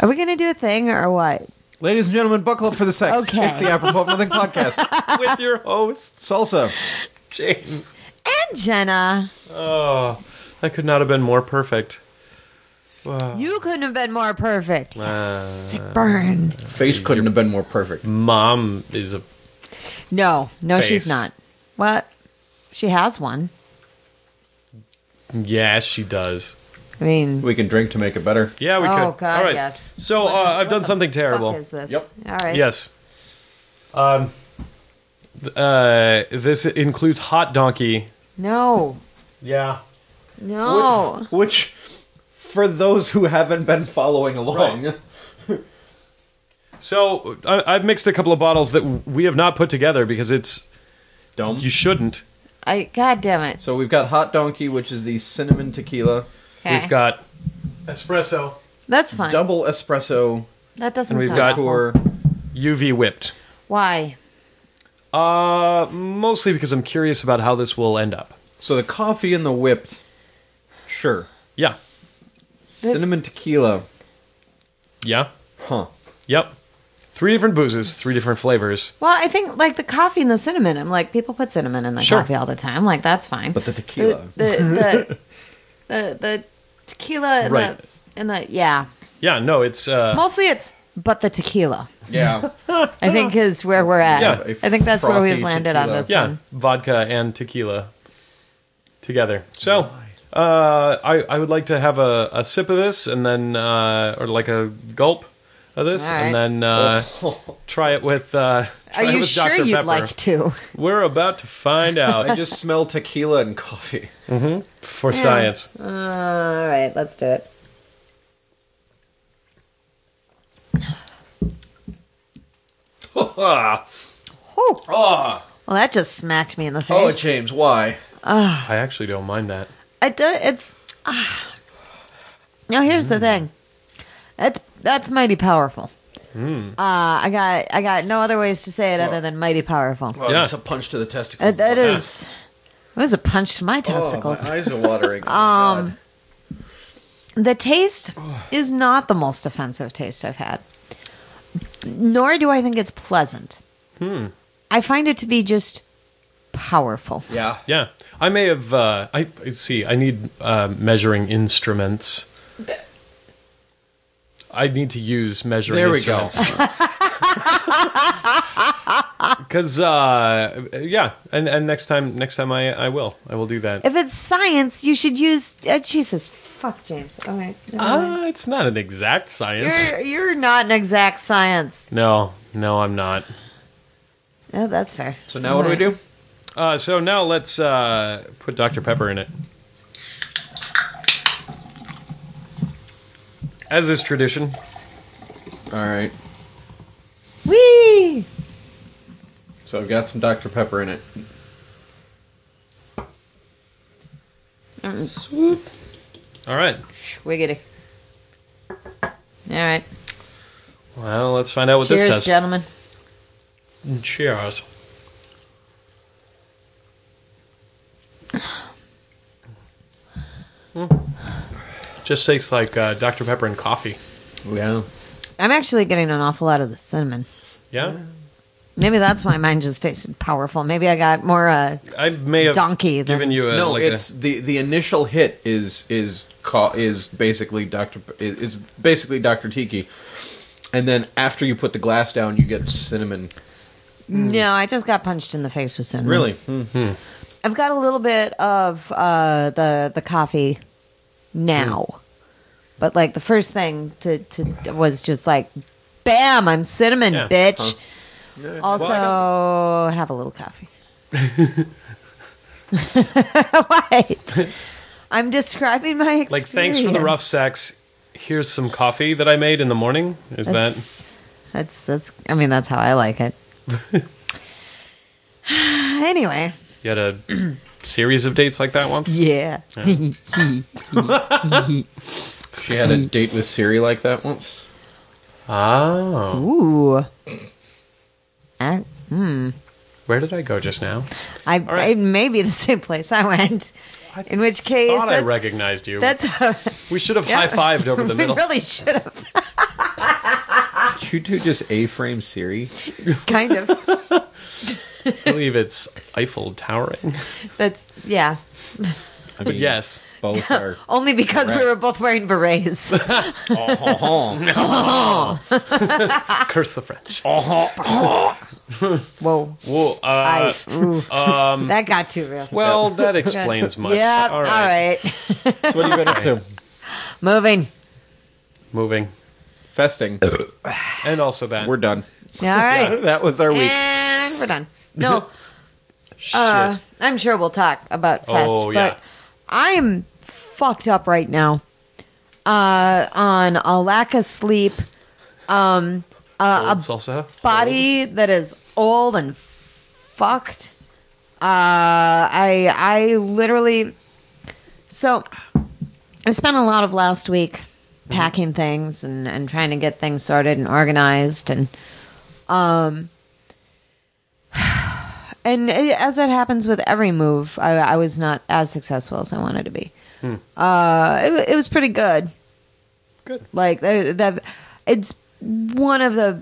Are we going to do a thing or what? Ladies and gentlemen, buckle up for the sex. Okay. It's the Apropos of Nothing podcast. With your host, Salsa. James. And Jenna. Oh, that could not have been more perfect. Wow. You couldn't have been more perfect. Sick burn. Face couldn't have been more perfect. Mom is a... No, Face. she's not. What? She has one. Yeah, she does. I mean, We can drink to make it better. Yeah, we oh could. God, All right. yes. So I've done something terrible. Fuck is this? Yep. All right. Yes. This includes Hot Donkey. No. Yeah. No. Which, for those who haven't been following along, So I've mixed a couple of bottles that we have not put together because it's... dumb. You shouldn't. God damn it. So we've got Hot Donkey, which is the cinnamon tequila, Okay. We've got espresso, That's fine. double espresso, That doesn't and we've sound got- awful. pour. UV whipped. Why? Mostly because I'm curious about how this will end up. So the coffee and the whipped, sure. Yeah. Cinnamon tequila, Yeah. huh. Yep. 3 different boozes, 3 different flavors. Well, I think like the coffee and the cinnamon. I'm like, people put cinnamon in the Sure. coffee all the time. Like, that's fine. But the tequila. The tequila and Right. yeah. Yeah, no, it's... Mostly it's but the tequila. Yeah. I think is where we're at. Yeah. I think that's where we've Frothy landed on tequila. this yeah, one. vodka and tequila together. So, I would like to have a sip of this and then, or like a gulp of this, All right. and then try it with. Are Are you sure Dr. you'd Pepper. like to? We're about to find out I just smell tequila and coffee. for science. All right, let's do it. Ah. Oh, Ah. well, that just smacked me in the face. Oh, James, why? I actually don't mind that. It's. Now here's the thing. That's mighty powerful. I got no other ways to say it other than mighty powerful. Oh, Yeah. it's a punch to the testicles. That is. It was a punch to my Oh, testicles. my eyes are watering. Oh, The taste is not the most offensive taste I've had. Nor do I think it's pleasant. I find it to be just powerful. yeah. Yeah, I may have. I see. I need measuring instruments. I need to use measuring There we go. instruments. Because yeah, and next time I will do that. If it's science, you should use. Jesus, fuck James. All right. never mind. It's not an exact science. You're not an exact science. No, I'm not. No, that's fair. So now what do we do? So now let's put Dr. Pepper in it. As is tradition. All right. Whee! So I've got some Dr. Pepper in it. Swoop. All right. Schwiggity. All right. Well, let's find out what Cheers, this does. gentlemen. Cheers. Just tastes like Dr. Pepper and coffee. Yeah. I'm actually getting an awful lot of the cinnamon. Yeah? Maybe that's why mine just tasted powerful. Maybe I got more I may have donkey than... given you a... No, like it's the initial hit is basically is basically Dr. Tiki, and then after you put the glass down, you get cinnamon. No, I just got punched in the face with cinnamon. Really? I've got a little bit of the coffee now. But like the first thing to was just like, bam, I'm cinnamon, Yeah. bitch. Yeah. Also, have a little coffee. What? I'm describing my experience. Like, thanks for the rough sex. Here's some coffee that I made in the morning. Is That's I mean, that's how I like it. Anyway. You had a series of dates like that once? Yeah. She had a date with Siri like that once. Oh. Ooh. Where did I go just now? It may be the same place I went. In which case, thought I recognized you. That's We should have high-fived over the we middle. really should have. Did you two just A-frame Siri? Kind of. I believe it's Eiffel towering. That's, yeah. I But yes. both are. Only because we Correct. were both wearing berets. Curse the French. Whoa. Whoa, That got too real. well, that explains much. Yep. All All right. right. So what have you been up to? Moving. Moving. Festing. And also that. We're done. All right. That was our week. And we're done. No. Shit. I'm sure we'll talk about Fest. Oh, yeah. But I'm fucked up right now. On a lack of sleep. Old A salsa. body that is old and fucked. I literally. So, I spent a lot of last week packing things and trying to get things sorted and organized and as it happens with every move, I was not as successful as I wanted to be. It was pretty good. Good. Like it's one of the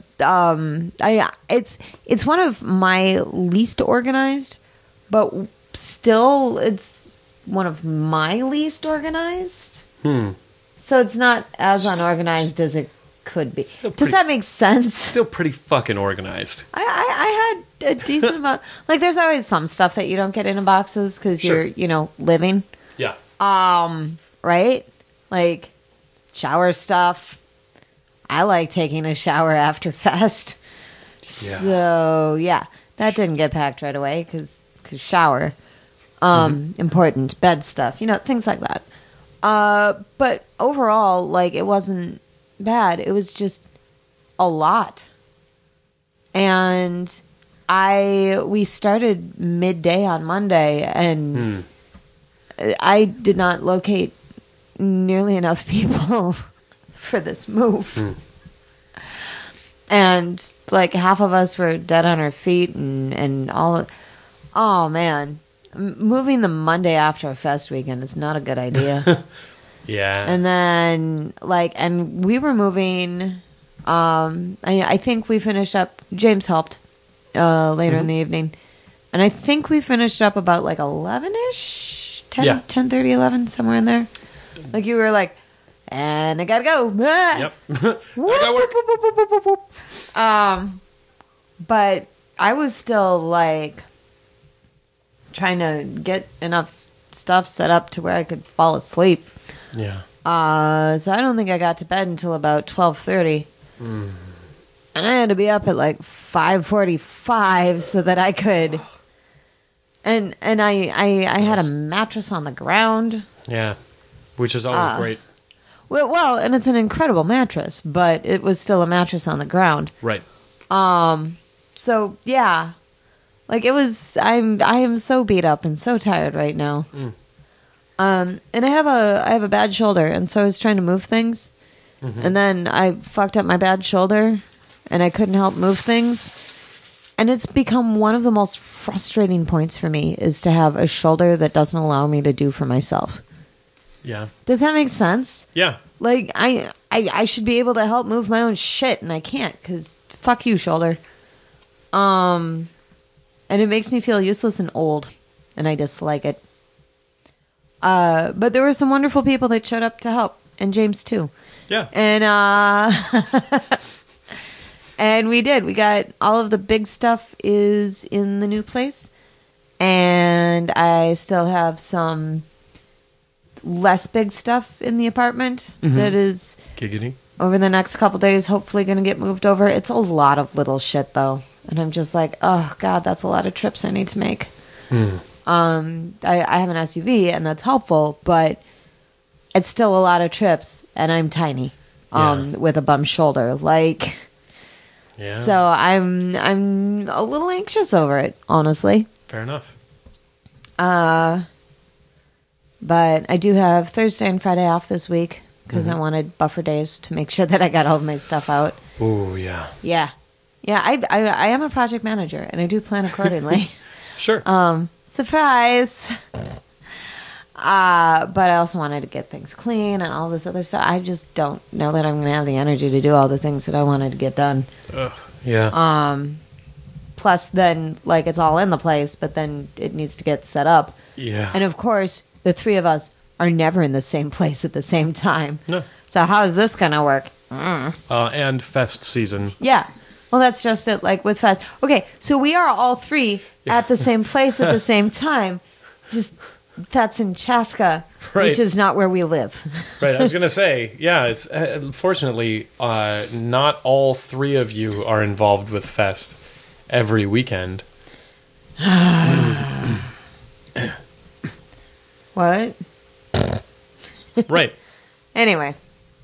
it's one of my least organized, but still it's one of my least organized. So it's not as unorganized as it could be. Still Does pretty- that make sense? Still pretty fucking organized. I had a decent amount. Like, there's always some stuff that you don't get into boxes because Sure. you're, living. Yeah. Right? Like, shower stuff. I like taking a shower after Fest. Yeah. So, yeah. That didn't get packed right away because shower. Important. Bed stuff. Things like that. But overall, like, it wasn't bad. It was just a lot. And we started midday on Monday, and I did not locate nearly enough people for this move. And like half of us were dead on our feet and all. Oh man, moving the Monday after a Fest weekend is not a good idea. Yeah. And then and we were moving. I think we finished up. James helped later in the evening, and I think we finished up about 11ish, 10, Yeah. 10:30, 11, somewhere in there. Like you were like, and I gotta go. Yep. I got work. But I was still trying to get enough stuff set up to where I could fall asleep. Yeah. So I don't think I got to bed until about 12:30. And I had to be up at 5:45 so that I could. And I had a mattress on the ground. Yeah. Which is always great. Well, and it's an incredible mattress, but it was still a mattress on the ground. Right. So yeah, it was. I am so beat up and so tired right now. And I have a bad shoulder, and so I was trying to move things, and then I fucked up my bad shoulder, and I couldn't help move things, and it's become one of the most frustrating points for me is to have a shoulder that doesn't allow me to do for myself. Yeah. Does that make sense? Yeah. I should be able to help move my own shit, and I can't because fuck you, shoulder. And it makes me feel useless and old, and I dislike it. But there were some wonderful people that showed up to help, and James too. Yeah. And and we did. We got all of the big stuff is in the new place, and I still have some less big stuff in the apartment that is Giggity. over the next couple days hopefully going to get moved over. It's a lot of little shit though, and I'm just like, oh god, that's a lot of trips I need to make. I have an SUV and that's helpful, but it's still a lot of trips, and I'm tiny with a bum shoulder. Yeah. So I'm a little anxious over it, honestly. Fair enough. But I do have Thursday and Friday off this week because I wanted buffer days to make sure that I got all of my stuff out. Oh, yeah. Yeah. Yeah, I am a project manager, and I do plan accordingly. Sure. Surprise! But I also wanted to get things clean and all this other stuff. I just don't know that I'm going to have the energy to do all the things that I wanted to get done. Yeah. Plus, then, like, it's all in the place, but then it needs to get set up. Yeah. And of course, the three of us are never in the same place at the same time. No. So how is this going to work? And fest season. Yeah. Well, that's just it, like with Fest. Okay, so we are all three at the same place at the same time. Just, that's in Chaska, Right. which is not where we live. Right. I was going to say, yeah, it's fortunately not all three of you are involved with fest every weekend. What? Right. Anyway.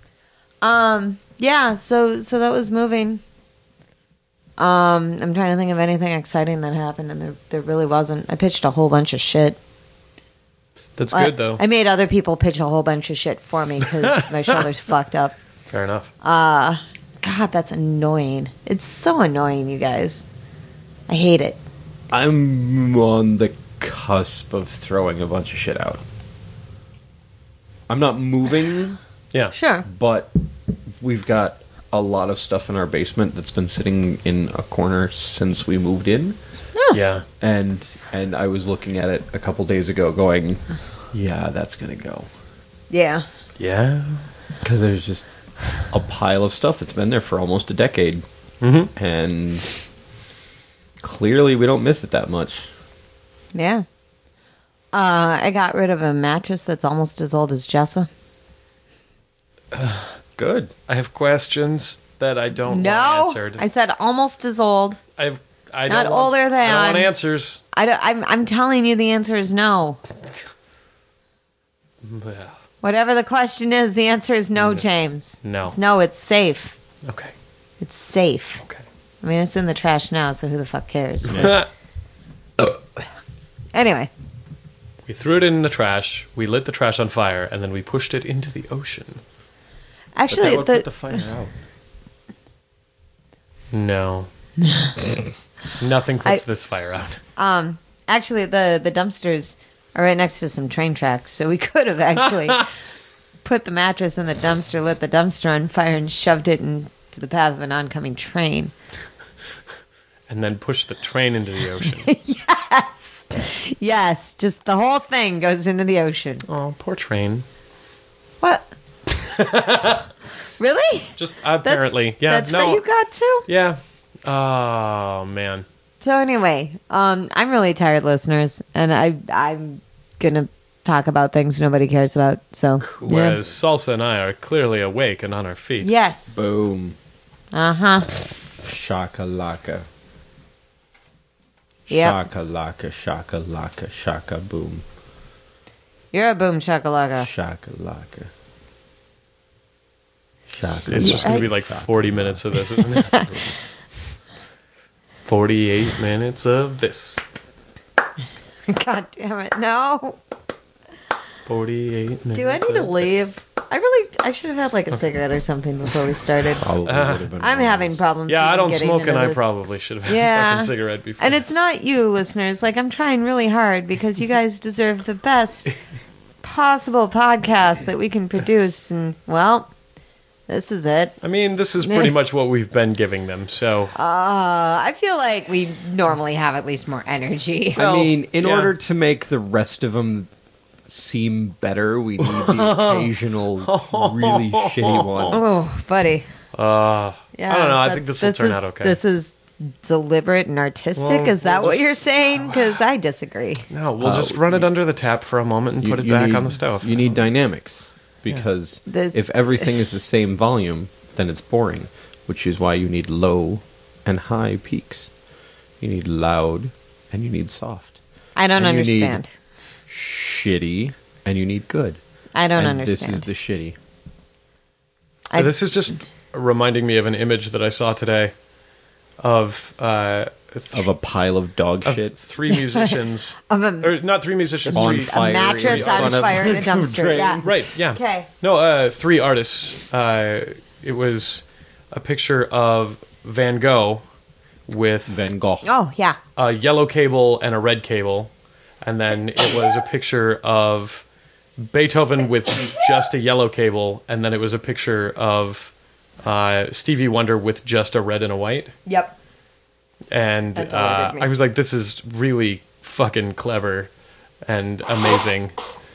Yeah, so that was moving. I'm trying to think of anything exciting that happened, and there really wasn't. I pitched a whole bunch of shit. That's good, though. I made other people pitch a whole bunch of shit for me because my shoulder's fucked up. Fair enough. God, that's annoying. It's so annoying, you guys. I hate it. I'm on the cusp of throwing a bunch of shit out. I'm not moving, Yeah. Sure. but we've got a lot of stuff in our basement that's been sitting in a corner since we moved in. Yeah. And I was looking at it a couple days ago going, yeah, that's going to go. Yeah. Yeah. Because there's just a pile of stuff that's been there for almost a decade. Mm-hmm. And clearly we don't miss it that much. Yeah. I got rid of a mattress that's almost as old as Jessa. Good. I have questions that I don't want No, answered. I said almost as old. I Not don't want, older than. I don't want answers. I'm telling you the answer is no. Yeah. Whatever the question is, the answer is no, James. No. It's no, it's safe. Okay. It's safe. Okay. I mean, it's in the trash now, so who the fuck cares? Anyway. We threw it in the trash, we lit the trash on fire, and then we pushed it into the ocean. Actually, But that would put the fire out. No. Nothing puts this fire out. actually, the dumpsters are right next to some train tracks, so we could have actually put the mattress in the dumpster, lit the dumpster on fire, and shoved it into the path of an oncoming train. And then pushed the train into the ocean. Yes. Yes, just the whole thing goes into the ocean. Oh, poor train. What? Really? Just apparently. Yeah. That's no. what you got to? Yeah. Oh, man. So anyway, I'm really tired, listeners, and I'm gonna talk about things nobody cares about. So Whereas Salsa and I are clearly awake and on our feet. yes, Boom. Shakalaka. Yep. Shakalaka, shakalaka, shaka boom. You're a boom shakalaka. Shakalaka. It's just going to be like 40 minutes of this, isn't it? 48 minutes of this. God damn it! No. 48 minutes. Do I need to leave? I should have had like a cigarette or something before we started. Probably would have been I'm wise. having problems. Yeah, I even don't getting smoke, into and I this. probably should have had Yeah. a fucking cigarette before. And it's not you, listeners. Like, I'm trying really hard because you guys deserve the best possible podcast that we can produce. And, well, this is it. I mean, this is pretty much what we've been giving them, so... I feel like we normally have at least more energy. I mean, in yeah. order to make the rest of them seem better, we need the occasional really shitty one. Oh, buddy. I don't know. I think this will turn is- out okay. This is deliberate and artistic. Well, is that we'll what just- you're saying? Because I disagree. No, we'll just run it under the tap for a moment and put it back on the stove. You need dynamics because This- if everything is the same volume, then it's boring, which is why you need low and high peaks. You need loud and you need soft. I don't And you need- understand. Shitty and you need good. I don't and understand. This is the shitty. This is just reminding me of an image that I saw today of Of a pile of dog shit. three musicians. Of a- or not three musicians. On three, fire. a mattress in on front of fire in a a dumpster. train. Yeah. Right, yeah. Okay. No, three artists. It was a picture of Van Gogh with Van Gogh. Oh, yeah. a yellow cable and a red cable. And then it was a picture of Beethoven with just a yellow cable, and then it was a picture of Stevie Wonder with just a red and a white. Yep. And That delighted me. I was like, this is really fucking clever and amazing.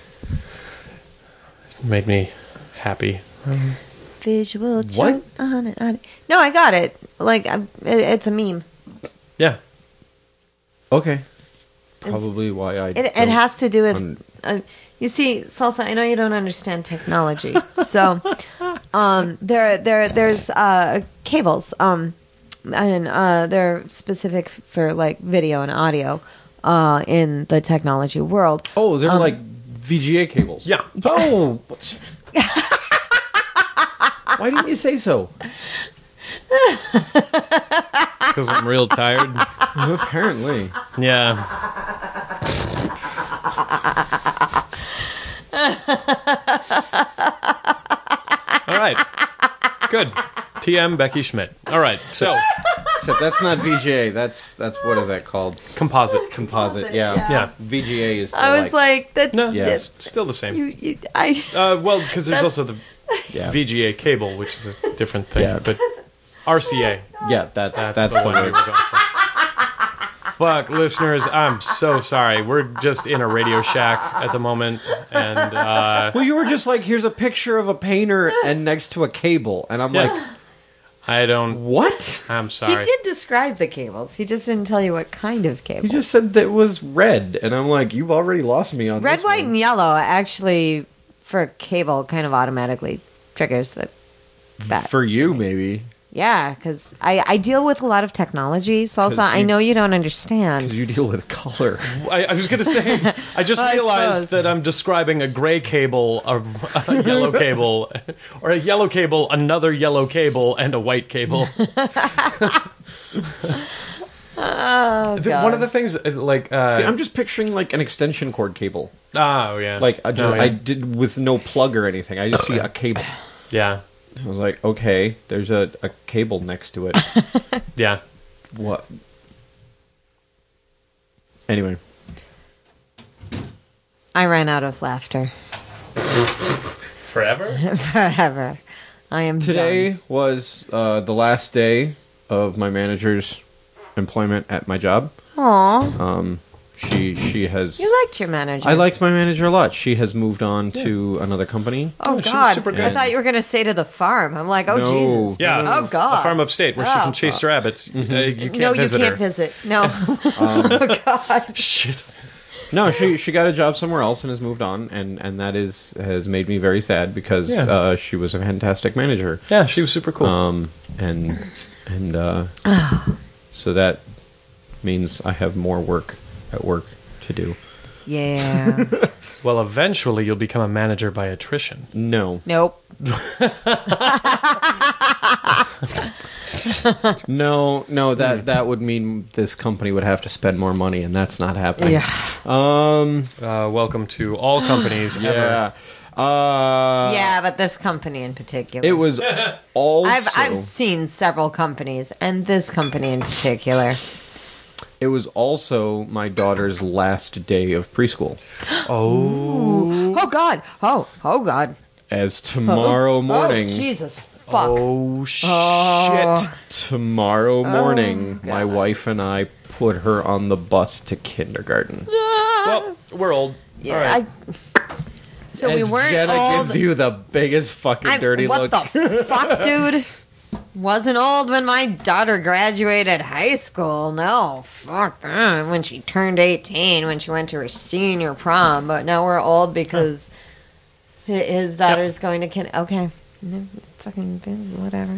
Made me happy. Visual What? joke on it, on it. No, I got it. Like, it's a meme. Yeah. Okay. Probably why I. It don't has to do with. un- You see, Salsa, I know you don't understand technology. So, there's cables, and they're specific for like video and audio in the technology world. Oh, they're like VGA cables. Yeah. Oh. Why didn't you say so? Because I'm real tired. Apparently. Yeah. All right. Good. TM Becky Schmidt. All right. So, Except that's not VGA. That's what is that called? composite. Composite. Yeah. Yeah. VGA is. The, I was like, that's No, Yes. it's still the same. you, Well, because there's also the Yeah. VGA cable, which is a different thing. Yeah. But RCA. Yeah. That's That's the one we one. were going for. Fuck, listeners, I'm so sorry. We're just in a Radio Shack at the moment, and Well, you were just like, here's a picture of a painter and next to a cable, and I'm Yeah. like, I don't. what? I'm he sorry. did describe the cables. He just didn't tell you what kind of cable. He just said that it was red, and I'm like, you've already lost me on Red, this white, one. and yellow actually for cable kind of automatically triggers that. For you, maybe. Yeah, because I deal with a lot of technology, Salsa. I know you don't understand. Because you deal with color. I was going to say, I just Well, I realized suppose. that I'm describing a gray cable, a yellow cable, or a yellow cable, another yellow cable, and a white cable. Oh, One of the things, like, See, I'm just picturing like an extension cord cable. oh yeah, Like I yeah. did with no plug or anything. I just see a cable. Yeah, I was like, okay, there's a cable next to it. yeah. What? Anyway, I ran out of laughter Forever? forever. I am today done. was the last day of my manager's employment at my job. Aw, She has. you liked your manager. I liked my manager a lot. She has moved on to another company. Oh she was God! super I good. thought you were going to say to the farm. I'm like, oh No. Jesus! Yeah. Oh God! A farm upstate where she Oh. can chase rabbits. You can't No, you visit can't her. visit. No. Oh God! Shit. No, she got a job somewhere else and has moved on, and that has made me very sad because Yeah. she was a fantastic manager. Yeah, she was super cool. And so that means I have more work at work to do. Yeah. Well, eventually you'll become a manager by attrition. No, Nope. no, that would mean this company would have to spend more money, and that's not happening. Yeah. Welcome to all companies ever. Yeah. Yeah, but this company in particular. It was also. I've seen several companies, and this company in particular. It was also my daughter's last day of preschool. Oh God! Oh God! As tomorrow morning. Oh Jesus! Fuck! Oh, shit. Tomorrow morning, my wife and I put her on the bus to kindergarten. Well, we're old. Yeah, all right. so we As weren't Jenna old. gives you the biggest fucking dirty what look. the fuck, dude? Wasn't old when my daughter graduated high school. No, fuck that. When she turned 18, when she went to her senior prom. But now we're old because his daughter's going to okay. No, fucking whatever.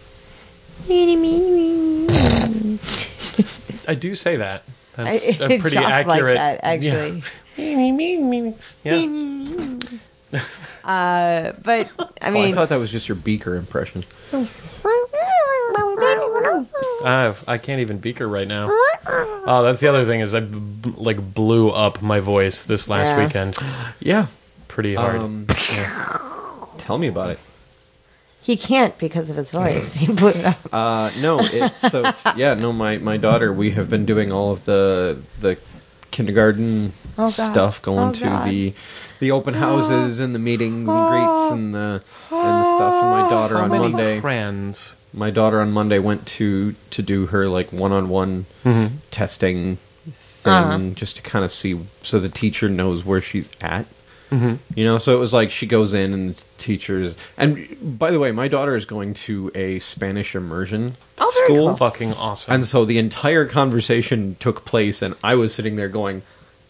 I do say that. That's a Just pretty accurate. like that, actually. Yeah. But I I mean, thought that was just your Beaker impression. I can't even beaker right now. Oh, that's the other thing is I blew up my voice this last Yeah. weekend Yeah. pretty hard. Yeah. Tell me about it. he can't because of his voice. He blew it up. No, my daughter, we have been doing all of the kindergarten Oh, God. stuff, going Oh, to God. the open houses and the meetings and greets and the stuff. And my daughter How on many Monday, crayons? my daughter on Monday went to do her like one-on-one testing thing, just to kind of see, so the teacher knows where she's at. You know, so it was like she goes in and the teachers. And by the way, my daughter is going to a Spanish immersion Oh, very school. cool. Fucking awesome. And so the entire conversation took place, and I was sitting there going,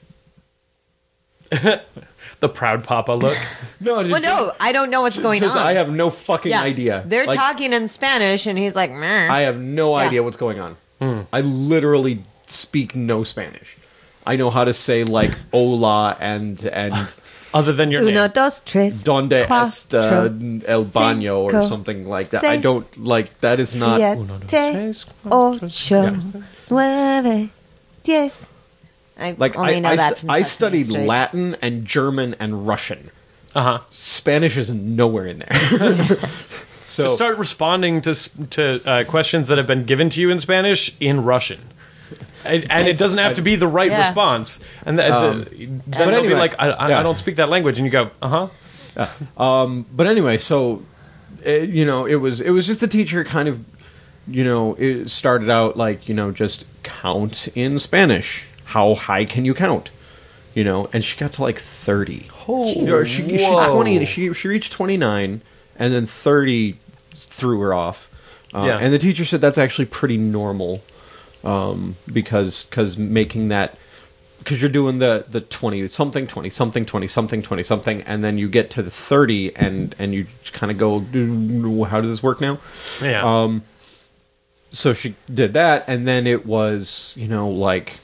the proud papa look. "No, Well, no, I don't know what's going on. because I have no fucking idea." They're Like, talking in Spanish, and he's like, Meh. I have no Yeah. idea what's going on. I literally speak no Spanish. I know how to say like hola and Other than your Uno, name. dos, tres, donde cuatro, está el baño or cinco, something like that. I seis, don't like that is not siete, ocho, nueve, diez. I like only know that from I Sesame studied Street. Latin and German and Russian. Uh-huh. Spanish is nowhere in there. So Just start responding to questions that have been given to you in Spanish in Russian. And it doesn't have to be the right Yeah. response. And then they'll be anyway, like, I yeah. don't speak that language. And you go, uh-huh. But anyway, so you know, it was just the teacher kind of, you know, it started out like, you know, just count in Spanish. How high can you count? You know, and she got to like 30. You know, she reached 29, and then 30 threw her off. Yeah. And the teacher said that's actually pretty normal, because making that, because you're doing the 20 something, 20 something, 20 something, 20 something, and then you get to the 30, and you kind of go, how does this work now? Yeah. So she did that, and then it was, you know, like,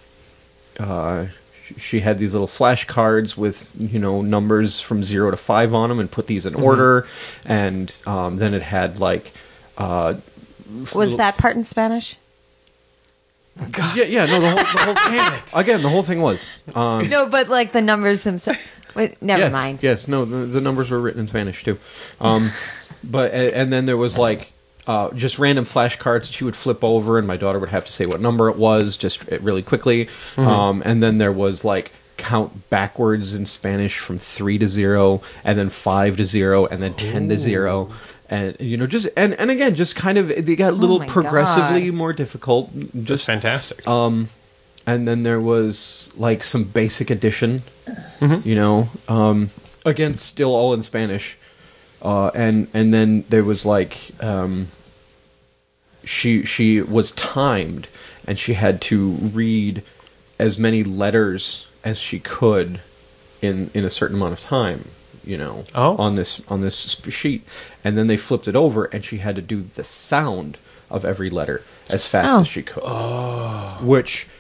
she had these little flashcards with, you know, numbers from 0 to 5 on them, and put these in order, and then it had like, Was that part in Spanish? yeah, no, the whole Damn it. again, the whole thing was, No, but like the numbers themselves. Wait, never yes, mind. Yes, no, the numbers were written in Spanish too, but and then there was like. Just random flashcards that she would flip over, and my daughter would have to say what number it was, just really quickly. And then there was like count backwards in Spanish from 3 to 0, and then 5 to 0, and then 10 to 0. And you know, just and again, just kind of they got a little my progressively God. more difficult. Just Just fantastic. and then there was like some basic addition, you know, again, still all in Spanish. And then there was like, she was timed, and she had to read as many letters as she could in a certain amount of time, you know, on this sheet. And then they flipped it over, and she had to do the sound of every letter as fast as she could. Which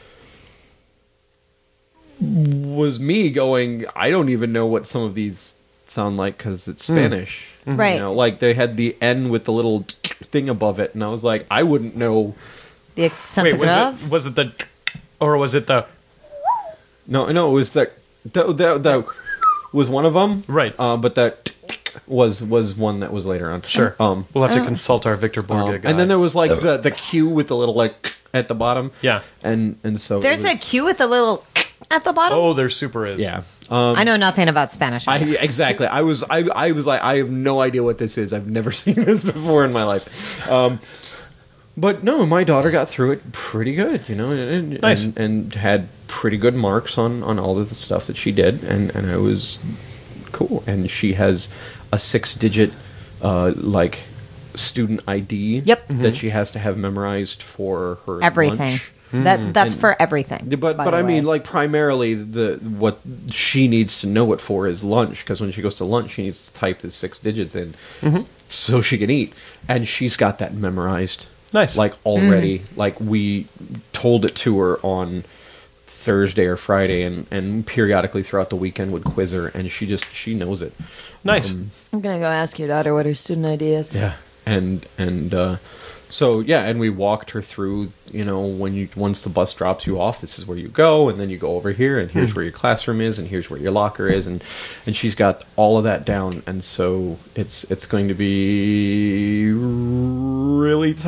was me going, I don't even know what some of these sound like because it's Spanish. Right. You know, like they had the N with the little thing above it, and I was like, I wouldn't know. The accent Wait, of was it the, or was it the? No, it was the was one of them, Right. But that was one that was later on. Sure. We'll have to consult our Victor Borgia guy. and then there was like the Q with the little like at the bottom. Yeah. and so There's a Q with a little at the bottom. Oh, there super is. yeah. I know nothing about Spanish. Exactly. I was like, I have no idea what this is. I've never seen this before in my life. But no, my daughter got through it pretty good, you know, and, Nice. and had pretty good marks on all of the stuff that she did, and I was cool. And she has a 6-digit like student ID Yep. that she has to have memorized for her Everything. lunch. That's for everything. But by but the I mean, way. like primarily what she needs to know it for is lunch, because when she goes to lunch, she needs to type the 6 digits in so she can eat, and she's got that memorized. Nice. Like already, like we told it to her on Thursday or Friday, and periodically throughout the weekend would quiz her, and she knows it. Nice. I'm gonna go ask your daughter what her student ID is. Yeah, and so yeah, and we walked her through. You know, once the bus drops you off, this is where you go, and then you go over here, and here's where your classroom is, and here's where your locker is, and she's got all of that down, and so it's going to be really tough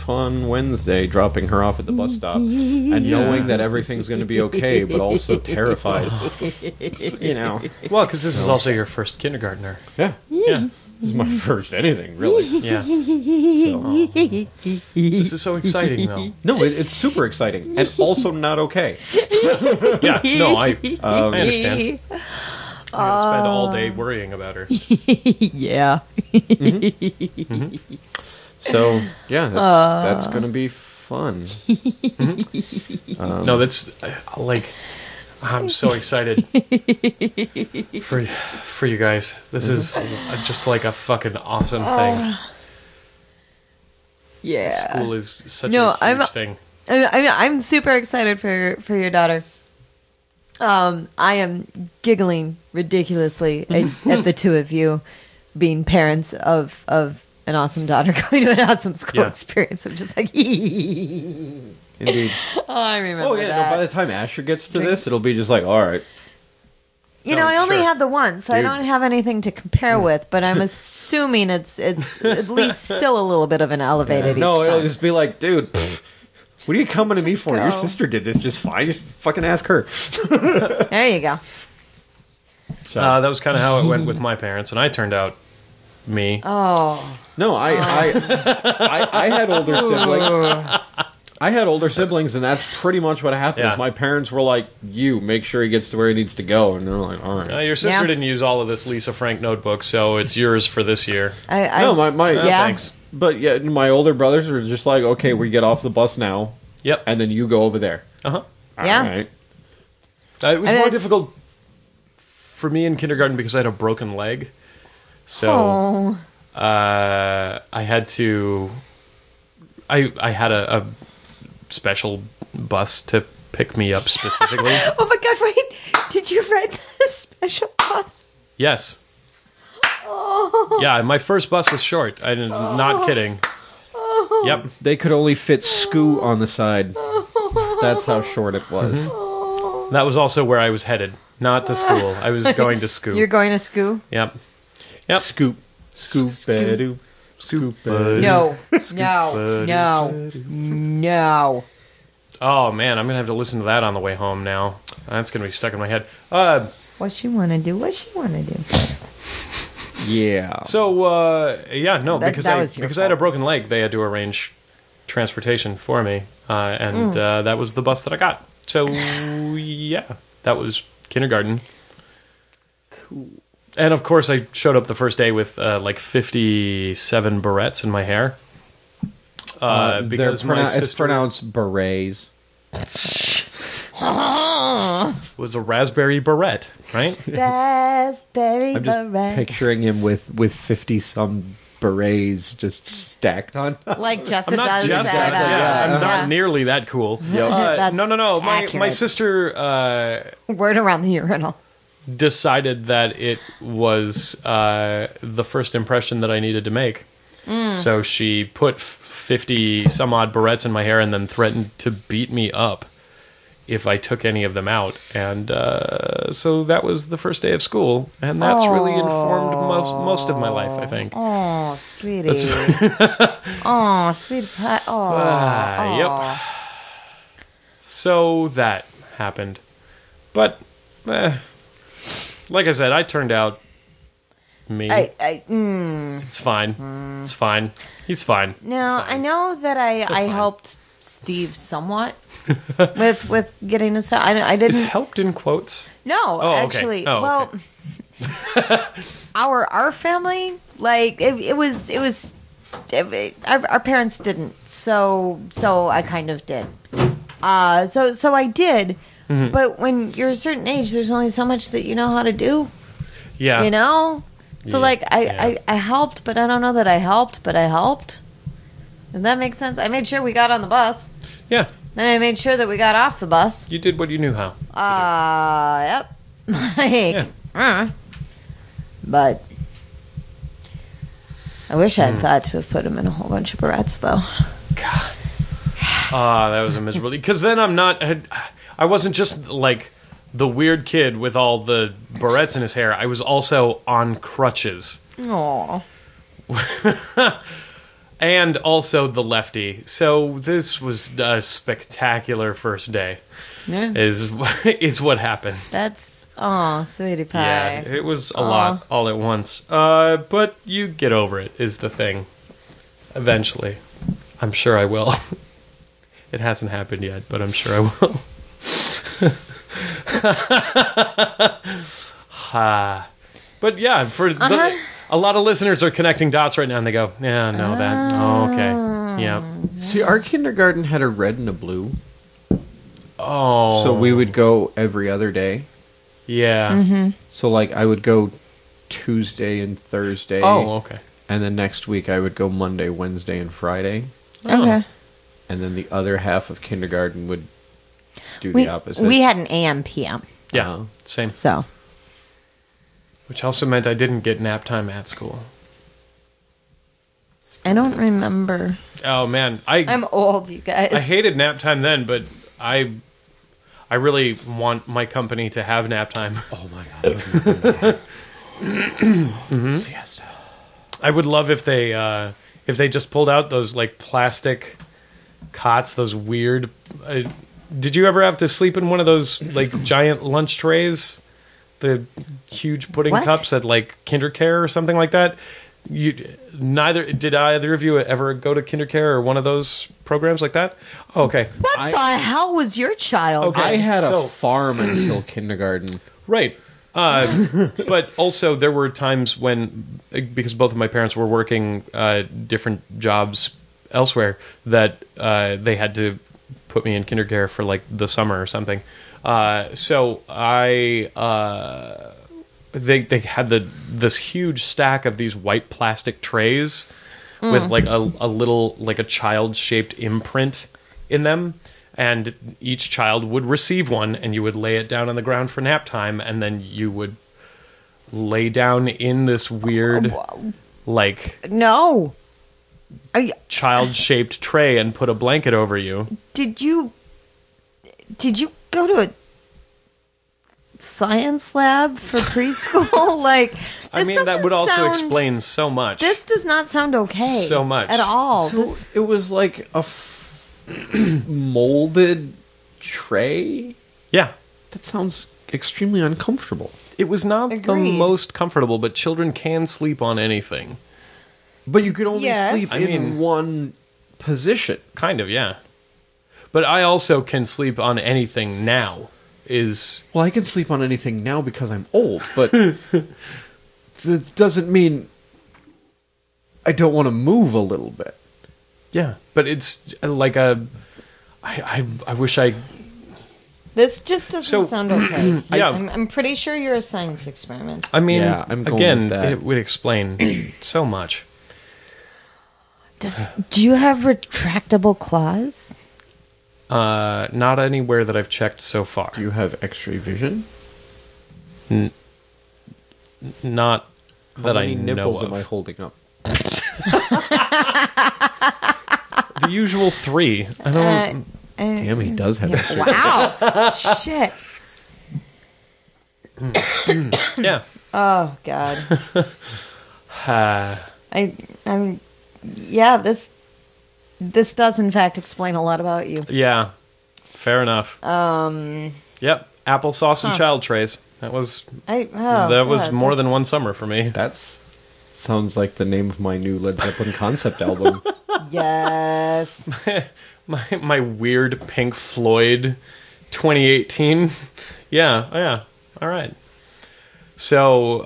fun Wednesday dropping her off at the bus stop and knowing that everything's going to be okay, but also terrified. You know. Well, because this is also your first kindergartner. Yeah. Yeah. This is my first anything, really. Yeah. So. This is so exciting, though. No, it's super exciting and also not okay. Yeah. No, I understand. I'm going to spend all day worrying about her. Yeah. So, yeah, that's going to be fun. No, that's like I'm so excited for you guys. This is just like a fucking awesome thing. Yeah. School is such No, a huge thing. I'm super excited for your daughter. I am giggling ridiculously at the two of you being parents of an awesome daughter going to an awesome school Yeah. experience. I'm just like, Indeed. I remember Oh, yeah, that. no, by the time Asher gets to this, it'll be just like, all right. You know, I only sure. had the one, so I Dude. don't have anything to compare with. But I'm assuming it's at least still a little bit of an elevated. No, each it'll time. just be like, dude, what are you coming to me for? Your go. sister did this just fine. Just fucking ask her. There you go. So, That was kind of how it went with my parents, and I turned out me. Oh, no, I had older siblings. I had older siblings, and that's pretty much what happened. Yeah. Is my parents were like, "You make sure he gets to where he needs to go," and they're like, "All right." Your sister Yeah. didn't use all of this Lisa Frank notebook, so it's yours for this year. No, my Yeah. Thanks. But yeah, my older brothers were just like, "Okay, we get off the bus now, Yep. and then you go over there." Uh-huh. Yeah. All right. It was And more it's- difficult for me in kindergarten because I had a broken leg. So oh, I had to. I had a special bus to pick me up specifically. oh my God! Wait, did you ride the special bus? Yes. Oh, Yeah, my first bus was short. I'm not kidding. Yep. They could only fit Scoo on the side. That's how short it was. That was also where I was headed. Not to school. I was going to school. you're going to school? Yep. Yep. Scoop, scoop, badoo, scoop, badoo. No, no, no. Oh man, I'm gonna have to listen to that on the way home now. That's gonna be stuck in my head. What she want to do? What she want to do? Yeah. So yeah, no, That- because that was your because I had a fault. broken leg, they had to arrange transportation for me, and that was the bus that I got. So yeah, that was kindergarten. Cool. And of course, I showed up the first day with like 57 barrettes in my hair. Because my it's sister pronounced berets. was a raspberry barrette, right? Raspberry I'm just beret. picturing him with 50 some berets just stacked on. Like Jessica I'm not does just at, that. I'm yeah. not nearly that cool. That's No. My accurate. sister Word around the urinal. decided that it was the first impression that I needed to make. So she put 50 some odd barrettes in my hair and then threatened to beat me up if I took any of them out. And so that was the first day of school, and that's really informed most of my life, I think. Oh, sweetie. Oh, sweet pie. Oh, Yep. So that happened. But, like I said, I turned out me. It's fine. It's fine. He's fine. Now, It's fine. I know that I fine. helped Steve somewhat with getting us out. I Is didn't. helped in quotes? No, Oh, okay. actually. Oh, well, okay. our family, like it was our parents didn't, so I kind of did. So I did. Mm-hmm. But when you're a certain age, there's only so much that you know how to do. Yeah. You know. So Yeah, like yeah. I helped, but I don't know that I helped, but I helped. Does that make sense? I made sure we got on the bus. Yeah. Then I made sure that we got off the bus. You did what you knew how. Yep. Like, but I wish I had thought to have put him in a whole bunch of barrettes, though. That was a miserable. Because then I wasn't just like the weird kid with all the barrettes in his hair. I was also on crutches. Aw. and also the lefty. So this was a spectacular first day. Yeah. Is what happened. That's, oh, sweetie pie. Yeah, it was a lot all at once. But you get over it, is the thing. Eventually. I'm sure I will. It hasn't happened yet, but I'm sure I will. But yeah, a lot of listeners are connecting dots right now, and they go, "Yeah, no, that. Oh, okay, yeah." See, our kindergarten had a red and a blue, Oh, so we would go every other day. yeah. So, like, I would go Tuesday and Thursday. Oh, okay. And then next week I would go Monday, Wednesday, and Friday. Okay. And then the other half of kindergarten would do We, the opposite. we had an AM PM, Yeah, Uh-huh. same. so. Which also meant I didn't get nap time at school. I don't remember. Oh man, I I'm old, you guys. I hated nap time then, but I really want my company to have nap time. Oh my god. Siesta. I would love if they just pulled out those like plastic cots, those weird. Did you ever have to sleep in one of those like giant lunch trays, the huge pudding What? cups at like KinderCare or something like that? Did either of you ever go to KinderCare or one of those programs like that? Oh, okay, What the hell was your child? Okay. I had So- a farm until kindergarten. right. But also there were times when, because both of my parents were working different jobs elsewhere, that they had to put me in KinderCare for like the summer or something. So they had this huge stack of these white plastic trays with like a little, like a child shaped imprint in them. And each child would receive one, and you would lay it down on the ground for nap time, and then you would lay down in this weird, like, No. child-shaped tray and put a blanket over you. Did you go to a science lab for preschool? Like, I this mean, that doesn't would also sound- explain so much. This does not sound okay. So much. at all. So This- it was like a molded tray? Yeah. That sounds extremely uncomfortable. It was not the Agreed. most comfortable, but children can sleep on anything. But you could only Yes. sleep I in mean- one position. Kind of, yeah. But I also can sleep on anything now. Well, I can sleep on anything now because I'm old, but that doesn't mean I don't want to move a little bit. Yeah. But it's like I wish I... This just doesn't So- sound okay. Yeah. I'm pretty sure you're a science experiment. I mean, Yeah, I'm going again, with that. it would explain so much. Do you have retractable claws? Not anywhere that I've checked so far. Do you have X-ray vision? Not How that I many know nipples of. am I holding up? The usual 3. I don't... Damn, he does have X-ray. Wow. Shit. yeah. Oh God. Uh, I'm. Yeah. This does in fact explain a lot about you. yeah. Fair enough. Yep. Applesauce and child trays. That was That was more than one summer for me. That's sounds like the name of my new Led Zeppelin concept album. Yes. My weird Pink Floyd 2018. Yeah. Oh, yeah. All right. So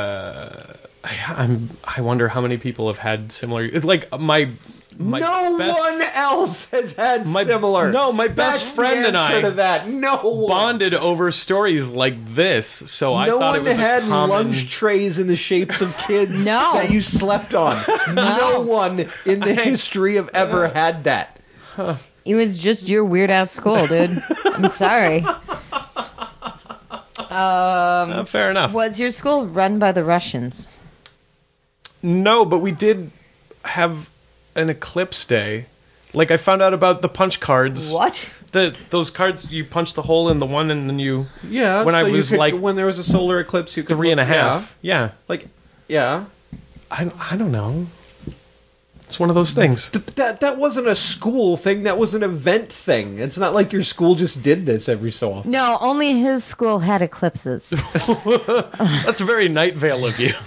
I wonder how many people have had similar. Like my no best one else has had My- similar. no, my best That's friend the and I answer to that. No one. bonded over stories like this. So I no thought it one was had a common. lunch trays in the shapes of kids No. that you slept on. No one in the history of ever had that. It was just your weird ass school, dude. I'm sorry. Fair enough. Was your school run by the Russians? No, but we did have an eclipse day. Like I found out about the punch cards. What? Those cards you punch the hole in the one and then you Yeah. When I so you was, could- like, when there was a solar eclipse, you could 3.5. Yeah. Yeah. Like, yeah. I don't know. It's one of those things. That wasn't a school thing. That was an event thing. It's not like your school just did this every so often. No, only his school had eclipses. That's very Night Vale of you.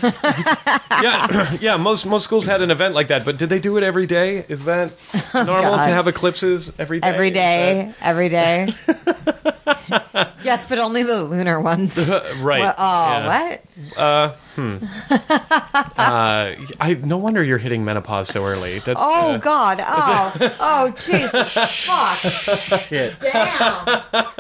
yeah. Most schools had an event like that, but did they do it every day? Is that normal to gosh. have eclipses every day? Every day. Every day. Yes, but only the lunar ones. Right. What? Oh, yeah. what? No wonder you're hitting menopause so early. That's, Oh, God. Oh, Jesus. Fuck. Shit. Damn.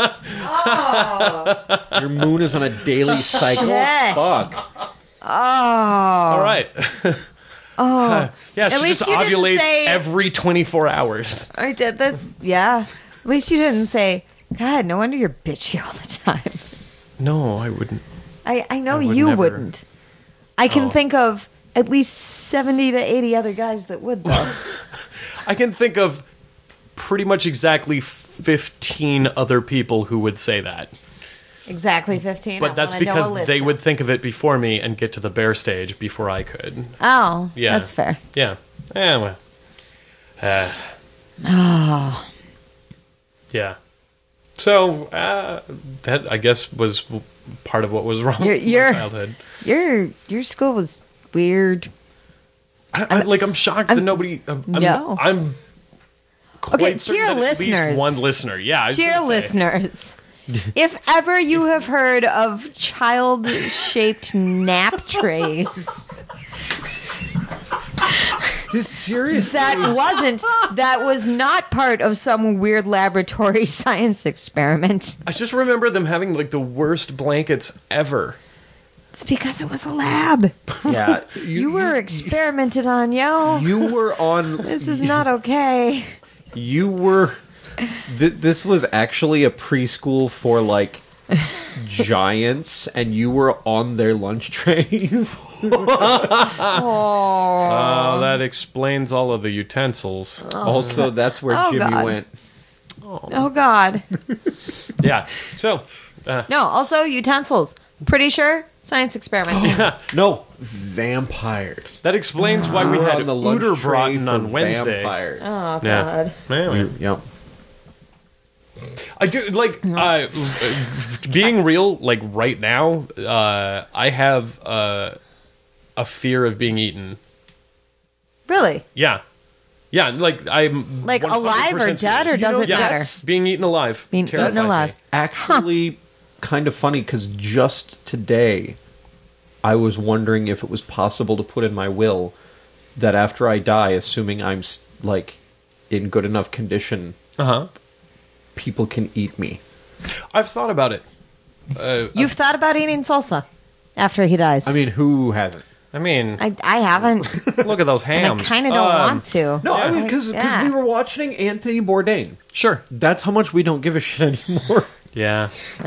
Oh. Your moon is on a daily cycle. Shit. Fuck. Oh. all right. Oh. Yeah, At she least just you didn't ovulates say- every 24 hours. I did this. Yeah. At least you didn't say, God, no wonder you're bitchy all the time. No, I wouldn't. I know I would you never. wouldn't. I can Oh. think of at least 70 to 80 other guys that would, though. I can think of pretty much exactly 15 other people who would say that. Exactly 15. But I that's wanna know a because list they now. would think of it before me and get to the bear stage before I could. Oh, Yeah. that's fair. Yeah. Well. Oh. Yeah. So, that, I guess, was part of what was wrong with Your- my childhood. Your school was weird. I'm shocked that nobody... No. I'm quite Okay, certain dear that at listeners. least one listener. Yeah, I was Dear gonna say. listeners, if ever you have heard of child-shaped nap trays, This seriously. that was not part of some weird laboratory science experiment. I just remember them having, like, the worst blankets ever. It's because it was a lab. Yeah. You were experimented on, yo. You were on. This is not okay. You were. This was actually a preschool for like giants, and you were on their lunch trays. Oh. That explains all of the utensils. Also, that's where Oh, Jimmy God. went. Oh, God. Yeah. So, No, also utensils. Pretty sure science experiment. No, vampires. that explains why we We're had on the lunch tray Uderbraten for on Wednesday. Vampires. Oh, God. Yeah. Anyway. Yep. I do like being real. Like right now, I have a fear of being eaten. Really? Yeah, like I'm Like alive or 100% dead, or serious. does it Yeah, matter? being eaten alive. Being terrifies eaten alive. me. Actually, kind of funny because just today, I was wondering if it was possible to put in my will that after I die, assuming I'm like in good enough condition, people can eat me. I've thought about it. You've thought about eating salsa after he dies. I mean, who hasn't? I mean, I haven't, look at those and hams. I kind of don't want to. No, I Yeah. mean because Yeah. we were watching Anthony Bourdain. Sure. That's how much we don't give a shit anymore. Yeah.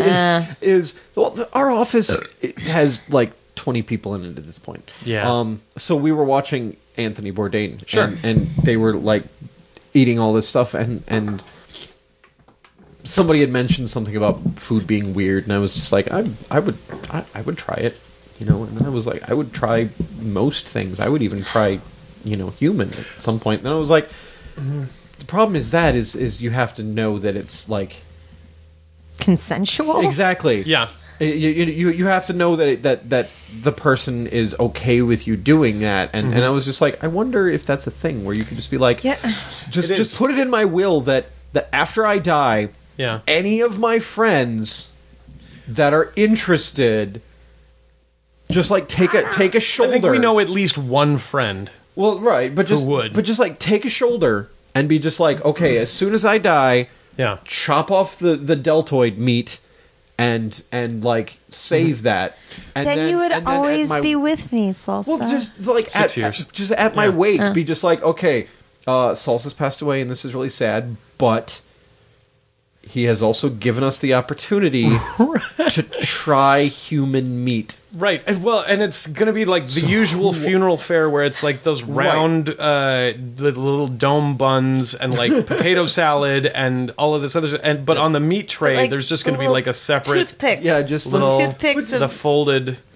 Our office has like 20 people in it at this point. Yeah. So we were watching Anthony Bourdain. Sure. And they were like eating all this stuff, and somebody had mentioned something about food being weird, and I was just like, I would try it, you know. And then I was like, I would try most things. I would even try, human at some point. And then I was like, the problem is you have to know that it's like Consensual? exactly. Yeah. You have to know that the person is okay with you doing that, and I was just like, I wonder if that's a thing where you could just be like, Yeah. just put it in my will that after I die, Yeah. any of my friends that are interested, just like take a shoulder. I think we know at least one friend. Well, right, but just would. but just like take a shoulder and be just like, okay, as soon as I die, Yeah. chop off the deltoid meat and like save that. And Then you would and then at always my- be with me, salsa. well, just like 6 years. just at my Yeah. wake, be just like, okay, Salsa's passed away, and this is really sad, but he has also given us the opportunity to try human meat. Right. And it's going to be like the usual funeral fare where it's like those round the little dome buns and like potato salad and all of this other stuff. But on the meat tray, Like there's just going to be little like a separate toothpicks. Yeah, just little toothpicks the of- folded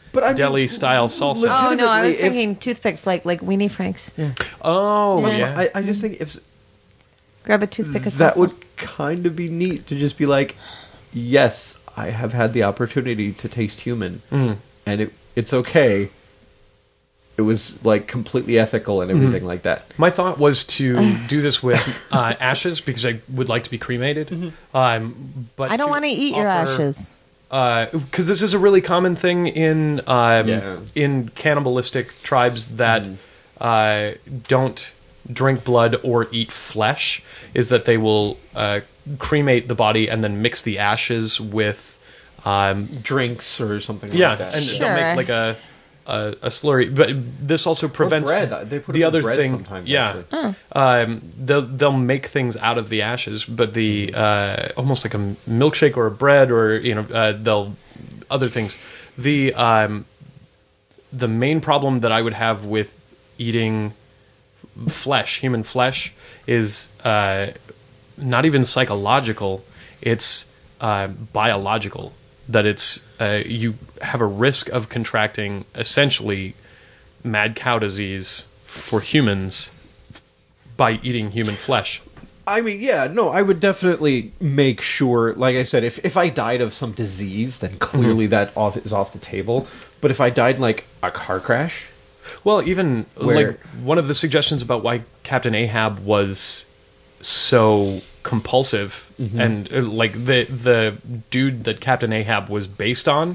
But I mean, deli style salsa. Oh no, I was Legitimately, if- thinking toothpicks like weenie Franks. Oh Yeah. yeah. I just think if Grab a toothpick of that salsa. would kind of be neat to just be like, yes, I have had the opportunity to taste human, and it's okay. It was like completely ethical and everything like that. My thought was to do this with ashes because I would like to be cremated. But I don't want to eat your ashes. because this is a really common thing in Yeah. in cannibalistic tribes that don't drink blood or eat flesh. Is that they will cremate the body and then mix the ashes with Drinks or something yeah, like that. and Sure. they'll make like a slurry. But this also prevents bread. They put the it in other bread thing. sometimes, Yeah, actually. they'll make things out of the ashes, but the almost like a milkshake or a bread or they'll other things. The main problem that I would have with eating human flesh, is not even psychological. It's biological. That it's you have a risk of contracting essentially mad cow disease for humans by eating human flesh. I mean, yeah, no, I would definitely make sure, like I said, if I died of some disease, then clearly that is off the table. But if I died in, like, a car crash, Well, even Where- like one of the suggestions about why Captain Ahab was so compulsive and like the dude that Captain Ahab was based on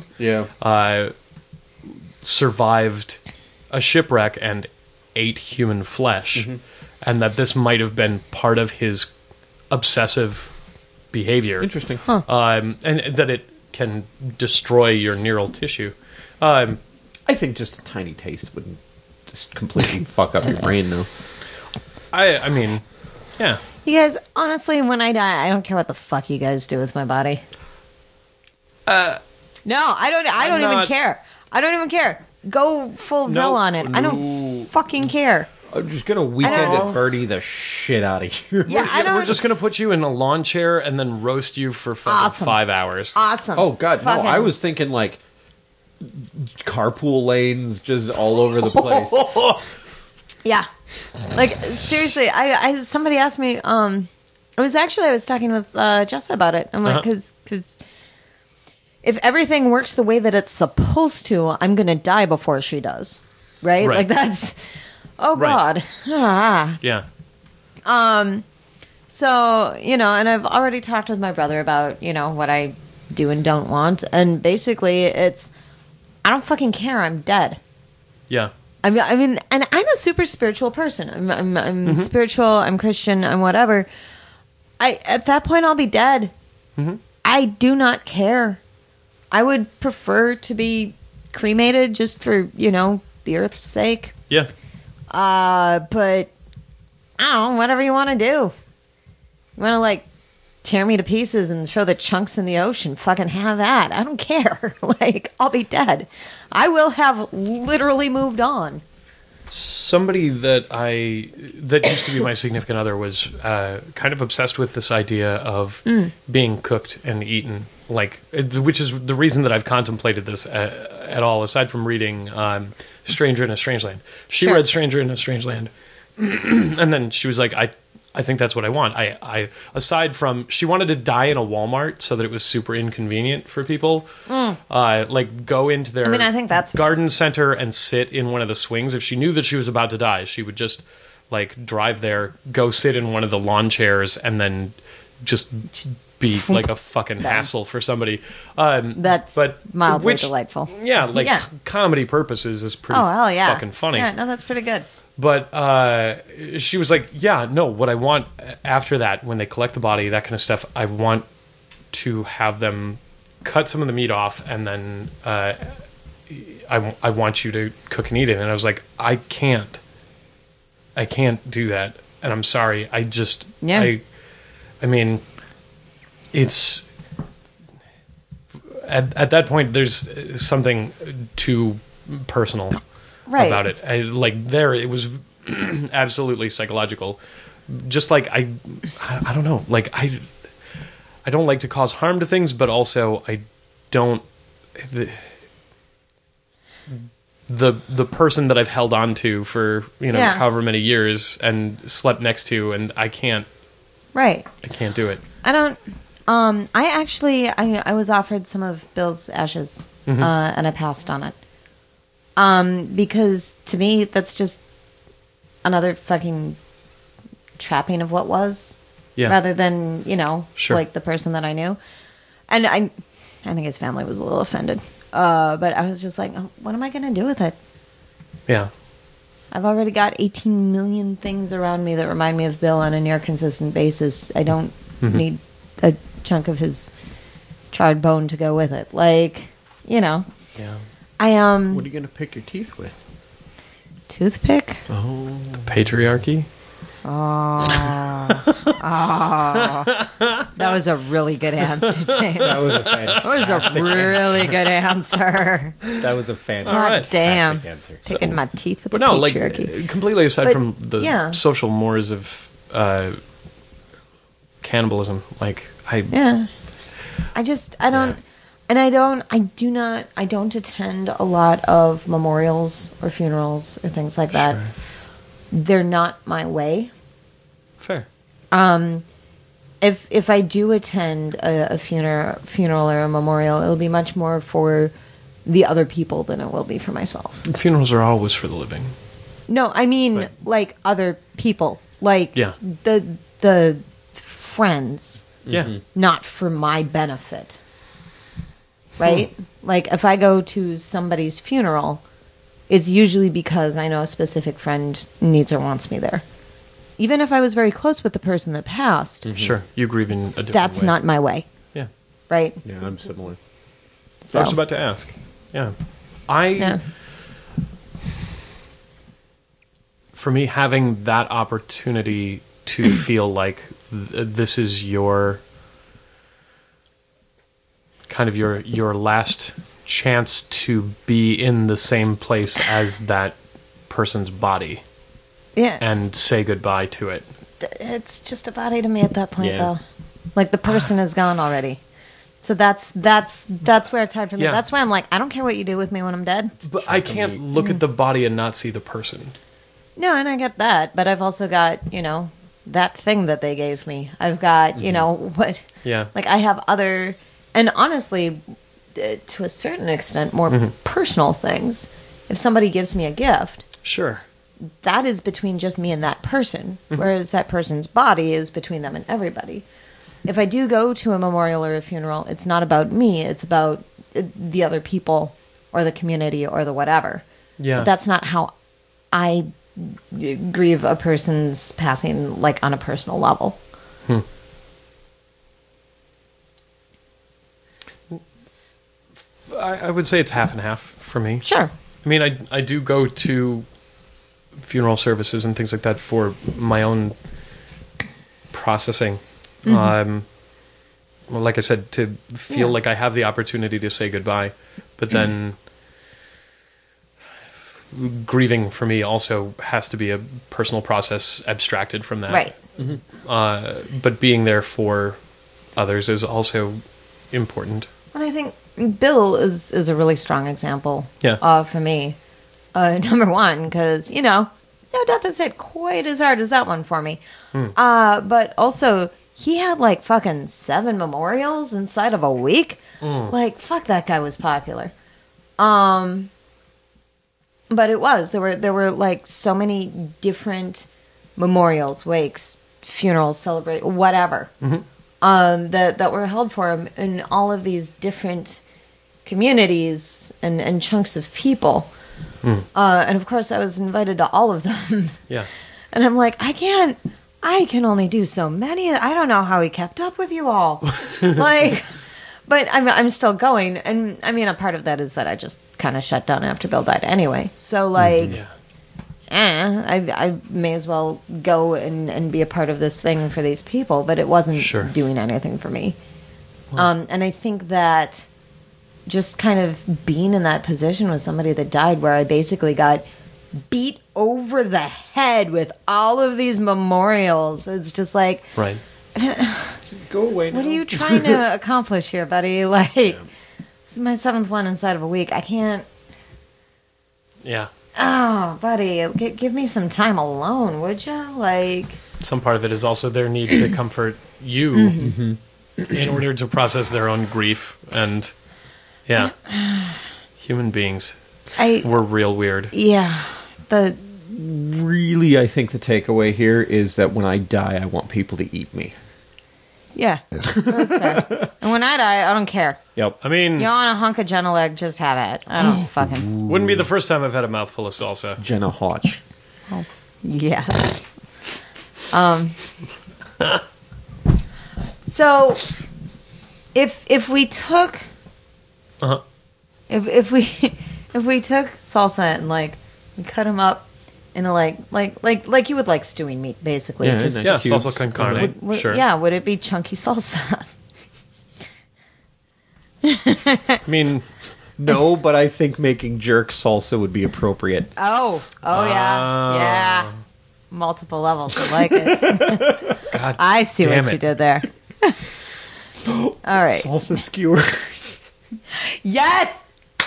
survived a shipwreck and ate human flesh, and that this might have been part of his obsessive behavior. interesting. And that it can destroy your neural tissue. I think just a tiny taste wouldn't just completely fuck up your brain, though. I mean, yeah. You guys, honestly, when I die, I don't care what the fuck you guys do with my body. No, I don't even not- care. I don't even care. Go full No, Vil on it. I no. don't fucking care. I'm just gonna weekend don't- at Birdie the shit out of you. Yeah, I don't. We're just gonna put you in a lawn chair and then roast you for fucking Awesome. 5 hours. Awesome. Oh god, no! Fucking- I was thinking like carpool lanes just all over the place. Yeah. Like seriously, I somebody asked me. It was actually I was talking with Jessa about it. I'm like, because if everything works the way that it's supposed to, I'm gonna die before she does. Right? Right. Like that's. Oh Right. God. Ah. Yeah. So, and I've already talked with my brother about, what I do and don't want. And basically, it's, I don't fucking care. I'm dead. Yeah. I mean, and I'm a super spiritual person. I'm spiritual. I'm Christian. I'm whatever. At that point, I'll be dead. I do not care. I would prefer to be cremated just for, the earth's sake. Yeah. But I don't know, whatever you want to do. You want to like tear me to pieces and throw the chunks in the ocean? Fucking have that. I don't care. Like, I'll be dead. I will have literally moved on. Somebody that used to be my significant other was kind of obsessed with this idea of being cooked and eaten, like, which is the reason that I've contemplated this at all, aside from reading Stranger in a Strange Land. She Sure. read Stranger in a Strange Land, and then she was like, I think that's what I want. I aside from, she wanted to die in a Walmart so that it was super inconvenient for people. Like go into their I think that's garden center and sit in one of the swings. If she knew that she was about to die, she would just like drive there, go sit in one of the lawn chairs, and just be like a fucking hassle for somebody. That's mildly delightful. Yeah, like Yeah. comedy purposes is pretty Oh, hell yeah. fucking funny. Yeah, no, that's pretty good. But she was like, yeah, no, what I want after that, when they collect the body, that kind of stuff, I want to have them cut some of the meat off, and then I want you to cook and eat it. And I was like, I can't do that. And I'm sorry. Yeah. I mean, it's at that point, there's something too personal Right. about it. It was absolutely psychological. Just like I don't know. Like I don't like to cause harm to things, but also I don't. the person that I've held on to for Yeah. however many years and slept next to, and I can't Right. do it. I don't. I actually I was offered some of Bill's ashes, and I passed on it. Because to me that's just another fucking trapping of what was, Yeah. rather than Sure. like the person that I knew. And I think his family was a little offended. But I was just like, oh, what am I going to do with it? Yeah. I've already got 18 million things around me that remind me of Bill on a near consistent basis. I don't need a chunk of his charred bone to go with it. Like, Yeah. I What are you going to pick your teeth with? toothpick. Oh. Patriarchy. That was a really good answer, James. That was a fantastic That was a really good answer. That was a fantastic God right. damn. answer. Picking my teeth with But the no, like patriarchy. completely aside But, from the yeah. social mores of cannibalism, like Yeah. I don't, and I don't attend a lot of memorials or funerals or things like that. Sure. They're not my way. Fair. If I do attend a funeral or a memorial, it'll be much more for the other people than it will be for myself. Funerals are always for the living. No, I mean Right. like other people, like Yeah. the friends, Yeah. not for my benefit. Right? Like if I go to somebody's funeral, it's usually because I know a specific friend needs or wants me there. Even if I was very close with the person that passed, Sure. You grieve in a different that's way. not my way, Yeah. right? Yeah, I'm similar. So, I was about to ask. Yeah. yeah. For me, having that opportunity to feel like this is your kind of your last chance to be in the same place as that person's body Yeah, and say goodbye to it. it's just a body to me at that point, Yeah. though. Like the person is gone already. So that's where it's hard for me. Yeah. That's why I'm like, I don't care what you do with me when I'm dead. But I can't look at the body and not see the person. No, and I get that, but I've also got, that thing that they gave me. I've got, what Yeah. like I have other, and honestly, to a certain extent, more personal things. If somebody gives me a gift, Sure. that is between just me and that person, whereas that person's body is between them and everybody. If I do go to a memorial or a funeral, it's not about me, it's about the other people or the community or the whatever. Yeah. But that's not how I grieve a person's passing, like on a personal level. I would say it's half and half for me. Sure. I mean, I do go to funeral services and things like that for my own processing. Well, like I said, to feel like I have the opportunity to say goodbye, but then grieving for me also has to be a personal process abstracted from that. Right. But being there for others is also important. And I think Bill is a really strong example for me. Number one, because, no death has hit quite as hard as that one for me. But also, he had like fucking 7 memorials inside of a week. Like, fuck, that guy was popular. But it was. There were like so many different memorials, wakes, funerals, celebrate, whatever. That were held for him in all of these different communities and chunks of people. And of course, I was invited to all of them. Yeah. And I'm like, I can only do so many. I don't know how he kept up with you all. But I'm still going. And I mean, a part of that is that I just kind of shut down after Bill died anyway. So I may as well go and be a part of this thing for these people, but it wasn't doing anything for me. And I think that just kind of being in that position with somebody that died, where I basically got beat over the head with all of these memorials, it's just like, Right. Go away now. what are you trying to accomplish here, buddy? Like, this is my 7th one inside of a week. I can't. Yeah. Oh, buddy, give me some time alone, would you? Like, Some part of it is also their need to comfort you in order to process their own grief. And, yeah. Human beings. We're real weird. Yeah. Really, I think the takeaway here is that when I die, I want people to eat me. Yeah. That's fair. And when I die, I don't care. Yep. I mean, You want a hunk of Jenna leg, just have it. I don't fucking... wouldn't be the first time I've had a mouthful of salsa. Jenna Hodge. Yes. So, if we took... Uh-huh. If we took salsa and like we cut them up into like you would like stewing meat, basically. Yeah, Just, nice. Yeah, Cubes. salsa con carne. Sure. Yeah, would it be chunky salsa? I mean, No, but I think making jerk salsa would be appropriate. Oh yeah. Multiple levels. I like it. God I see damn what you it. did there. All right. Salsa skewers. Yes.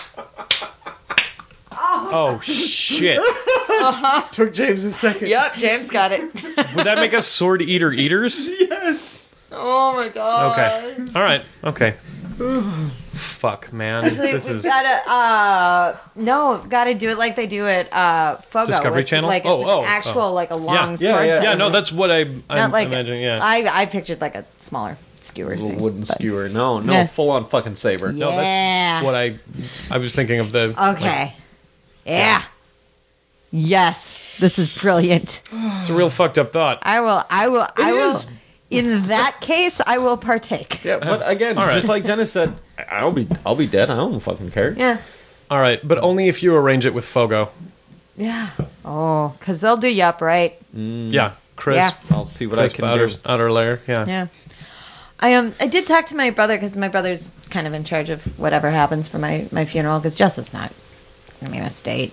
Oh, shit. Took James a second. Yep. James got it. Would that make us sword eater eaters? Yes. Oh my god. Okay. All right. Okay. Fuck, man. Actually, This we've is... gotta do it like they do at Fogo. Discovery It's Channel? Like it's Oh, an actual like a long Yeah. sword. Yeah, Yeah, type no, thing. that's what I'm Not like imagining, yeah. I pictured like a smaller skewer Little thing, wooden but- skewer. No, Yeah. full on fucking saber. No, Yeah. that's what I was thinking of the... Okay. Yeah. Yes. This is brilliant. It's a real fucked up thought. I will. is. In that case, I will partake. Yeah, but again, All right. just like Jenna said, I'll be dead. I don't fucking care. Yeah. All right, but only if you arrange it with Fogo. Yeah. Oh, because they'll do you up, right? Yeah, Chris. Yeah. I'll see what I Chris can do. outer layer. Yeah. Yeah. I did talk to my brother because my brother's kind of in charge of whatever happens for my funeral because Justin's not in my estate.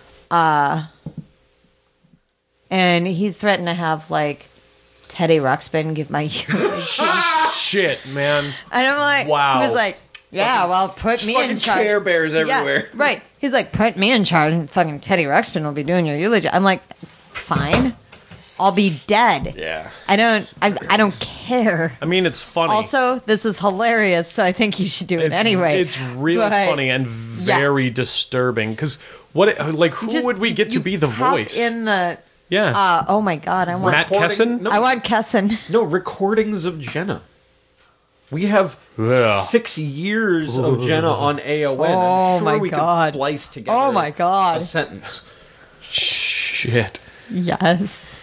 And he's threatened to have like Teddy Ruxpin give my eulogy. Shit, man. And I'm like, Wow. he was like, yeah, well, put me in fucking charge. Care Bears Yeah, everywhere. right. He's like, put me in charge, and fucking Teddy Ruxpin will be doing your eulogy. I'm like, fine, I'll be dead. Yeah. I don't care. I mean, it's funny. Also, this is hilarious, so I think you should do it it's, anyway. It's really But- funny and very disturbing. Because who Just- would we get to you be the pop voice? in the? Yeah. Oh my god, I want. Matt Recording- Kesson? No. I want Kesson. No, recordings of Jenna. We have Ugh. 6 years of Jenna on AON. Oh I'm sure my we God. could splice together Oh my God. a sentence. Shit. Yes.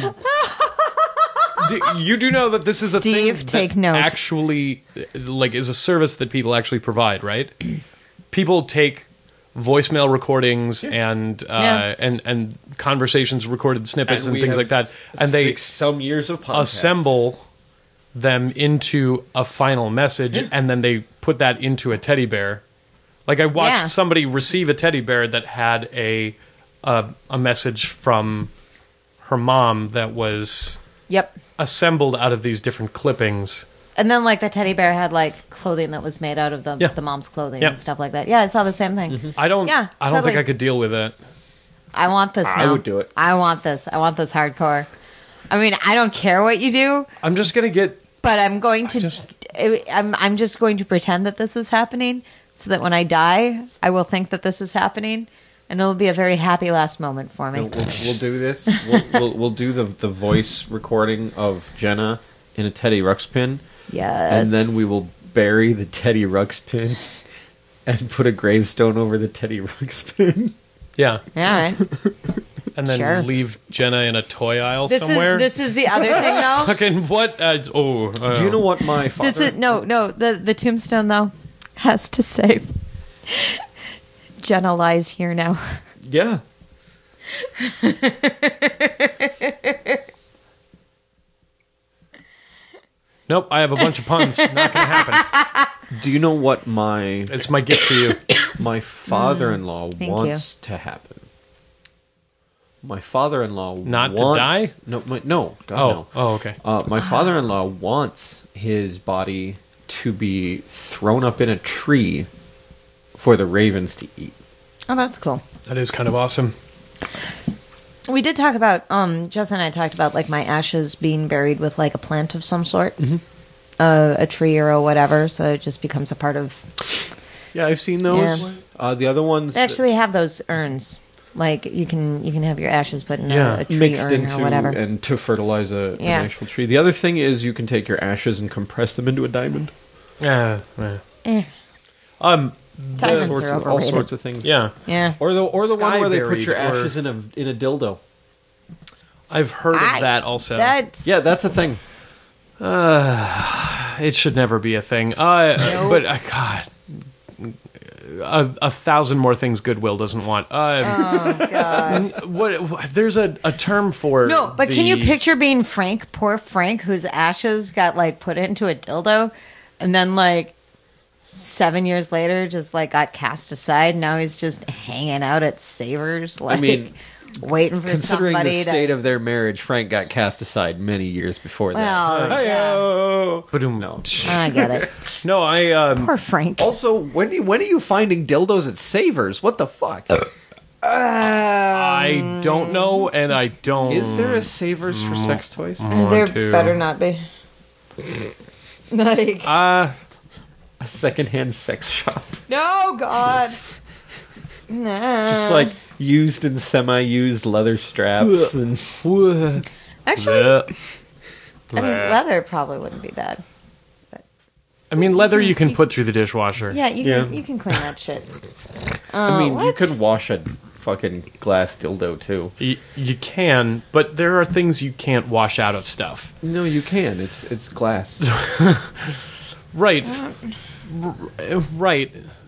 You do know that this is a Steve, thing take that note. actually is a service that people actually provide, right? People take voicemail recordings and Yeah. and conversations, recorded snippets, and we things have like that, and they some years of podcast. assemble them into a final message, and then they put that into a teddy bear. Like I watched Yeah. somebody receive a teddy bear that had a message from her mom that was Yep. assembled out of these different clippings. And then like the teddy bear had like clothing that was made out of the mom's clothing Yeah. and stuff like that. Yeah, I saw the same thing. I don't Yeah, think totally. I could deal with it. I want this now. I would do it. I want this. I want this hardcore. I mean, I don't care what you do, I'm just gonna get but I'm going to I'm just going to pretend that this is happening so that when I die, I will think that this is happening and it'll be a very happy last moment for me. We'll do this. We'll do the voice recording of Jenna in a Teddy Ruxpin, Yes. and then we will bury the Teddy Ruxpin and put a gravestone over the Teddy Ruxpin. yeah, All right. and then Sure. leave Jenna in a toy aisle This somewhere. is the other thing though. Fucking what? Do you know what my father? This is no. The tombstone though has to say, Jenna lies here now. Yeah. Nope, I have a bunch of puns. Not gonna happen. Do you know what my It's my gift to you. my father-in-law Thank wants to happen? My father-in-law Not to wants, die? No, God Oh, no. oh, okay. My father-in-law wants his body to be thrown up in a tree for the ravens to eat. Oh, that's cool. That is kind of awesome. We did talk about, Justin and I talked about, like, my ashes being buried with, like, a plant of some sort. A tree or whatever, so it just becomes a part of... Yeah, I've seen those. Yeah. The other ones They actually have those urns. Like, you can have your ashes put in a tree mixed urn into or whatever. and to fertilize an Yeah. actual tree. The other thing is you can take your ashes and compress them into a diamond. Yeah. Diamonds Sorts are of, all overrated. sorts of things. Yeah. Yeah. Or the one where they put Sky your buried, or- ashes in a dildo. I've heard of that also. That's... Yeah, that's a thing. It should never be a thing. But God, a thousand more things Goodwill doesn't want. Oh, God. What? There's a term for No, but can you the- picture being Frank, poor Frank, whose ashes got, like, put into a dildo, and then, like, 7 years later, just, like, got cast aside. Now he's just hanging out at Savers, like, mean, waiting for Considering somebody the state to... of their marriage, Frank got cast aside many years before that. Well, yeah. Hey-o. Ba-doom. No. I get it. No, I Poor Frank. Also, when are you finding dildos at Savers? What the fuck? I don't know, and I don't. Is there a Savers for sex toys? There to. better not be. Like, A secondhand sex shop. no, God. No. Just like used and semi-used leather straps and Actually, Bleh. I mean, leather probably wouldn't be bad. I mean, leather you can put through the dishwasher. Yeah, you Yeah. can clean that shit. I mean, you what? could wash a fucking glass dildo too. You can, but there are things you can't wash out of stuff. No, you can. It's glass. Right. Right.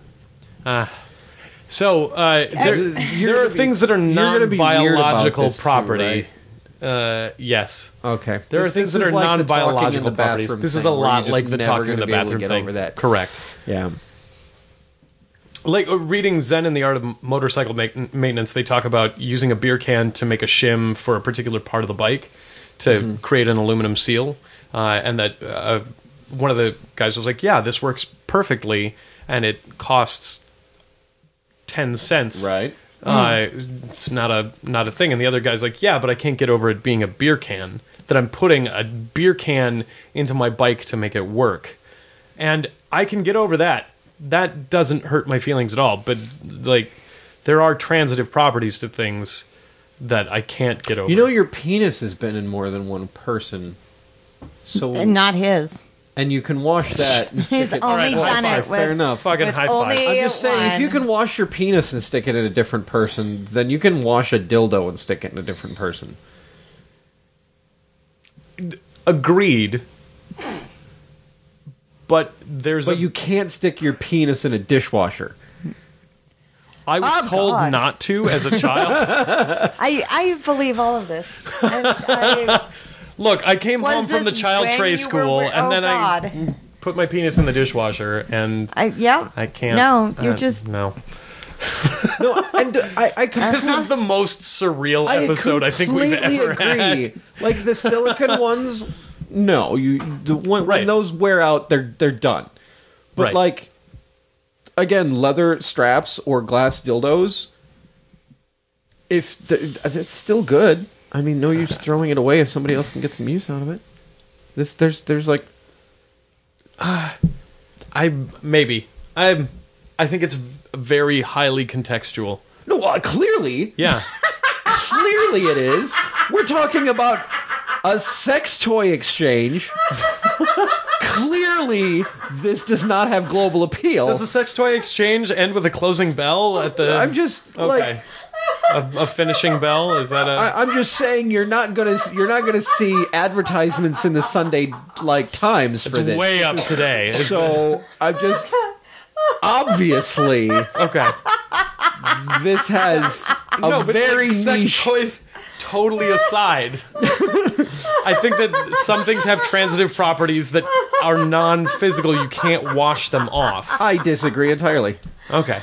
So there are things that are gonna be weird about non-biological this too, property. Yes. Okay. There are things that are non-biological properties. This is a lot like the talking in the bathroom get thing. over that. Correct. Yeah. Like reading Zen and the Art of Motorcycle Maintenance, they talk about using a beer can to make a shim for a particular part of the bike to create an aluminum seal. And that one of the guys was like, yeah, this works perfectly, and it costs 10 cents. Right. It's not a thing. And the other guy's like, yeah, but I can't get over it being a beer can, that I'm putting a beer can into my bike to make it work. And I can get over that. That doesn't hurt my feelings at all. But, like, there are transitive properties to things that I can't get over. You know, your penis has been in more than one person. So Not his. and you can wash that. And stick He's it- only High done five, it with... Fair enough. Fucking with high five. only I'm just saying, if you one. can wash your penis and stick it in a different person, then you can wash a dildo and stick it in a different person. Agreed. But there's But you can't stick your penis in a dishwasher. I was Oh, told God. not to as a child. I believe all of this. I, Look, I came Was home from the this child when tray you were school, wi- and oh, then God. I put my penis in the dishwasher, and yeah. I can't. No, you're just... no. No, and I This is the most surreal episode I think we've completely ever agree. had. Like the silicone ones, no, when Right. those wear out, they're done. But Right. like, again, leather straps or glass dildos, if it's still good. I mean, no use throwing it away if somebody else can get some use out of it. There's like, I think it's very highly contextual. no, clearly, Yeah. clearly it is. We're talking about a sex toy exchange. Clearly, this does not have global appeal. Does the sex toy exchange end with a closing bell at the? I'm just okay. like, A finishing bell? Is that a? I'm just saying you're not gonna see advertisements in the Sunday like Times It's for this. way up today. So I'm just obviously Okay. this has a No, but very like, sex niche. toys totally aside. I think that some things have transitive properties that are non-physical. You can't wash them off. I disagree entirely. Okay.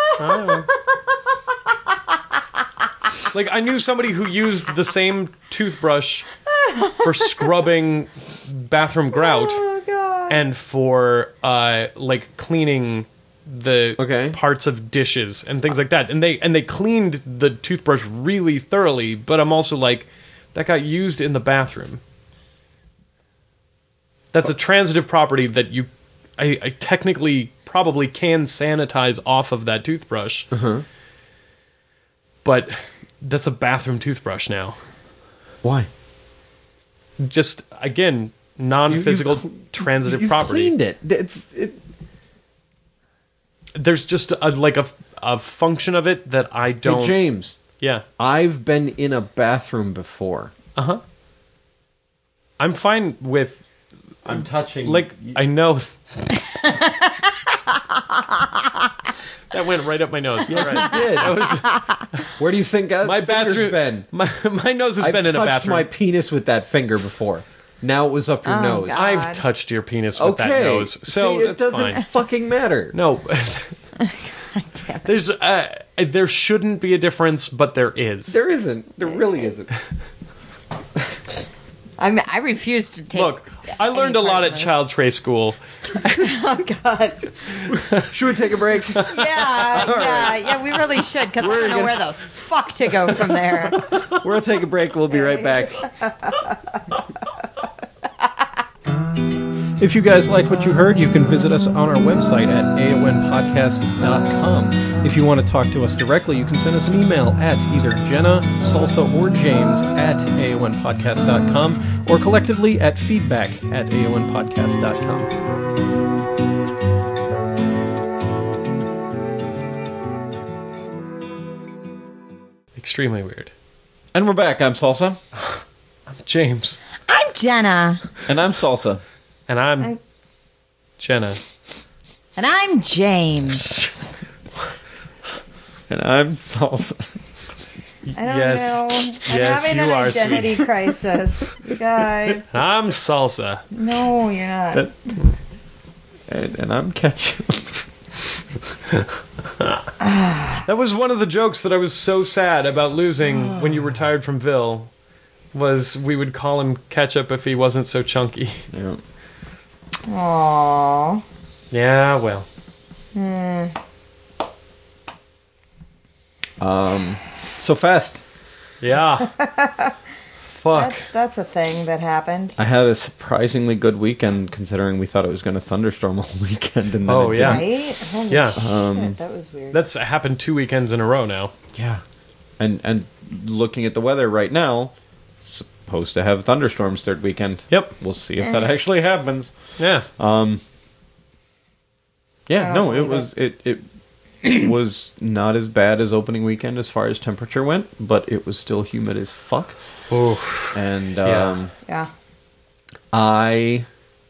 Like, I knew somebody who used the same toothbrush for scrubbing bathroom grout Oh, God. and for, like, cleaning the Okay. parts of dishes and things like that. And they cleaned the toothbrush really thoroughly, but I'm also like, that got used in the bathroom. That's a transitive property that I technically probably can sanitize off of that toothbrush. But that's a bathroom toothbrush now. Why? Just, again, non-physical transitive You've property. cleaned it. There's just a function of it that I don't... Hey, James, Yeah. I've been in a bathroom before. Uh-huh. I'm fine with... I'm touching... I know... That went right up my nose. Yes, Right. it did. That was, Where do you think my bathroom... been? My nose has I've been in a touched bathroom. my penis with that finger before. Now it was up your nose. God. I've touched your penis with Okay. that nose. So See, it that's doesn't fine. fucking matter. No. There's there shouldn't be a difference, but there is. There isn't. There really isn't. I refuse to take. Look, I learned a any lot part at of this. Child Tray School. Oh God. Should we take a break? Yeah. We really should, because I don't know where the fuck to go from there. We're going to take a break. We'll be right back. If you guys like what you heard, you can visit us on our website at aonpodcast.com. If you want to talk to us directly, you can send us an email at either Jenna, Salsa, or James at aonpodcast.com, or collectively at feedback at aonpodcast.com. Extremely weird. And we're back. I'm Salsa. James. I'm Jenna. And I'm Salsa. And I'm Jenna. And I'm James. And I'm Salsa. I don't Yes. know. I'm Yes, having you an are identity crisis. You guys. I'm Salsa. No, you're not. And I'm Ketchup. That was one of the jokes that I was so sad about losing when you retired from Ville. Was we would call him Ketchup if he wasn't so chunky. Yeah. Aww. Yeah, well. So fast. Yeah. Fuck. That's a thing that happened. I had a surprisingly good weekend, considering we thought it was going to thunderstorm all weekend. And then Oh, it yeah. didn't. Right? Holy Yeah. shit, that was weird. That's happened 2 weekends in a row now. Yeah. And looking at the weather right now, supposed to have thunderstorms third weekend. Yep. We'll see if that actually happens. Yeah. Yeah, I no, don't it believe was it was not as bad as opening weekend as far as temperature went, but it was still humid as fuck. Oof. And Yeah. Yeah. I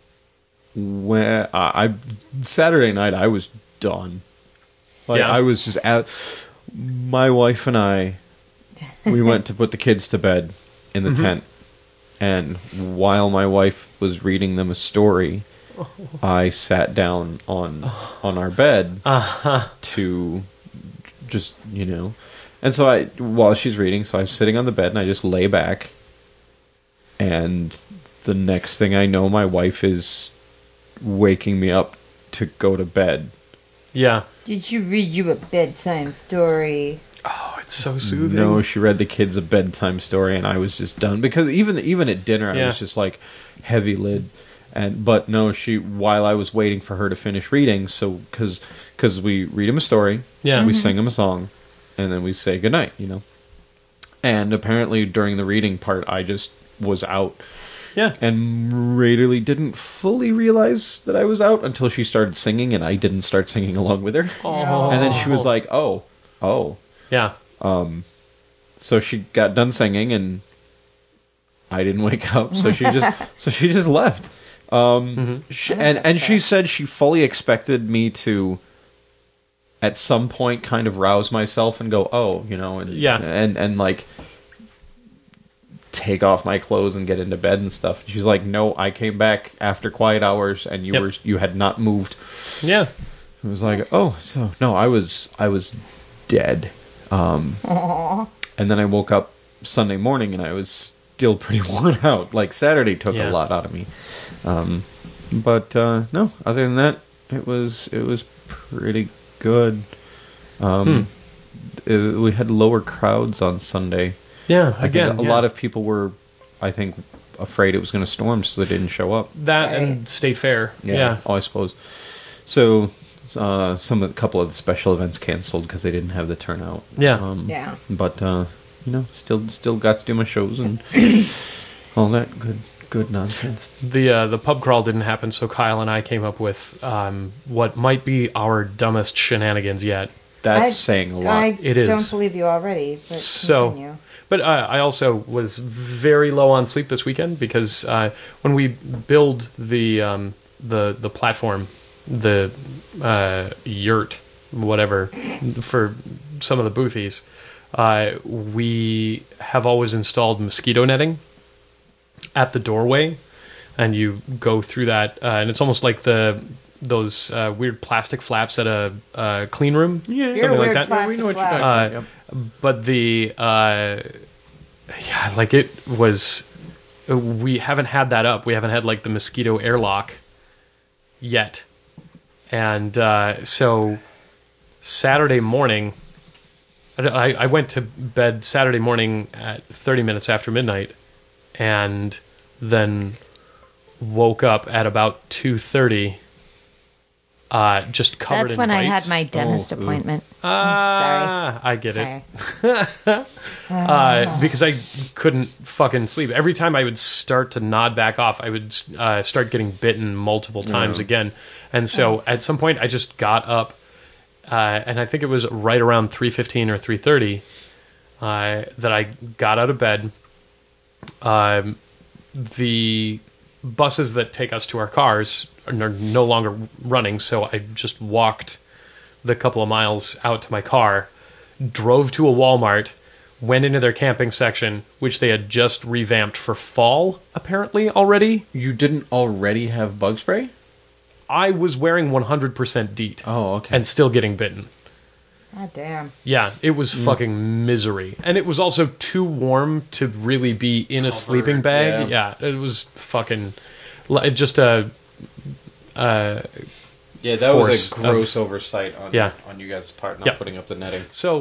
Saturday night I was done. Like Yeah. I was just out. My wife and I, we went to put the kids to bed in the tent, and while my wife was reading them a story, I sat down on our bed to just and so while she's reading, so I'm sitting on the bed and I just lay back, and the next thing I know, my wife is waking me up to go to bed. Yeah. Did you read you a bedtime story? Oh, it's so soothing. No, she read the kids a bedtime story, and I was just done, because even at dinner I Yeah. was just like heavy lid, but no, while I was waiting for her to finish reading, so because we read him a story, Yeah. we sing him a song, and then we say goodnight, and apparently during the reading part I just was out. Yeah. And really didn't fully realize that I was out until she started singing, and I didn't start singing along with her. Oh. And then she was like, oh. Yeah. So she got done singing, and I didn't wake up, so she just left. And she said she fully expected me to, at some point, kind of rouse myself and go, and Yeah. and like take off my clothes and get into bed and stuff. She's like, no, I came back after quiet hours, and you had not moved. Yeah. It was like, so no, I was dead. And then I woke up Sunday morning and I was still pretty worn out. Like Saturday took a lot out of me. But no, other than that, It was pretty good. We had lower crowds on Sunday. Yeah, I think a lot of people were, I think, afraid it was going to storm, so they didn't show up. that Right. and State Fair. Yeah. Oh, I suppose. So, a couple of the special events canceled because they didn't have the turnout. Yeah. Yeah. But still got to do my shows and all that good nonsense. The pub crawl didn't happen, so Kyle and I came up with what might be our dumbest shenanigans yet. That's saying a lot. It is. Don't believe you already, but So- continue. But I also was very low on sleep this weekend because when we build the platform, the yurt, whatever, for some of the boothies, we have always installed mosquito netting at the doorway, and you go through that, and it's almost like those weird plastic flaps at a clean room, Yeah, You're something a like weird that. plastic we know what you're flap. talking about. But the like it was, we haven't had that up. We haven't had like the mosquito airlock yet, and so Saturday morning, I went to bed Saturday morning at 30 minutes after midnight, and then woke up at about 2:30. Just covered That's in when I had bites. my dentist Oh, ooh. appointment. I get it. Okay. Because I couldn't fucking sleep. Every time I would start to nod back off, I would start getting bitten multiple times again. And so at some point, I just got up, and I think it was right around 3:15 or 3:30 that I got out of bed. The buses that take us to our cars are no longer running, so I just walked the couple of miles out to my car, drove to a Walmart, went into their camping section, which they had just revamped for fall, apparently, already. You didn't already have bug spray? I was wearing 100% DEET Oh, okay. and still getting bitten. God damn. Yeah, it was fucking misery. And it was also too warm to really be in a sleeping bag. Yeah, it was fucking... just a... Yeah, that was force a gross oversight on Yeah. on you guys' part, not Yeah. putting up the netting. So,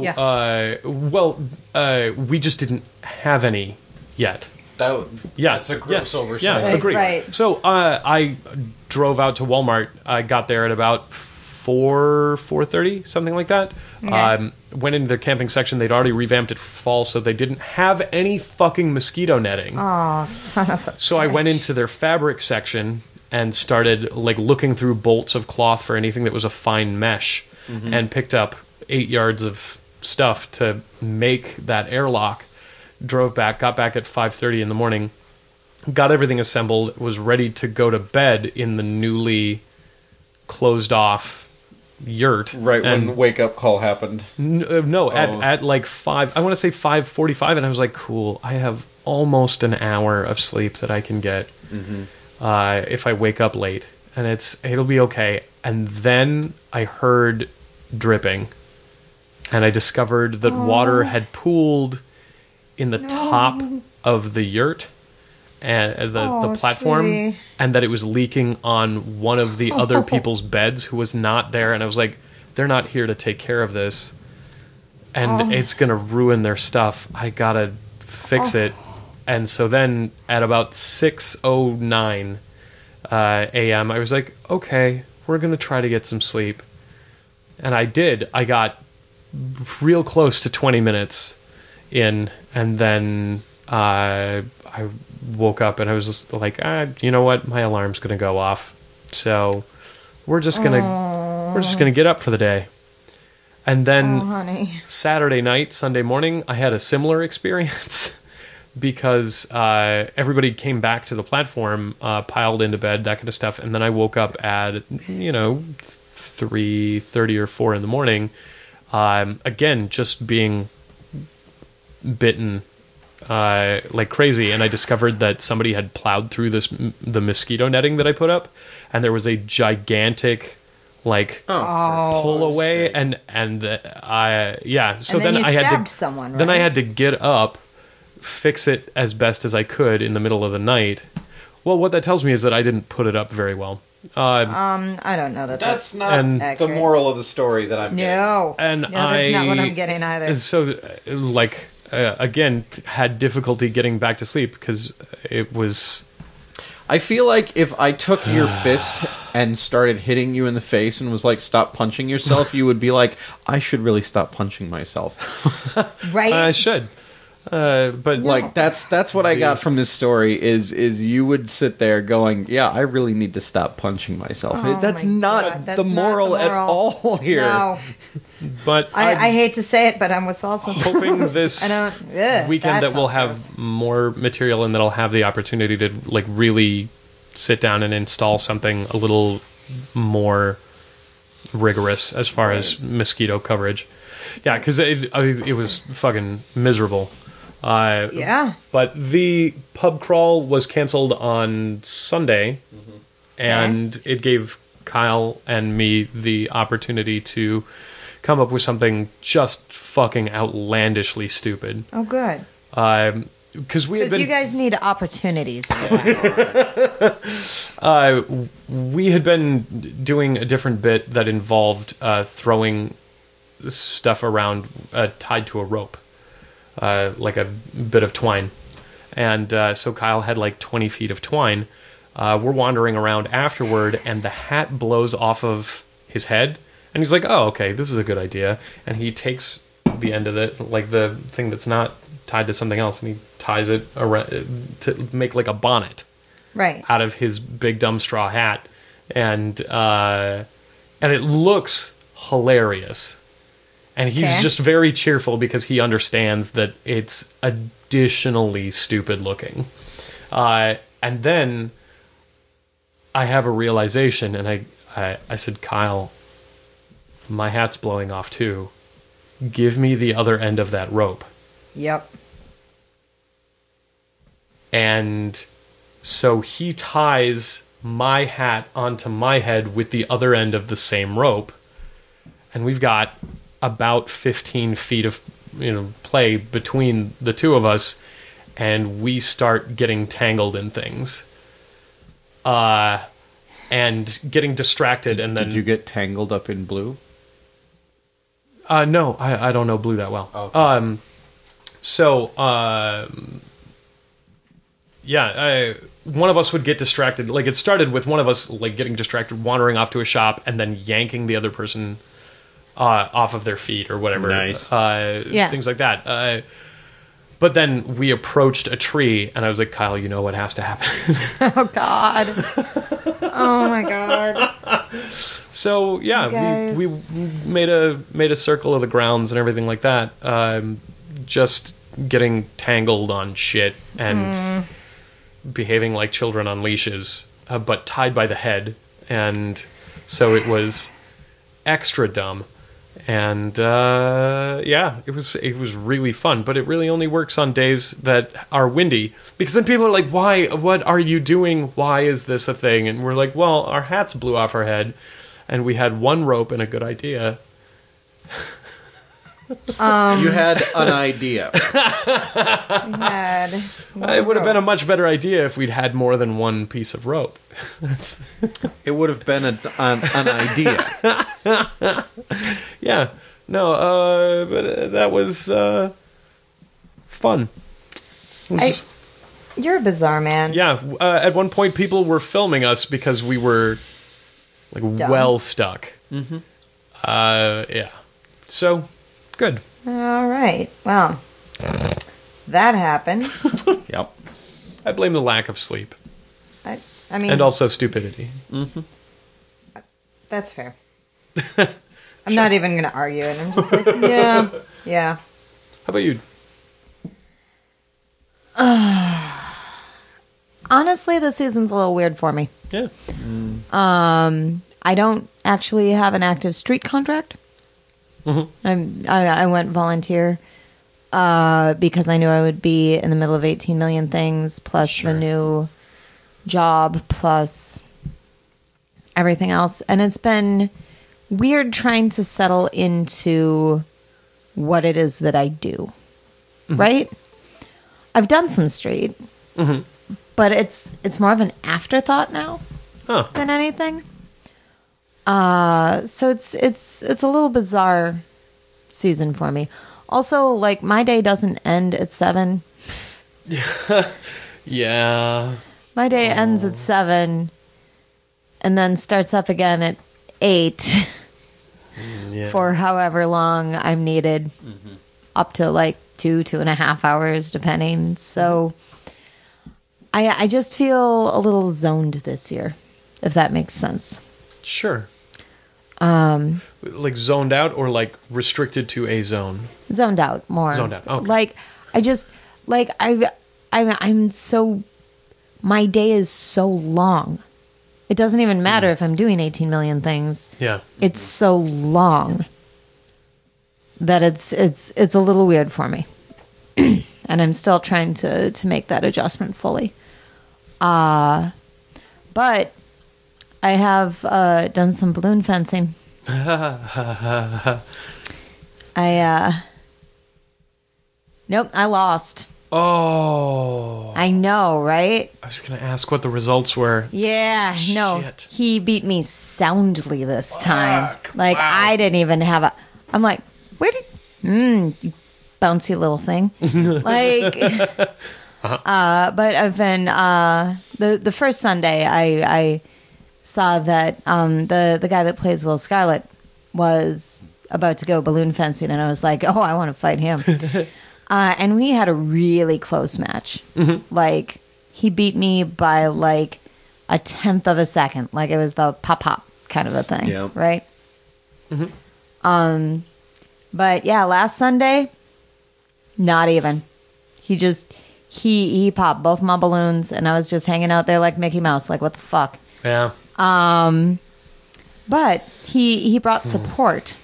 we just didn't have any yet. Yeah, that's a gross oversight. Yeah, Right, agree. right. So I drove out to Walmart. I got there at about 4:30, something like that. Okay. Went into their camping section. They'd already revamped it for fall, so they didn't have any fucking mosquito netting. Oh, son of a So I went bitch. into their fabric section and started like looking through bolts of cloth for anything that was a fine mesh, and picked up 8 yards of stuff to make that airlock. Drove back, got back at 5:30 in the morning, got everything assembled, was ready to go to bed in the newly closed off yurt. Right And- when wake up call happened. no, Oh. at like 5, I want to say 5:45, and I was like, cool, I have almost an hour of sleep that I can get if I wake up late, and it'll be okay. And then I heard dripping, and I discovered that water had pooled in the top of the yurt and the platform, sweetie. and that it was leaking on one of the other people's beds who was not there. And I was like, they're not here to take care of this, and it's gonna ruin their stuff. I gotta fix it. And so then at about 6:09 a.m., I was like, okay, we're gonna try to get some sleep. And I did. I got real close to 20 minutes in, and then I woke up and I was just like, you know what, my alarm's gonna go off, so we're just gonna get up for the day. And then Oh, honey. Saturday night, Sunday morning, I had a similar experience because everybody came back to the platform, piled into bed, that kind of stuff, and then I woke up at 3:30 or 4 in the morning, again just being bitten like crazy, and I discovered that somebody had plowed through the mosquito netting that I put up, and there was a gigantic pull away, and so and then you I had stabbed to someone, right? then I had to get up, fix it as best as I could in the middle of the night. Well, what that tells me is that I didn't put it up very well. I don't know that That's not And- the accurate. moral of the story that I'm getting. No. And no, that's not what I'm getting either. And so, again, had difficulty getting back to sleep because it was. I feel like if I took your fist and started hitting you in the face and was like, stop punching yourself, you would be like, I should really stop punching myself. Right? I should. But Like that's what I got from this story is you would sit there going, yeah, I really need to stop punching myself. Oh that's my not God, that's the not moral the at moral. all here. No. but I hate to say it, but I'm with Salsa. hoping this I don't. Ugh, weekend that we'll felt have gross. more material and that I'll have the opportunity to like really sit down and install something a little more rigorous as far as mosquito coverage. Yeah, because it was fucking miserable. Yeah. But the pub crawl was canceled on Sunday, and it gave Kyle and me the opportunity to come up with something just fucking outlandishly stupid. Oh, good. Because we had Because been you guys need opportunities for that. we had been doing a different bit that involved throwing stuff around tied to a rope, like a bit of twine. And so Kyle had like 20 feet of twine. We're wandering around afterward, and the hat blows off of his head. And he's like, oh, okay, this is a good idea. And he takes the end of it, like the thing that's not tied to something else, and he ties it around to make like a bonnet Right. out of his big dumb straw hat, and it looks hilarious. And he's Okay. just very cheerful because he understands that it's additionally stupid looking. And then I have a realization, and I said, Kyle, my hat's blowing off too. Give me the other end of that rope. Yep. And so he ties my hat onto my head with the other end of the same rope. And we've got about 15 feet of play between the two of us, and we start getting tangled in things. And getting distracted, and then Did you get tangled up in blue? no, I don't know blue that well. Okay. One of us would get distracted. Like it started with one of us like getting distracted, wandering off to a shop, and then yanking the other person off of their feet or whatever. Nice. Yeah. Things like that. But then we approached a tree, and I was like, Kyle, you know what has to happen. Oh God. Oh my God. So yeah, Guys. we made a circle of the grounds and everything like that. Just getting tangled on shit and behaving like children on leashes, but tied by the head, and so it was extra dumb. And it was really fun, but it really only works on days that are windy, because then people are like, why, what are you doing, why is this a thing? And we're like, well, our hats blew off our head and we had one rope and a good idea. You had an idea. Had It would have been a much better idea if we'd had more than one piece of rope. It would have been an idea. Yeah, no, but that was fun. It was- You're a bizarre man. yeah, at one point people were filming us because we were like Dumb. well stuck. Mm-hmm. Yeah, so good. All right. Well, that happened. Yep. I blame the lack of sleep I mean, and also stupidity. that's fair. I'm not even going to argue it. I'm just like, yeah, yeah. How about you? Honestly, this season's a little weird for me. Yeah. I don't actually have an active street contract. I went volunteer because I knew I would be in the middle of 18 million things, plus the new job, plus everything else. And it's been weird trying to settle into what it is that I do. Right? I've done some street, but it's more of an afterthought now. Huh. than anything. So it's a little bizarre season for me. Also, like, my day doesn't end at 7. Yeah. My day ends at 7 and then starts up again at 8 Yeah. for however long I'm needed, up to like 2.5 hours, depending. So I just feel a little zoned this year, if that makes sense. Sure. Like zoned out or like restricted to a zone? Zoned out more. Zoned out, okay. Like, I just, like, I'm so, my day is so long. It doesn't even matter if I'm doing 18 million things. Yeah. It's so long that it's a little weird for me. And I'm still trying to make that adjustment fully. But I have done some balloon fencing. Nope, I lost. Oh. I know, right? I was going to ask what the results were. Yeah, no. Shit. He beat me soundly this time. Fuck, Like, wow. I didn't even have a... I'm like, where did... you bouncy little thing. Like... but I've been... the first Sunday, I saw that the guy that plays Will Scarlet was about to go balloon fencing, and I was like, oh, I want to fight him. And we had a really close match. Like, he beat me by like 1/10 of a second. Like, it was the pop kind of a thing. Yeah. Right? But yeah, last Sunday, not even. He just, he popped both my balloons, and I was just hanging out there like Mickey Mouse. Like, what the fuck? Yeah. But he brought support.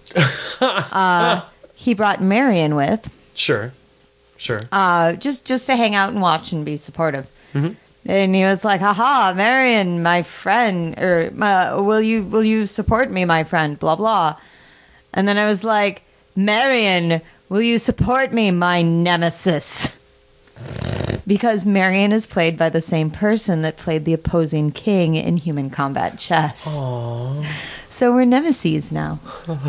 He brought Marion with. Sure. Just to hang out and watch and be supportive. And he was like, haha, Marion, my friend, or will you support me, my friend, blah, blah. And then I was like, Marion, will you support me, my nemesis? Because Marion is played by the same person that played the opposing king in Human Combat Chess. Aww. So we're nemesis now.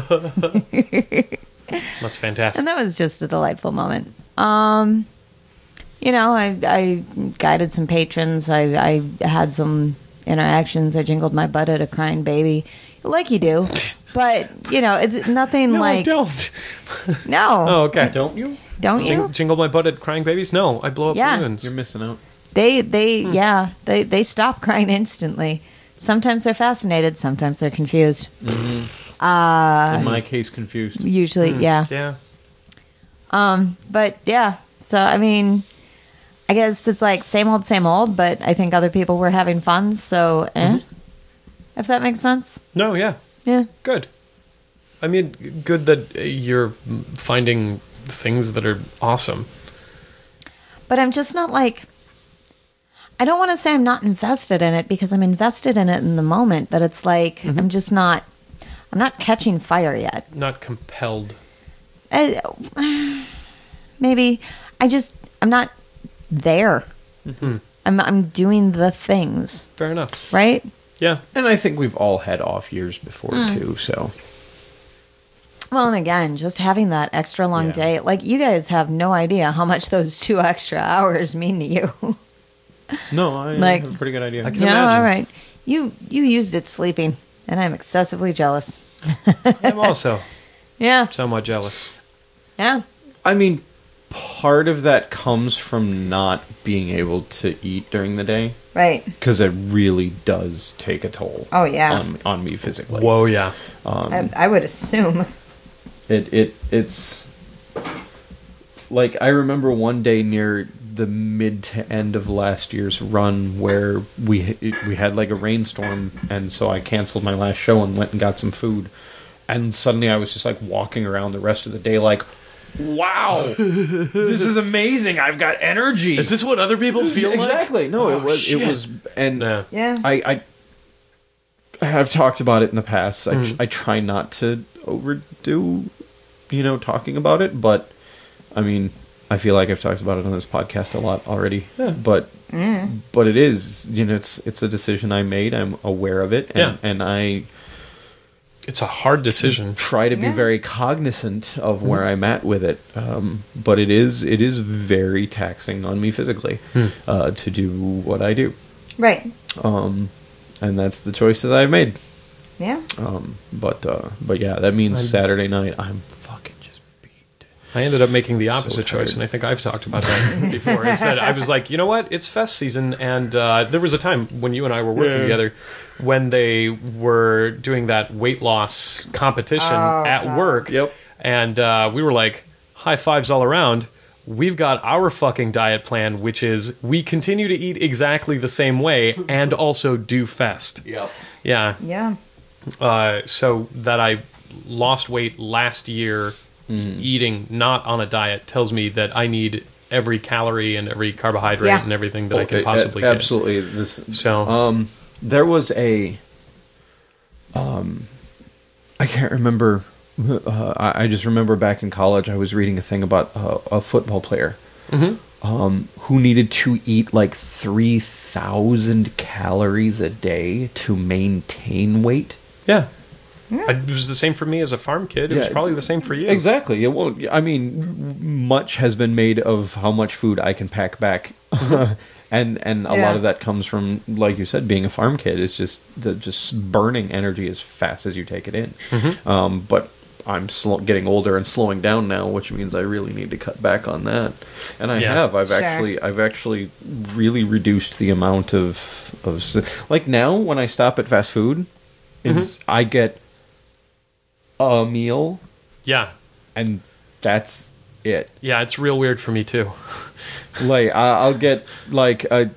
That's fantastic. And that was just a delightful moment. You know, I guided some patrons. I had some interactions. I jingled my butt at a crying baby, like you do. But, you know, it's nothing No, I like... don't. No. Oh, okay. Don't you? Don't you? Jingle my butt at crying babies? No, I blow up Yeah. balloons. You're missing out. They stop crying instantly. Sometimes they're fascinated. Sometimes they're confused. In my case, confused. Usually, yeah. Yeah. But yeah, so I mean, I guess it's like same old, but I think other people were having fun, so if that makes sense. No, yeah. Yeah. Good. I mean, good that you're finding things that are awesome. But I'm just not like, I don't want to say I'm not invested in it, because I'm invested in it in the moment, but it's like, I'm not catching fire yet. Not compelled. Maybe I'm not there. I'm doing the things, Fair enough. right? Yeah. And I think we've all had off years before, too, so... Well, and again, just having that extra long Yeah. day, like, you guys have no idea how much those 2 extra hours mean to you. No, I Like- have a pretty good idea. I can Yeah, imagine. all right. You used it sleeping, and I'm excessively jealous. I'm also Yeah, somewhat jealous. yeah. I mean, part of that comes from not being able to eat during the day, Right. because it really does take a toll. Oh, yeah. on me physically. Whoa, yeah. I would assume. It's like, I remember one day near the mid to end of last year's run where we had like a rainstorm, and so I canceled my last show and went and got some food, and suddenly I was just like walking around the rest of the day like, wow, this is amazing, I've got energy. Is this what other people feel like? Exactly. No, Oh, it was shit. and Yeah. Yeah. I have talked about it in the past. I try not to overdo, talking about it, but I mean, I feel like I've talked about it on this podcast a lot already. Yeah. But it is, it's a decision I made. I'm aware of it, and I It's a hard decision. try to be Yeah. very cognizant of where I'm at with it. But it is very taxing on me physically to do what I do. Right. And that's the choices I've made. Yeah. But yeah, that means Saturday night I'm fucking just beat. I ended up making the opposite tired. choice, and I think I've talked about that before. Is that I was like, you know what? It's fest season, and there was a time when you and I were working together when they were doing that weight loss competition at God. work. Yep. And we were like, high fives all around. We've got our fucking diet plan, which is we continue to eat exactly the same way and also do fest. Yep. Yeah. Yeah. So that I lost weight last year eating not on a diet tells me that I need every calorie and every carbohydrate Yeah. and everything that I can possibly get. Absolutely. So There was a I can't remember. I just remember back in college I was reading a thing about a football player who needed to eat like 3,000 calories a day to maintain weight. yeah. It was the same for me as a farm kid. It was Yeah. probably the same for you. Exactly. Yeah, well, I mean, much has been made of how much food I can pack back, and a Yeah. lot of that comes from, like you said, being a farm kid. It's just burning energy as fast as you take it in. But I'm getting older and slowing down now, which means I really need to cut back on that. And I Yeah. have. I've Sure. actually really reduced the amount of like now when I stop at fast food, I get a meal Yeah. and that's it. Yeah, it's real weird for me too. Like I'll get like a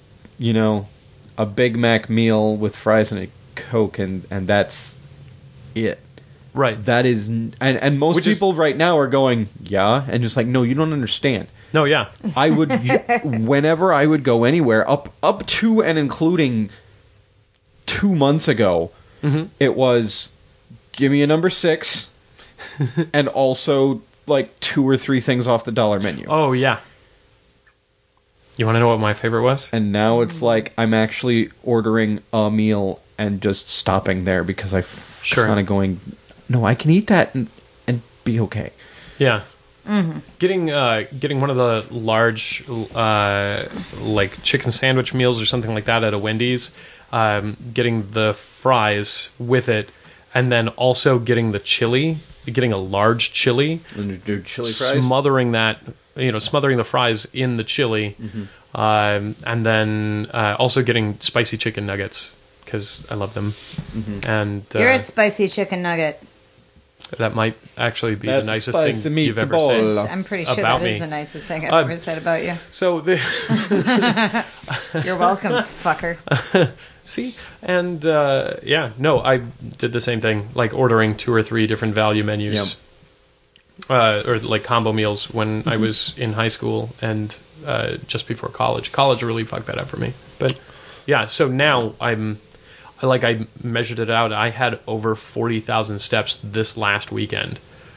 Big Mac meal with fries and a Coke, and that's it. Right. That is, and most Which is- people right now are going, yeah, and just like, no, you don't understand. No, yeah. I would, whenever I would go anywhere, up to and including 2 months ago, it was, give me a number 6, and also like 2 or 3 things off the dollar menu. Oh, yeah. You want to know what my favorite was? And now it's like I'm actually ordering a meal and just stopping there because I'm Sure. kind of going, no, I can eat that and be okay. Yeah. Getting one of the large like chicken sandwich meals or something like that at a Wendy's, getting the fries with it, and then also getting the chili, getting a large chili, And do chili fries. smothering the fries in the chili, and then also getting spicy chicken nuggets because I love them, and You're a spicy chicken nugget. that might actually be the That's nicest spicy thing you've ever meatball. said. Hello. I'm pretty sure About that is me. the nicest thing I've Uh, ever said about you. So the You're welcome, fucker. see, and I did the same thing, like ordering 2 or 3 different value menus, or like combo meals when I was in high school and just before college. College really fucked that up for me. But yeah, so now I measured it out. I had over 40,000 steps this last weekend.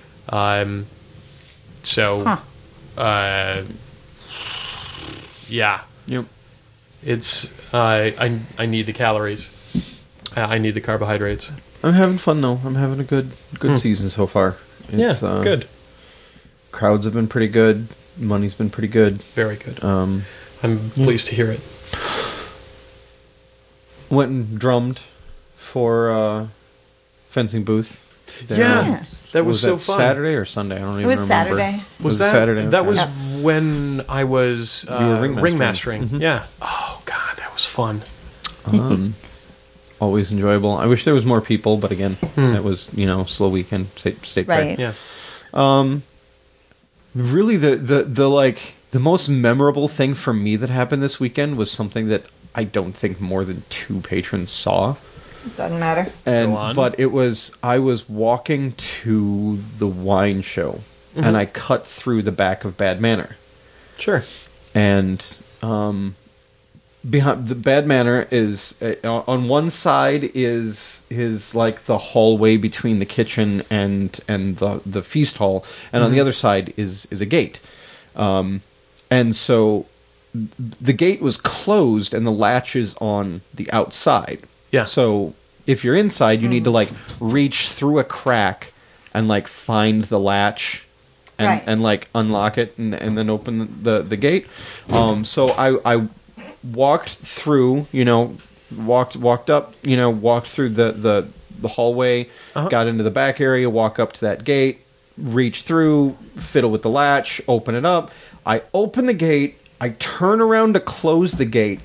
Yeah. Yep. It's I need the calories. I need the carbohydrates. I'm having fun though. I'm having a good season so far. It's, Good. Crowds have been pretty good. Money's been pretty good. Very good. Um, I'm pleased to hear it. went and drummed for fencing booth. there. Yeah, that was so that fun. Saturday or Sunday? I don't even was remember. Saturday. Was that Saturday? That Okay. was when I was You were ringmastering. ringmastering. Yeah. Oh god, that was fun. Always enjoyable. I wish there was more people, but again, it was slow weekend, state Right. fair. Yeah. Really, the most memorable thing for me that happened this weekend was something that I don't think more than 2 patrons saw. Doesn't matter. And Go on. but I was walking to the wine show, and I cut through the back of Bad Manor. Sure. And behind the Bad Manor is on one side is like the hallway between the kitchen and the feast hall, and on the other side is a gate. And so the gate was closed and the latch is on the outside. Yeah. So if you're inside, you need to like reach through a crack and like find the latch and, Right. and like unlock it and then open the gate. So I walked through, walked up, walked through the hallway, got into the back area, walk up to that gate, reach through, fiddle with the latch, open it up. I open the gate, I turn around to close the gate,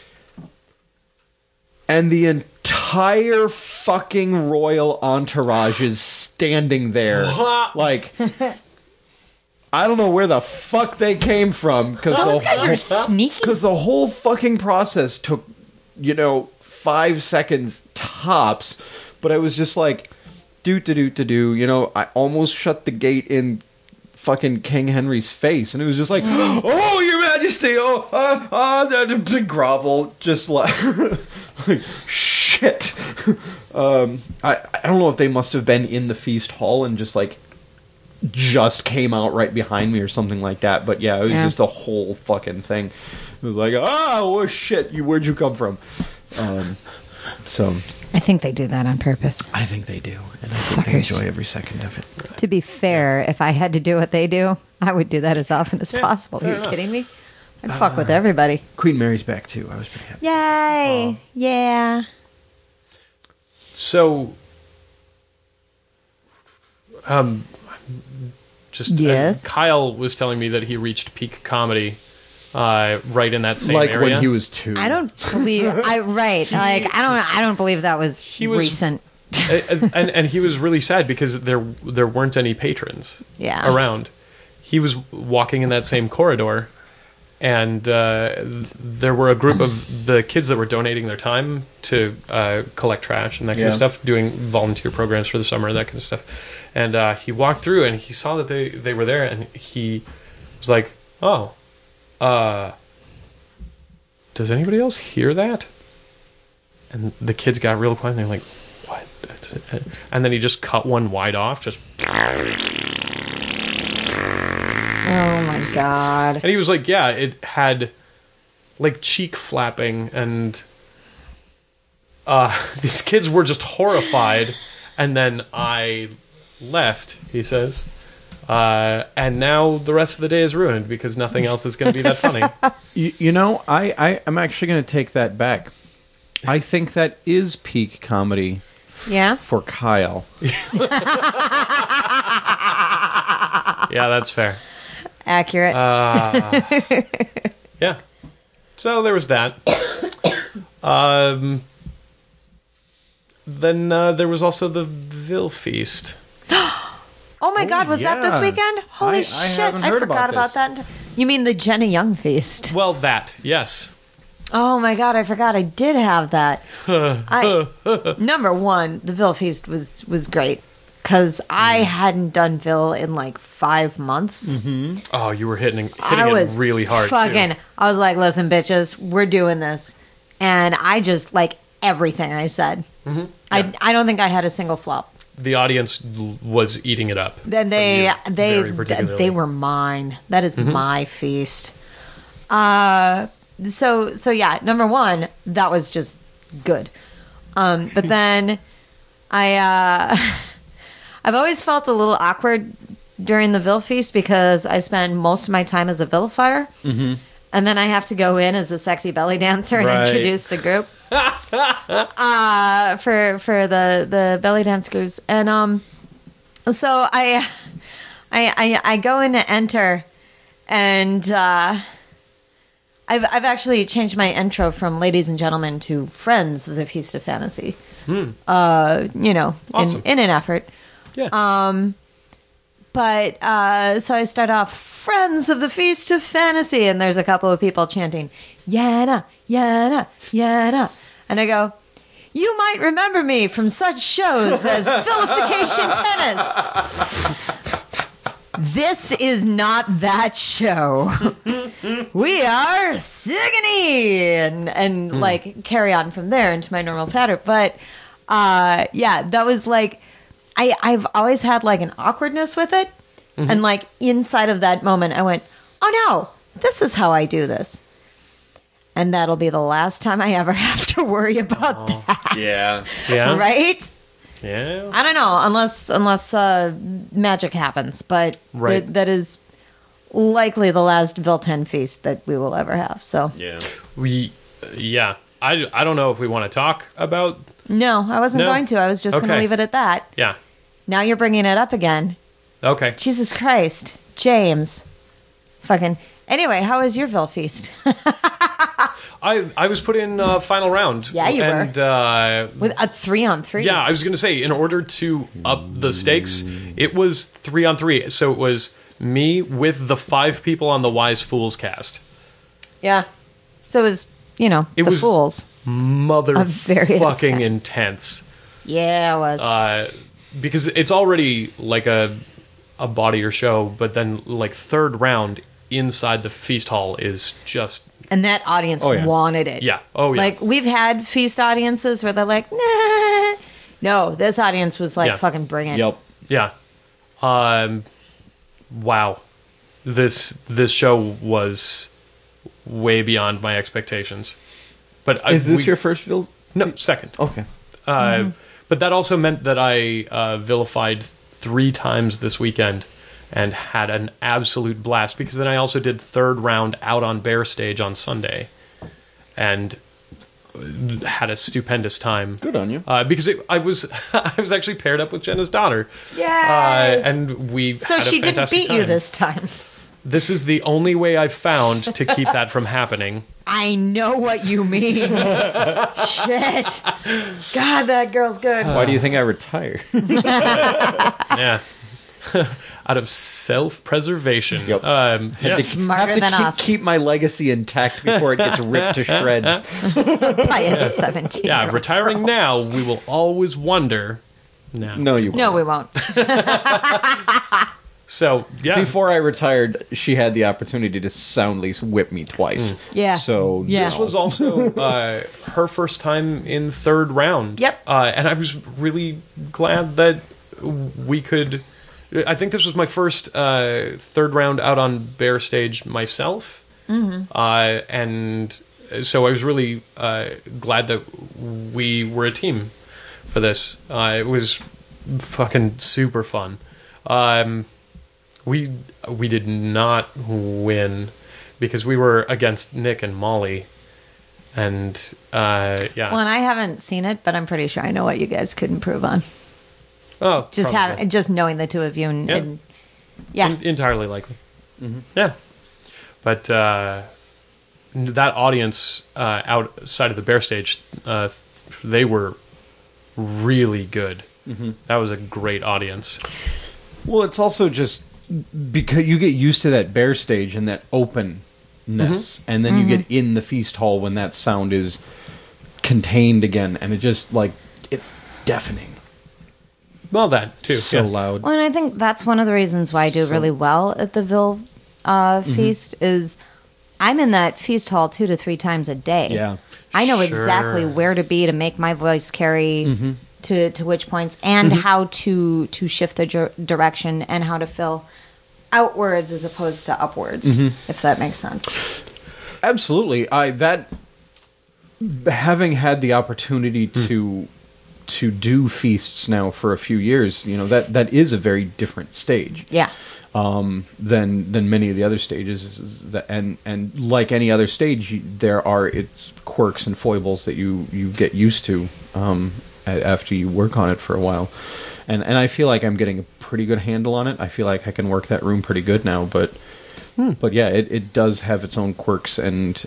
and the entire fucking royal entourage is standing there. Like, I don't know where the fuck they came from, because Those guys are sneaky. the whole fucking process took, 5 seconds tops. But I was just like, I almost shut the gate in fucking King Henry's face, and it was just like, oh, your majesty, grovel, just like, like shit. I don't know if they must have been in the feast hall and just came out right behind me or something like that, but yeah, it was just a whole fucking thing. It was like, oh shit, where'd you come from? So I think they do that on purpose. I think they do, and I think they Fuckers. enjoy every second of it. To be fair, if I had to do what they do, I would do that as often as possible. Are you kidding me? I'd fuck with everybody. Queen Mary's back too. I was pretty happy. Yay! Yeah. So, Yes. Kyle was telling me that he reached peak comedy right in that same Like area. when he was 2. I don't believe I don't believe that was was- recent. and he was really sad because there weren't any patrons around. He was walking in that same corridor, and there were a group of the kids that were donating their time to collect trash and that kind of stuff, doing volunteer programs for the summer, that kind of stuff. And he walked through and he saw that they were there, and he was like, "Oh, does anybody else hear that?" And the kids got real quiet and they're like, "What?" And then he just cut one wide off, just. Oh my god. And he was like, yeah, it had like cheek flapping, and these kids were just horrified. And then I left, he says. And now the rest of the day is ruined because nothing else is going to be that funny. I'm actually going to take that back. I think that is peak comedy Yeah. for Kyle. Yeah, that's fair. Accurate. Yeah. So there was that. Then there was also the Vil Feast. Oh my god, was that this yeah. weekend? Holy I shit, haven't I heard forgot about about that. You mean the Jenna Young feast? Well, that, yes. Oh my god, I forgot I did have that. Number one, the Vil feast was great because I hadn't done Vil in like 5 months. Oh, you were hitting I was it really hard, fucking. too. I was like, listen, bitches, we're doing this, and I just like everything I said. I don't think I had a single flop. The audience was eating it up. Then very particularly. they were mine. That is my feast. So yeah, number one, that was just good. But then I've always felt a little awkward during the Vil feast because I spend most of my time as a vilifier, and then I have to go in as a sexy belly dancer and Right. introduce the group for the belly dance groups. And so I go in to enter, and I've actually changed my intro from "Ladies and Gentlemen" to "Friends of the Feast of Fantasy." Awesome. in an effort. Yeah. But so I start off "Friends of the Feast of Fantasy," and there's a couple of people chanting "Yana, Yana, Yana," and I go, "You might remember me from such shows as Vilification Tennis." This is not that show. We are Sigany, and like carry on from there into my normal pattern. But yeah, that was like I've always had like an awkwardness with it, and like inside of that moment, I went, "Oh no, this is how I do this. And that'll be the last time I ever have to worry about that. Yeah. Yeah. Right? Yeah. I don't know, unless magic happens, but Right. that is likely the last Vilten feast that we will ever have. So Yeah. Yeah. I don't know if we want to talk about. no, I wasn't No. going to. I was just going to Okay. leave it at that. Yeah. Now you're bringing it up again. Okay. Jesus Christ, James, fucking. Anyway, how was your Vil feast? I was put in final round. Yeah, you were. And, With a 3-on-3. yeah, I was going to say, in order to up the stakes, it was 3-on-3. So it was me with the 5 people on the Wise Fools cast. Yeah. So it was, It the was- fools. Of various Motherfucking kinds. intense. Yeah, it was. Because it's already like a bodier show, but then like third round inside the feast hall is just And that audience Oh, yeah. wanted it. yeah. Oh yeah. Like, we've had feast audiences where they're like, nah. No, this audience was like, Yeah. fucking bring it. Yep. Yeah. Wow. This show was way beyond my expectations. But Is this your first Vil? no second? Okay. But that also meant that I vilified 3 times this weekend and had an absolute blast, because then I also did third round out on Bear Stage on Sunday and had a stupendous time. Good on you. Because I was I was actually paired up with Jenna's daughter. Yay! And we So had a she didn't fantastic beat you time. this time. This is the only way I've found to keep that from happening. I know what you mean. Shit. God, that girl's good. Why do you think I retired? Yeah. Out of self-preservation. Yep. Yeah. Smarter than us. keep my legacy intact before it gets ripped to shreds. By a 17. Yeah, retiring now, we will always wonder. No, you won't. No, we won't. So, yeah. Before I retired, she had the opportunity to soundly whip me twice. Yeah. So Yeah. This was also her first time in third round. Yep. And I was really glad that we could. I think this was my first third round out on Bear Stage myself. Mm-hmm. And so I was really glad that we were a team for this. It was fucking super fun. We did not win because we were against Nick and Molly, and yeah. Well, and I haven't seen it, but I'm pretty sure I know what you guys could improve on. Oh, Just just knowing the two of you, and Yeah. and, yeah. entirely likely. Yeah, but that audience outside of the Bear Stage, they were really good. That was a great audience. Well, it's also just because you get used to that Bear Stage and that openness, and then you get in the feast hall when that sound is contained again, and it just like it's deafening. Well, that too. So yeah. loud. Well, and I think that's one of the reasons why I do So- really well at the Vil feast is I'm in that feast hall 2 to 3 times a day. Yeah. I know Sure. exactly where to be to make my voice carry to which points, and how to shift the direction, and how to fill outwards as opposed to upwards, if that makes sense. Absolutely. Having had the opportunity to do feasts now for a few years, that is a very different stage. Yeah. Than many of the other stages, and like any other stage, there are its quirks and foibles that you get used to after you work on it for a while, and I feel like I'm getting a pretty good handle on it. I feel like I can work that room pretty good now, but yeah, it does have its own quirks and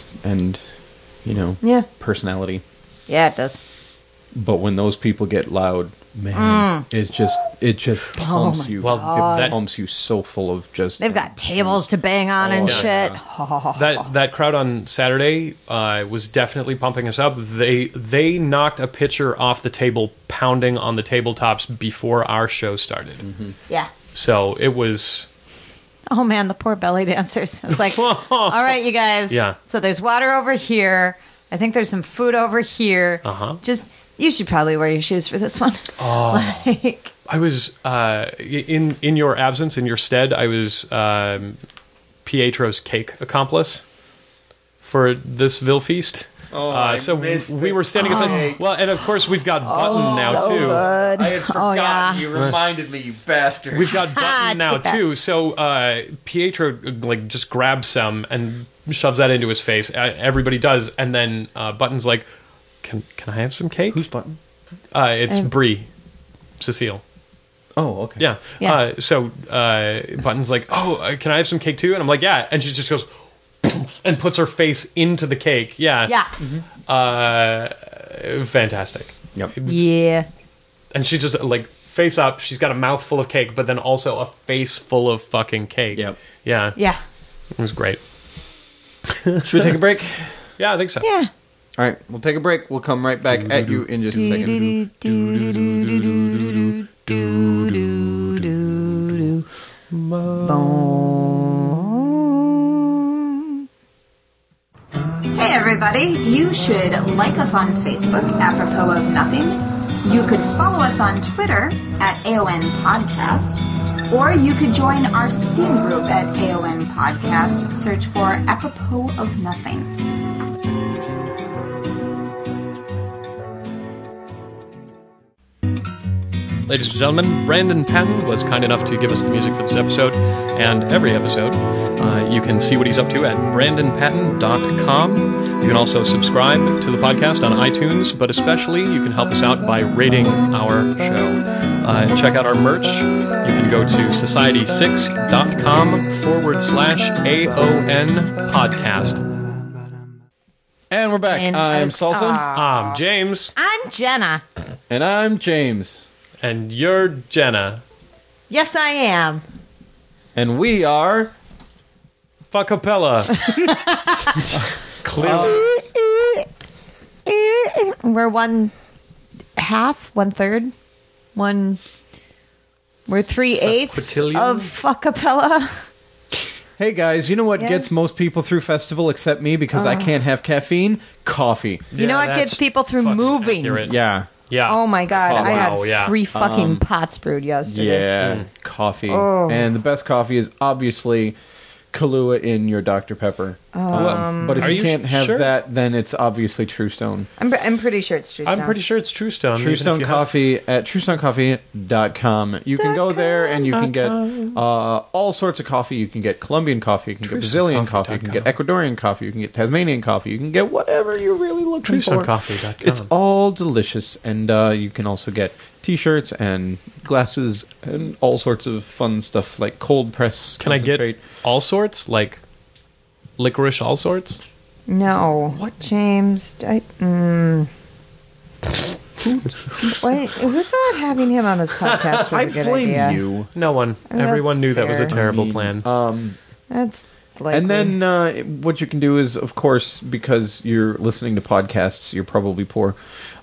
Yeah. personality. Yeah, it does. But when those people get loud, man, it just pumps my you. Well, It that pumps you so full of just. They've got tables to bang on and shit. that crowd on Saturday was definitely pumping us up. They knocked a pitcher off the table, pounding on the tabletops before our show started. Yeah. So it was. Oh man, the poor belly dancers. It's like, all right, you guys. Yeah. So there's water over here. I think there's some food over here. Uh-huh. Just, you should probably wear your shoes for this one. Oh. Like, I was in your absence, in your stead. I was Pietro's cake accomplice for this Ville feast. So we were standing aside. Well, and of course we've got Button now too. Good. I had forgotten. yeah. You reminded me, you bastard. We've got Button now take that. too. So Pietro like just grabs some and shoves that into his face. Everybody does, and then Button's like, "Can I have some cake?" Who's Button? It's Brie, Cecile. Oh, okay. Yeah. Yeah. So Button's like, "Oh, can I have some cake too?" And I'm like, "Yeah." And she just goes and puts her face into the cake. Yeah. Yeah. Fantastic. Yep. Yeah. And she just like face up. She's got a mouth full of cake, but then also a face full of fucking cake. Yep. Yeah. Yeah. It was great. Should we take a break? Yeah, I think so. Yeah. All right, we'll take a break. We'll come right back at you in just a second. Hey everybody, you should like us on Facebook, apropos of nothing. You could follow us on Twitter at AON Podcast, or you could join our Steam group at AON Podcast. Search for apropos of nothing. Ladies and gentlemen, Brandon Patton was kind enough to give us the music for this episode and every episode. You can see what he's up to at brandonpatton.com. You can also subscribe to the podcast on iTunes, but especially you can help us out by rating our show. Check out our merch. You can go to society6.com/AON podcast. And we're back. And I'm as- Salsa. I'm James, I'm Jenna. And I'm James. and you're Jenna. Yes, I am. And we are... Fuckapella. Clearly. We're 1/2, 1/3, we're 3/8 Sesquitillion? of Fuckapella. Hey guys, you know what Yeah. gets most people through festival except me because I can't have caffeine? Coffee. You know what that's gets people through fucking moving? accurate. Yeah. Yeah. Oh my god, I wow, had yeah. 3 fucking pots brewed yesterday. Yeah. Coffee. And the best coffee is obviously Kahlua in your Dr. Pepper. But if Are you you can't have sure? that, then it's obviously True Stone. I'm pretty sure it's true. I'm pretty sure it's True Stone. True Stone Coffee at truestonecoffee.com. You can go there and you can get all sorts of coffee. You can get Colombian coffee, you can get Brazilian coffee, you can get Ecuadorian coffee, you can get Tasmanian coffee, you can get whatever you're really looking for. TrueStoneCoffee.com. It's all delicious. And you can also get t-shirts and glasses and all sorts of fun stuff like cold press. Can I concentrate. get all sorts? Like licorice all sorts? No. What, James? Wait, who thought having him on this podcast was I a good blame idea? you. No one. I mean, Everyone that's knew that was a fair. terrible I mean, plan. That's likely. And then what you can do is, of course, because you're listening to podcasts, you're probably poor.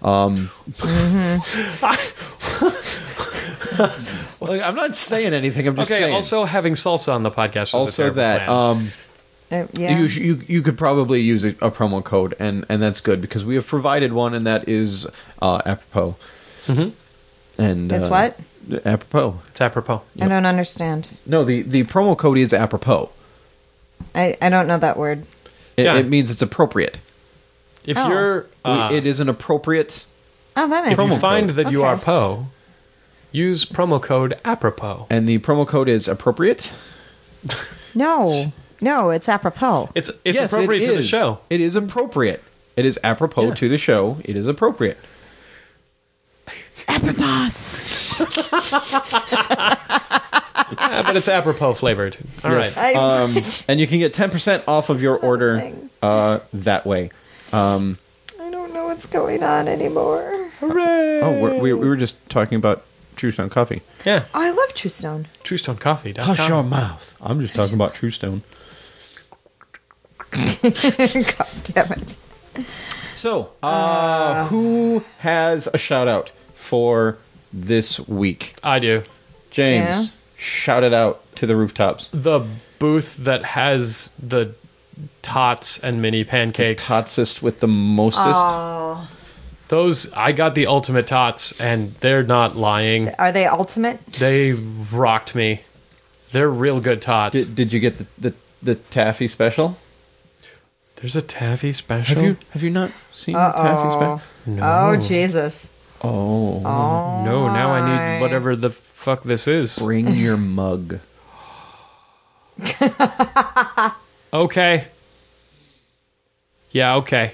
Well, I'm not saying anything. I'm just Okay, saying. also having salsa on the podcast was a Also terrible that plan. yeah. you could probably use a promo code, and that's good because we have provided one, and that is apropos. Mhm. And It's what? apropos. It's apropos. I don't understand. No, the promo code is apropos. I don't know that word. Yeah. It means it's appropriate. If Oh. you're It is an appropriate. Oh, that makes if you sense. find that you Okay. are po, use promo code apropos. And the promo code is appropriate. No, it's apropos. It's Yes, appropriate it to the is. show. It is appropriate. It is apropos Yeah. to the show. It is appropriate. Apropos. Yeah, but it's apropos flavored. All right. Yes. And you can get 10% off of your order thing. that way. I don't know what's going on anymore. Hooray! Oh, we were just talking about True Stone Coffee. Yeah. Oh, I love True Stone. TrueStoneCoffee.com. Hush your mouth. I'm just talking about True Stone. God damn it. So, who has a shout out for this week? I do. James, Yeah. shout it out to the rooftops. The booth that has the tots and mini pancakes. Totsist with the mostest. Oh, Those, I got the ultimate tots, and they're not lying. are they ultimate? They rocked me. They're real good tots. Did you get the the taffy special. There's a taffy special. Have you not seen the taffy special? No. Oh, Jesus. Oh, No, now I need whatever the fuck this is. bring your mug. Okay. Yeah, okay.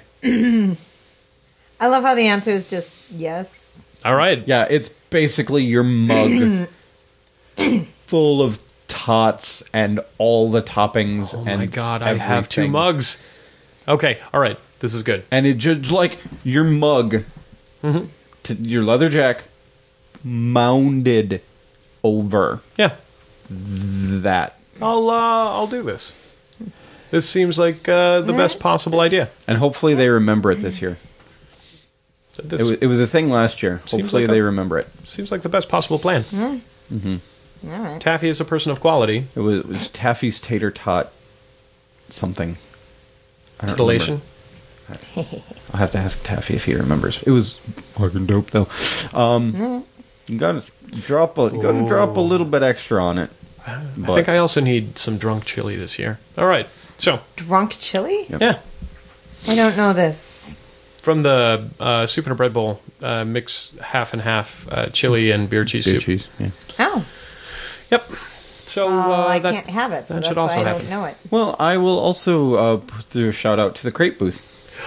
I love how the answer is just yes. All right. Yeah, it's basically your mug full of tots and all the toppings. Oh and my god, I have 2 everything. mugs. Okay, all right. This is good. And it just like your mug, to your leather jack, mounded over Yeah. that. I'll do this. This seems like the best possible idea. And hopefully they remember it this year. This It was a thing last year. Seems Hopefully like they remember it. seems like the best possible plan. All right. Taffy is a person of quality. It was Taffy's Tater Tot something. I don't Titillation. remember. I'll have to ask Taffy if he remembers. It was fucking dope though. You gotta drop a little bit extra on it. I think I also need some drunk chili this year. All right. So, Drunk chili? Yep. yeah. I don't know this. From the Soup in a Bread Bowl, mix half and half chili and beer cheese Beer soup. cheese. Yeah. Oh. Yep. So I that, can't have it, so that that's should why also I happen. don't know it. Well, I will also put the shout out to the crepe booth.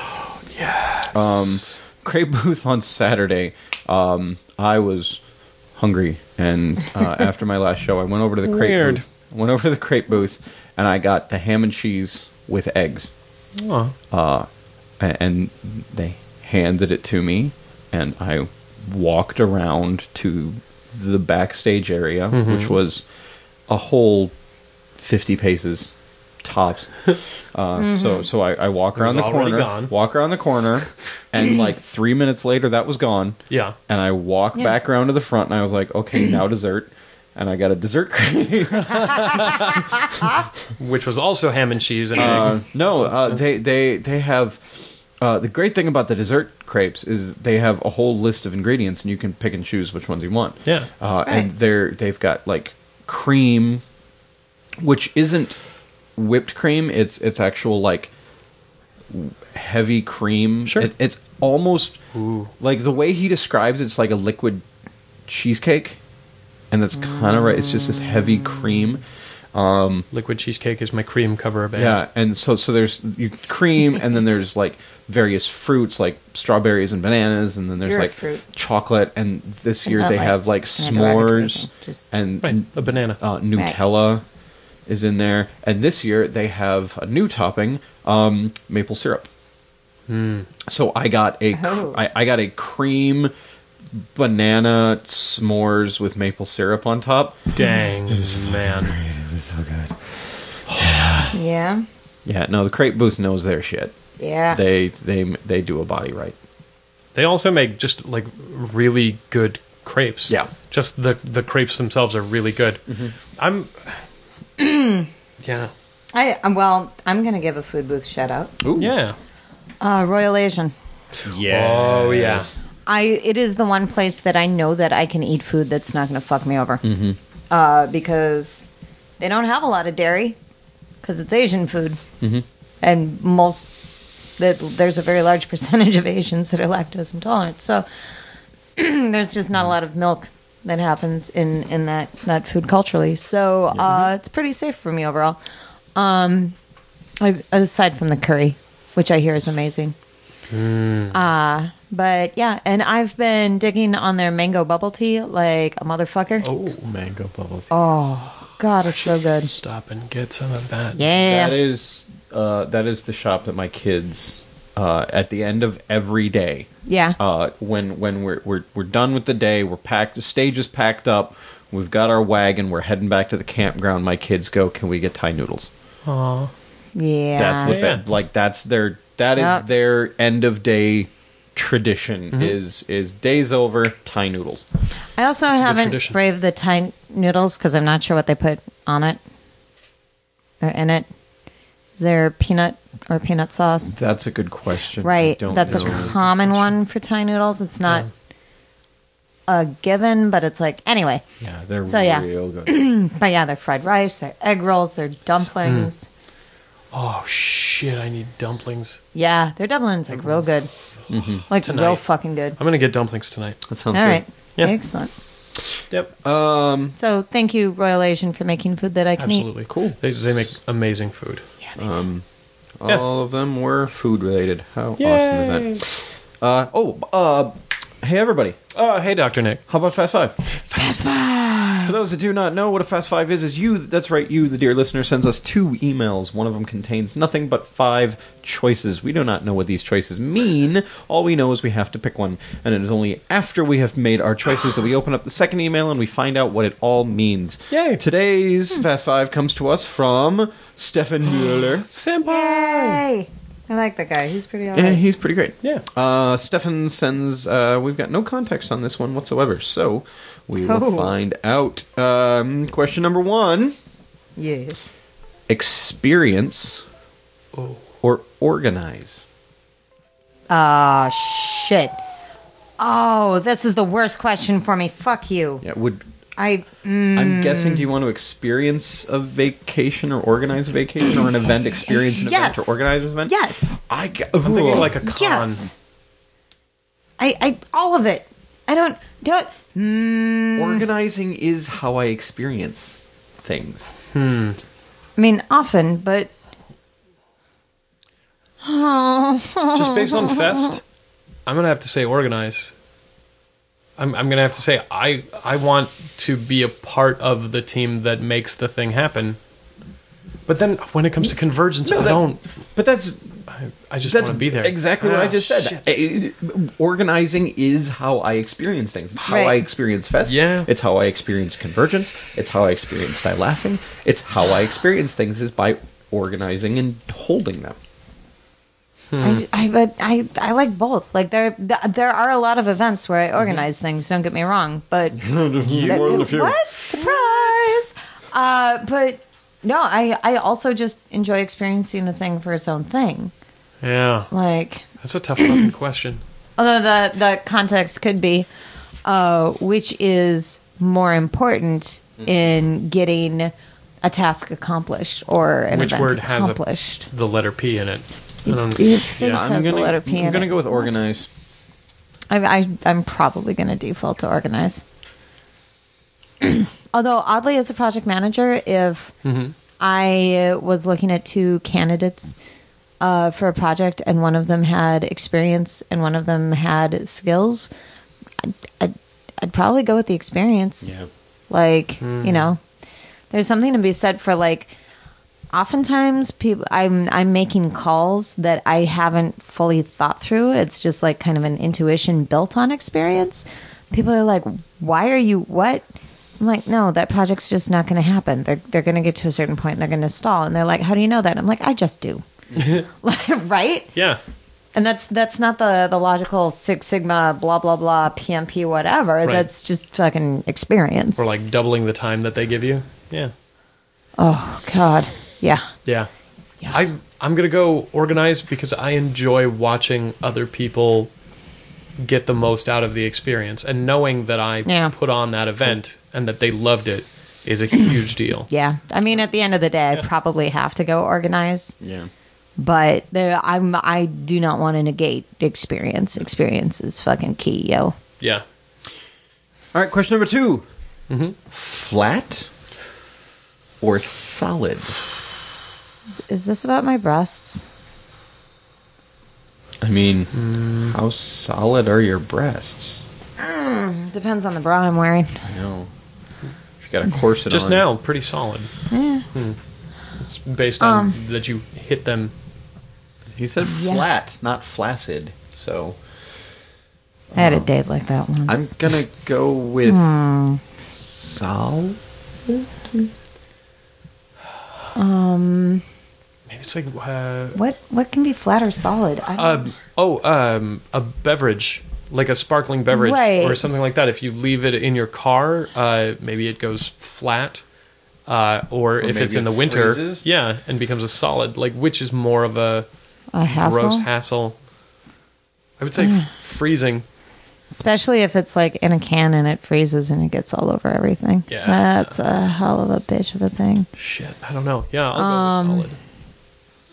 Yes. Crepe booth on Saturday. I was hungry, and after my last show, I went over to the crepe Weird. booth. Went over to the crepe booth, and I got the ham and cheese with eggs. Oh. And they handed it to me, and I walked around to the backstage area, which was a whole 50 paces tops. So I walk around the already corner, gone. walk around the corner, and like 3 minutes later, that was gone. Yeah. And I walk back around to the front, and I was like, okay, now dessert. And I got a dessert crepe. Which was also ham and cheese and egg. They have the great thing about the dessert crepes is they have a whole list of ingredients, and you can pick and choose which ones you want. Yeah. And they've got like cream, which isn't whipped cream. It's actual like heavy cream. Sure. It's almost Ooh. like the way he describes it's like a liquid cheesecake, and that's kind of right. It's just this heavy cream. Liquid cheesecake is my cream cover band. Yeah, and so there's cream, and then there's like various fruits like strawberries and bananas, and then there's You're a like fruit. chocolate. And this year Not they like have like an derogatory s'mores thing, just- and Right. A banana. Nutella is in there. And this year they have a new topping, maple syrup. So I got a Oh. I got a cream banana s'mores with maple syrup on top. Dang, man. It was so good. Yeah. Yeah, no, the crepe booth knows their shit. Yeah. They do a body right. They also make just like really good crepes. Yeah. Just the crepes themselves are really good. I'm yeah. I'm gonna give a food booth shout out. Ooh. Yeah. Royal Asian. Yeah. Oh yeah. It is the one place that I know that I can eat food that's not going to fuck me over. Because they don't have a lot of dairy, because it's Asian food, and there's a very large percentage of Asians that are lactose intolerant. So there's just not a lot of milk that happens in that food culturally. So it's pretty safe for me overall. Aside from the curry, which I hear is amazing. But yeah, and I've been digging on their mango bubble tea like a motherfucker. Oh, mango bubbles. Oh, God, it's so good. Stop and get some of that. Yeah. That is the shop that my kids at the end of every day. Yeah. When we're done with the day, we're packed. The stage is packed up. We've got our wagon. We're heading back to the campground. My kids go, "Can we get Thai noodles?" Aw. Yeah. That's what Yeah. that is Yep. their end of day tradition. Is days over Thai noodles. I also a good haven't tradition. braved the Thai noodles because I'm not sure what they put on it or in it. Is there peanut or peanut sauce? That's a good question. I Right. don't That's know. a common one for Thai noodles. It's not a given, but it's like, anyway. Yeah, they're So, yeah. real good. But yeah, they're fried rice, they're egg rolls, they're dumplings. Oh shit! I need dumplings. Yeah, their dumplings are real good. Like Tonight. real fucking good. I'm gonna get dumplings tonight. That All sounds right. Yeah. Excellent. Yep. good. So thank you, Royal Asian, for making food that I can Absolutely eat. Cool. They make amazing food. All of them were food related. How Yay. awesome is that? Hey everybody. Oh, hey, Dr. Nick. How about Fast Five? Fast five. For those that do not know what a Fast Five is you, that's right, you, the dear listener, sends us 2 emails. One of them contains nothing but 5 choices. We do not know what these choices mean. All we know is we have to pick one. And it is only after we have made our choices that we open up the second email and we find out what it all means. Yay. Today's Fast Five comes to us from Stefan Mueller. Senpai! Yay! I like that guy. He's pretty alright. Yeah, he's pretty great. Yeah. Stefan sends, we've got no context on this one whatsoever, so we will Oh. find out. Question number 1. Yes. Experience Oh. or organize? Ah, shit. Oh, this is the worst question for me. Fuck you. Yeah, Mm. I'm guessing, do you want to experience a vacation or organize a vacation or an event, experience an event Yes. or organize an event? Yes. I'm thinking like a con. Yes. I all of it. I don't. Organizing is how I experience things. I mean, often, but. Just based on Fest, I'm gonna have to say organize. I'm gonna have to say I want to be a part of the team that makes the thing happen. But then when it comes to convergence, I don't. But that's I just want that's to be there. exactly what Ah, I just said. shit. Organizing is how I experience things. It's how Right. I experience Fest. Yeah. It's how I experience Convergence. It's how I experience Die Laughing. It's how I experience things is by organizing and holding them. I like both. Like there are a lot of events where I organize things. Don't get me wrong, but what surprise? But no, I also just enjoy experiencing a thing for its own thing. Yeah, Like, that's a tough fucking question. although the context could be, which is more important in getting a task accomplished or an Which event word has accomplished. the letter P in it? I don't. It has I'm the gonna, letter P in I'm gonna it. go with organize. I'm probably going to default to organize. Although, oddly, as a project manager, if I was looking at 2 candidates for a project and one of them had experience and one of them had skills, I'd probably go with the experience. Yeah. Like, you know, there's something to be said for, like, oftentimes I'm making calls that I haven't fully thought through. It's just like kind of an intuition built on experience. People are like, "Why are you what?" I'm like, "No, that project's just not going to happen. They're going to get to a certain point and they're going to stall." And they're like, "How do you know that?" I'm like, "I just do." Right? Yeah, And that's not the logical Six Sigma blah blah blah PMP whatever. Right. That's just fucking experience. or like doubling the time that they give you. Yeah, Oh God. Yeah. yeah. Yeah. I'm gonna go organize because I enjoy watching other people get the most out of the experience, and knowing that I Yeah. put on that event and that they loved it is a huge deal. Yeah, I mean, at the end of the day, I probably have to go organize, Yeah. but I do not want to negate experience. Experience is fucking key, yo. Yeah. All right, question number 2. Flat or solid? Is this about my breasts? I mean, how solid are your breasts? Depends on the bra I'm wearing. I know. If you got a corset Just on. now, pretty solid. Yeah. It's based on that you hit them. He said Yeah. flat, not flaccid. So I had a date like that once. I'm gonna go with solid. Maybe it's like What can be flat or solid? I don't a beverage, like a sparkling beverage Right. or something like that. If you leave it in your car, maybe it goes flat. Or if maybe it's in the it winter, freezes? yeah, and becomes a solid. Like, which is more of a hassle. gross hassle? I would say freezing. Especially if it's like in a can and it freezes and it gets all over everything. Yeah. That's a hell of a bitch of a thing. Shit, I don't know. Yeah, I'll go with solid.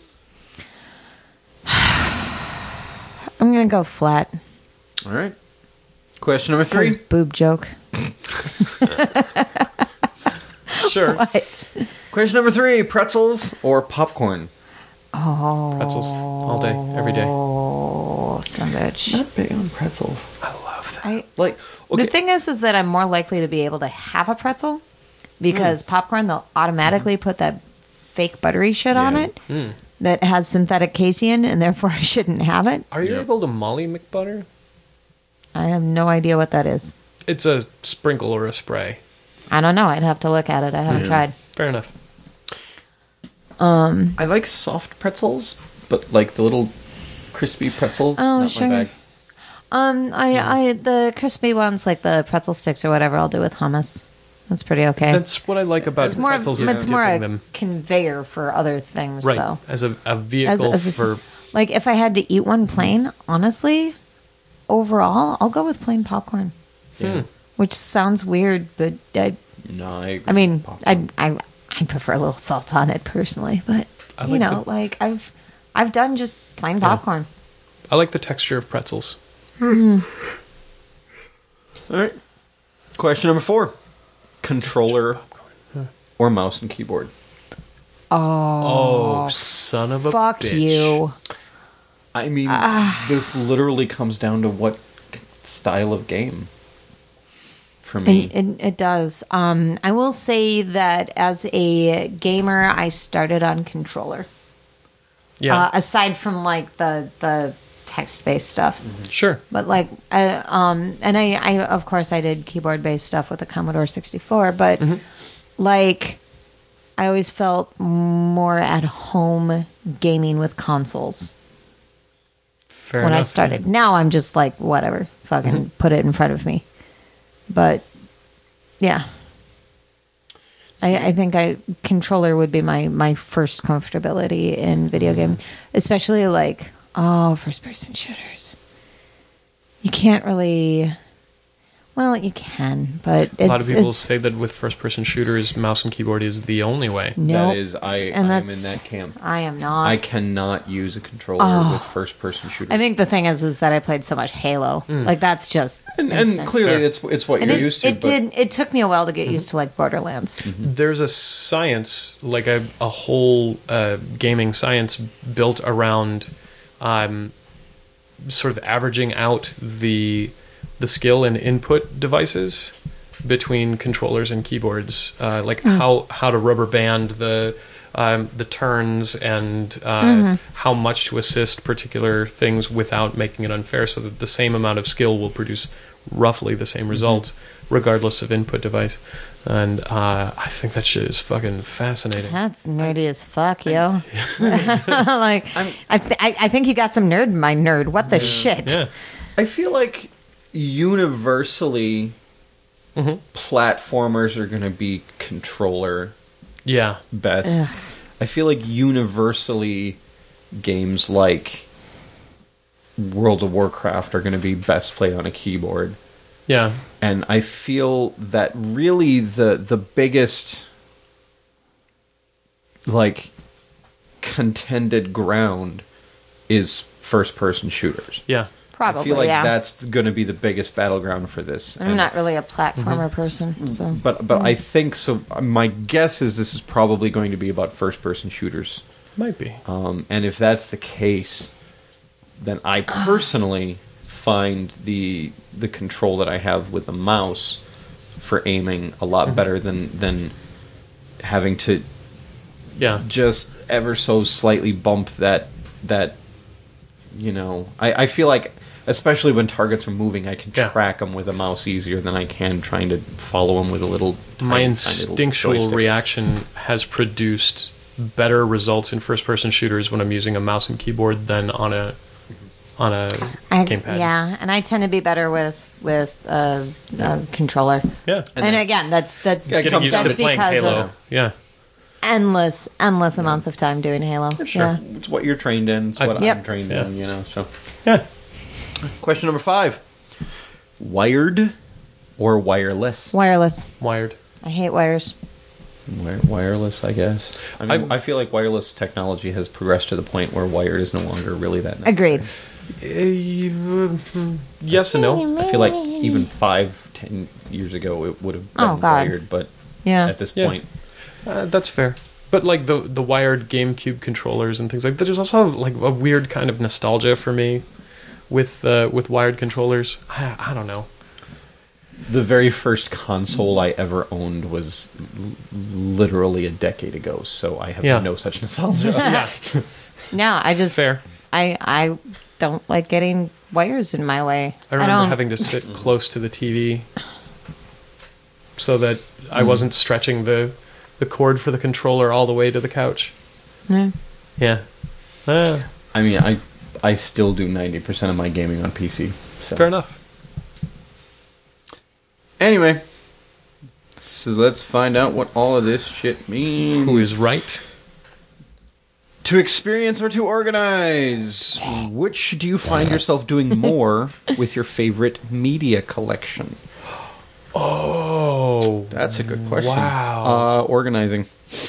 I'm gonna go flat. All right. Question number 3. 'Cause boob joke. Sure. What? Question number 3. Pretzels or popcorn? Pretzels all day, every day. Oh, son of a bitch. Not big on pretzels. I love that. I, Like, okay. The thing is that I'm more likely to be able to have a pretzel because popcorn, they'll automatically put that fake buttery shit on Yeah. it that has synthetic casein, and therefore I shouldn't have it. Are you Yep. able to Molly McButter? I have no idea what that is. It's a sprinkle or a spray. I don't know. I'd have to look at it. I haven't tried. Fair enough. I like soft pretzels, but like the little crispy pretzels, Oh, not sure. my bag. I the crispy ones, like the pretzel sticks or whatever, I'll do with hummus. That's pretty okay. That's what I like about it's more, pretzels is it's more dipping a them. conveyor for other things, Right. though. As a vehicle for... Like, if I had to eat one plain, honestly, overall, I'll go with plain popcorn. Yeah. Which sounds weird, but No, I agree I mean, with popcorn. I prefer a little salt on it personally, but I you like know, like I've done just plain popcorn. I like the texture of pretzels. All right. Question number 4. Controller or mouse and keyboard? Oh, son of a Fuck bitch. you. I mean, this literally comes down to what style of game for me. It does. I will say that as a gamer, I started on controller. Yeah, Aside from like the text-based stuff. sure. But like, and I of course I did keyboard-based stuff with the Commodore 64. But like, I always felt more at home gaming with consoles Fair when I enough. started. Now I'm just like, whatever, fucking put it in front of me. But yeah, I think controller would be my first comfortability in video game, especially like first person shooters. You can't really. Well, you can, but A lot of people it's, say that with first-person shooters, mouse and keyboard is the only way. nope. That is, I And am in that's- that camp. I am not. I cannot use a controller with first-person shooters. I think the thing is that I played so much Halo. Like that's just and instant. clearly Fair. it's what And you're used to. but It took me a while to get used to like Borderlands. There's a science, like a whole gaming science built around sort of averaging out the skill and input devices between controllers and keyboards, like how to rubber band the turns and how much to assist particular things without making it unfair, so that the same amount of skill will produce roughly the same results regardless of input device. And I think that shit is fucking fascinating. That's nerdy as fuck, yo. Like, I think you got some nerd in my nerd. What the shit? Yeah. I feel like universally platformers are going to be controller Yeah. best. I feel like universally games like World of Warcraft are going to be best played on a keyboard. Yeah. And I feel that really the biggest like contended ground is first person shooters. Yeah. Probably, I feel like yeah. that's going to be the biggest battleground for this. I'm And- not really a platformer person, so. but I think so. My guess is this is probably going to be about first person shooters. Might be. And if that's the case, then I personally find the control that I have with the mouse for aiming a lot better than having to Yeah. just ever so slightly bump that I feel like, especially when targets are moving, I can Yeah. track them with a mouse easier than I can trying to follow them with a little My tiny little instinctual joystick. reaction has produced better results in first-person shooters when I'm using a mouse and keyboard than on a gamepad. Yeah, and I tend to be better with a controller. Yeah. And again, that's Yeah, it Getting comes used down to to playing because Halo. of Yeah. endless amounts of time doing Halo. Sure, Yeah. it's what you're trained in. It's what Yep. I'm trained Yeah. in. So, Yeah. question number 5: wired or wireless? Wireless. Wired. I hate wires. Wireless, I guess. I mean, I feel like wireless technology has progressed to the point where wired is no longer really that necessary. Agreed. Yes and no. I feel like even 5-10 years ago it would have been Oh, God. wired, but Yeah. at this Yeah. point, That's fair. But like the wired GameCube controllers and things like that, there's also like a weird kind of nostalgia for me with wired controllers. I don't know. the very first console I ever owned was literally a decade ago, so I have Yeah. no such nostalgia. Yeah, No, I just fair. I don't like getting wires in my way. I remember don't, having to sit close to the TV so that I wasn't stretching the cord for the controller all the way to the couch. Yeah. Yeah. I mean, I still do 90% of my gaming on PC. So. Fair enough. Anyway, so let's find out what all of this shit means. Who is right? To experience or to organize? Which do you find yourself doing more with your favorite media collection? Oh, That's a good question. Wow. Organizing.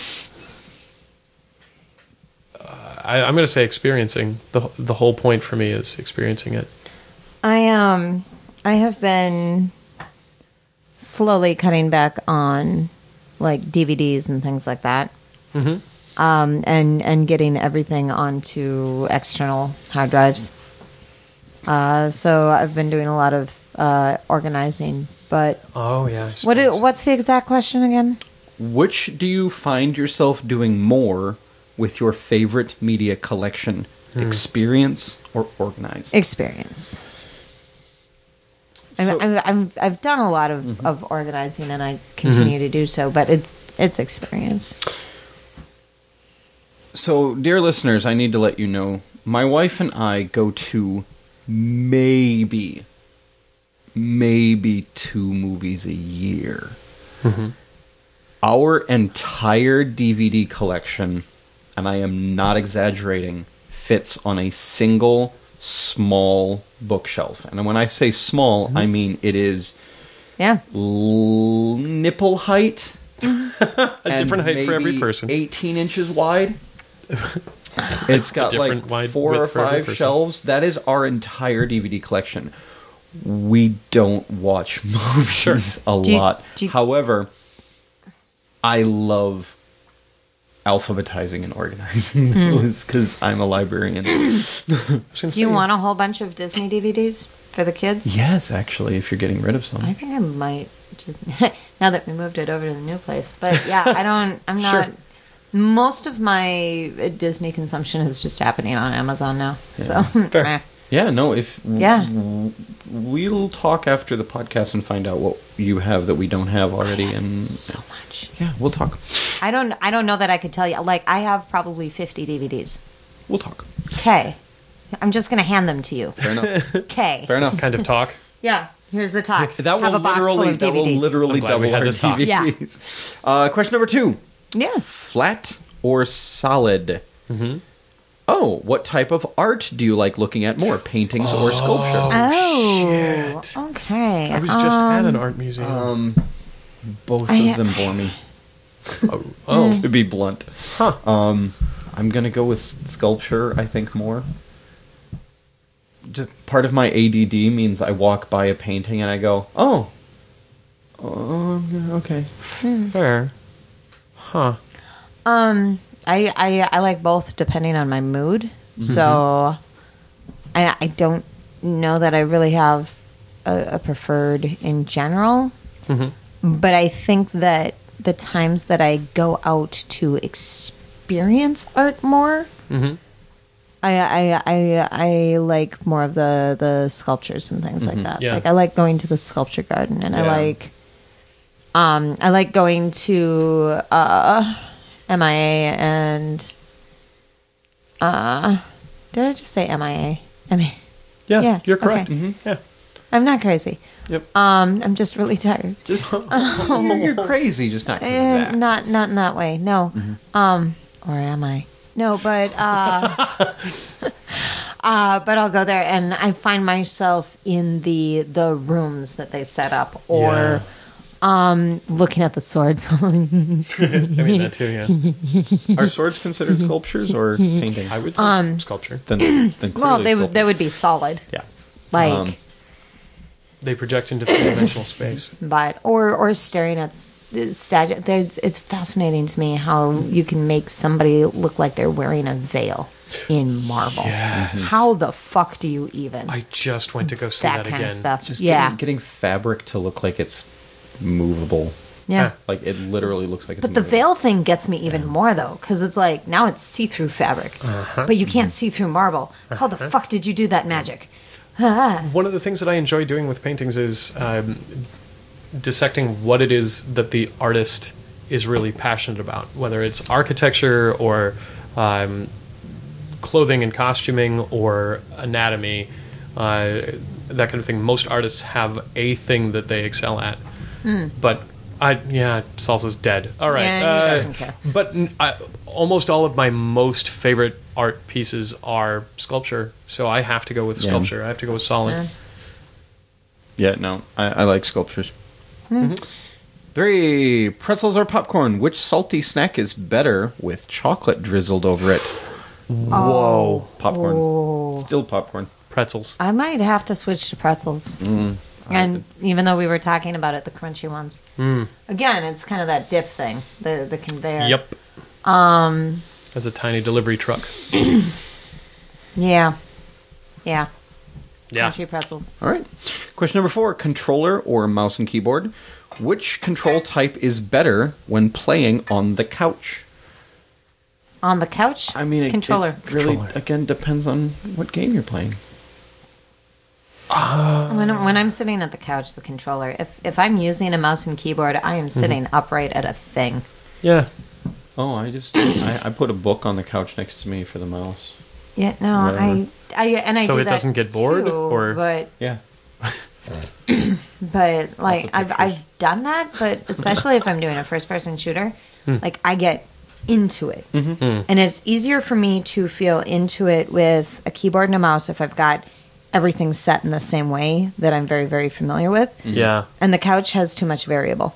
I'm going to say experiencing. The whole point for me is experiencing it. I have been slowly cutting back on like DVDs and things like that. Mhm. And getting everything onto external hard drives. So I've been doing a lot of organizing. But Oh yeah. I suppose. what's the exact question again? Which do you find yourself doing more with your favorite media collection? Experience or organize? Experience. So- I've done a lot of organizing, and I continue to do so. But it's experience. So, dear listeners, I need to let you know, my wife and I go to maybe 2 movies a year. Our entire DVD collection, and I am not exaggerating, fits on a single small bookshelf. And when I say small, I mean it is Yeah. nipple height. A different height for every maybe person. 18 inches wide. It's got different like wide 4 or width for every 5 person. shelves. That is our entire DVD collection. We don't watch movies Sure. a Do you- lot. do you- However, I love alphabetizing and organizing those because I'm a librarian. Do you want a whole bunch of Disney DVDs for the kids? Yes, actually, if you're getting rid of some. I think I might just now that we moved it over to the new place. But yeah, I'm not. Sure. Most of my Disney consumption is just happening on Amazon now. So Fair. meh. Yeah, no, if Yeah. we'll talk after the podcast and find out what you have that we don't have already, and So much. yeah, we'll talk. I don't know that I could tell you. Like I have probably 50 DVDs. We'll talk. Okay. I'm just gonna hand them to you. Fair enough. Okay. Fair enough. kind of talk? Yeah. Here's the talk. That have will a box full literally of DVDs. I'm glad double we had our this talk. DVDs. Question number 2: Yeah. flat or solid? Oh, what type of art do you like looking at more, paintings or sculpture? Oh. shit. Okay. I was just at an art museum. Both I- of them bore me. Oh. To be blunt. Huh. I'm gonna go with sculpture, I think, more. Just part of my ADD means I walk by a painting and I go, oh, okay. Fair. Huh. I like both depending on my mood. So I don't know that I really have a preferred in general. But I think that the times that I go out to experience art more, I like more of the sculptures and things like that. Yeah. Like I like going to the sculpture garden, and Yeah. I like going to MIA and did I just say MIA? MIA. Yeah, Yeah, you're correct. okay. Yeah. I'm not crazy. Yep. I'm just really tired. You're crazy, just not 'cause of that. Not in that way. No. Or am I? No, but but I'll go there and I find myself in the rooms that they set up, or Looking at the swords. I mean that too. Yeah, Are swords considered sculptures or painting? I would say sculpture. Then Well, clearly they would be solid. Yeah, Like, they project into three-dimensional space. but or staring at statue. It's fascinating to me how you can make somebody look like they're wearing a veil in marble. Yes. How the fuck do you even I just went to go see that, that kind again. of stuff? Just Yeah, getting fabric to look like it's movable. yeah. Like it literally looks like it's But the movable. veil thing gets me even more though, because it's like now it's see-through fabric, but you can't see through marble. How the fuck did you do that magic? One of the things that I enjoy doing with paintings is dissecting what it is that the artist is really passionate about, whether it's architecture or clothing and costuming or anatomy, that kind of thing. Most artists have a thing that they excel at. But Salsa's dead. All right. Yeah, he doesn't care. But almost all of my most favorite art pieces are sculpture, so I have to go with Yeah. sculpture. I have to go with solid. Yeah, no, I like sculptures. 3, pretzels or popcorn? Which salty snack is better with chocolate drizzled over it? Whoa. Popcorn. Still popcorn. Pretzels. I might have to switch to pretzels. And even though we were talking about it, the crunchy ones. Again, it's kind of that dip thing, the conveyor. Yep. As a tiny delivery truck. Yeah. Yeah. Crunchy pretzels. All right. Question number 4, controller or mouse and keyboard? Which control type is better when playing on the couch? On the couch? I mean, controller. it really, Controller. again, depends on what game you're playing. When I'm sitting at the couch, the controller. If I'm using a mouse and keyboard, I am sitting upright at a thing. Yeah. Oh, I put a book on the couch next to me for the mouse. Yeah, no, Whatever. I So do it that doesn't get bored, too, or- but Yeah. like Lots of I've done that, but especially if I'm doing a first person shooter, like I get into it, and it's easier for me to feel into it with a keyboard and a mouse if I've got everything set in the same way that I'm very, very familiar with. Yeah. And the couch has too much variable.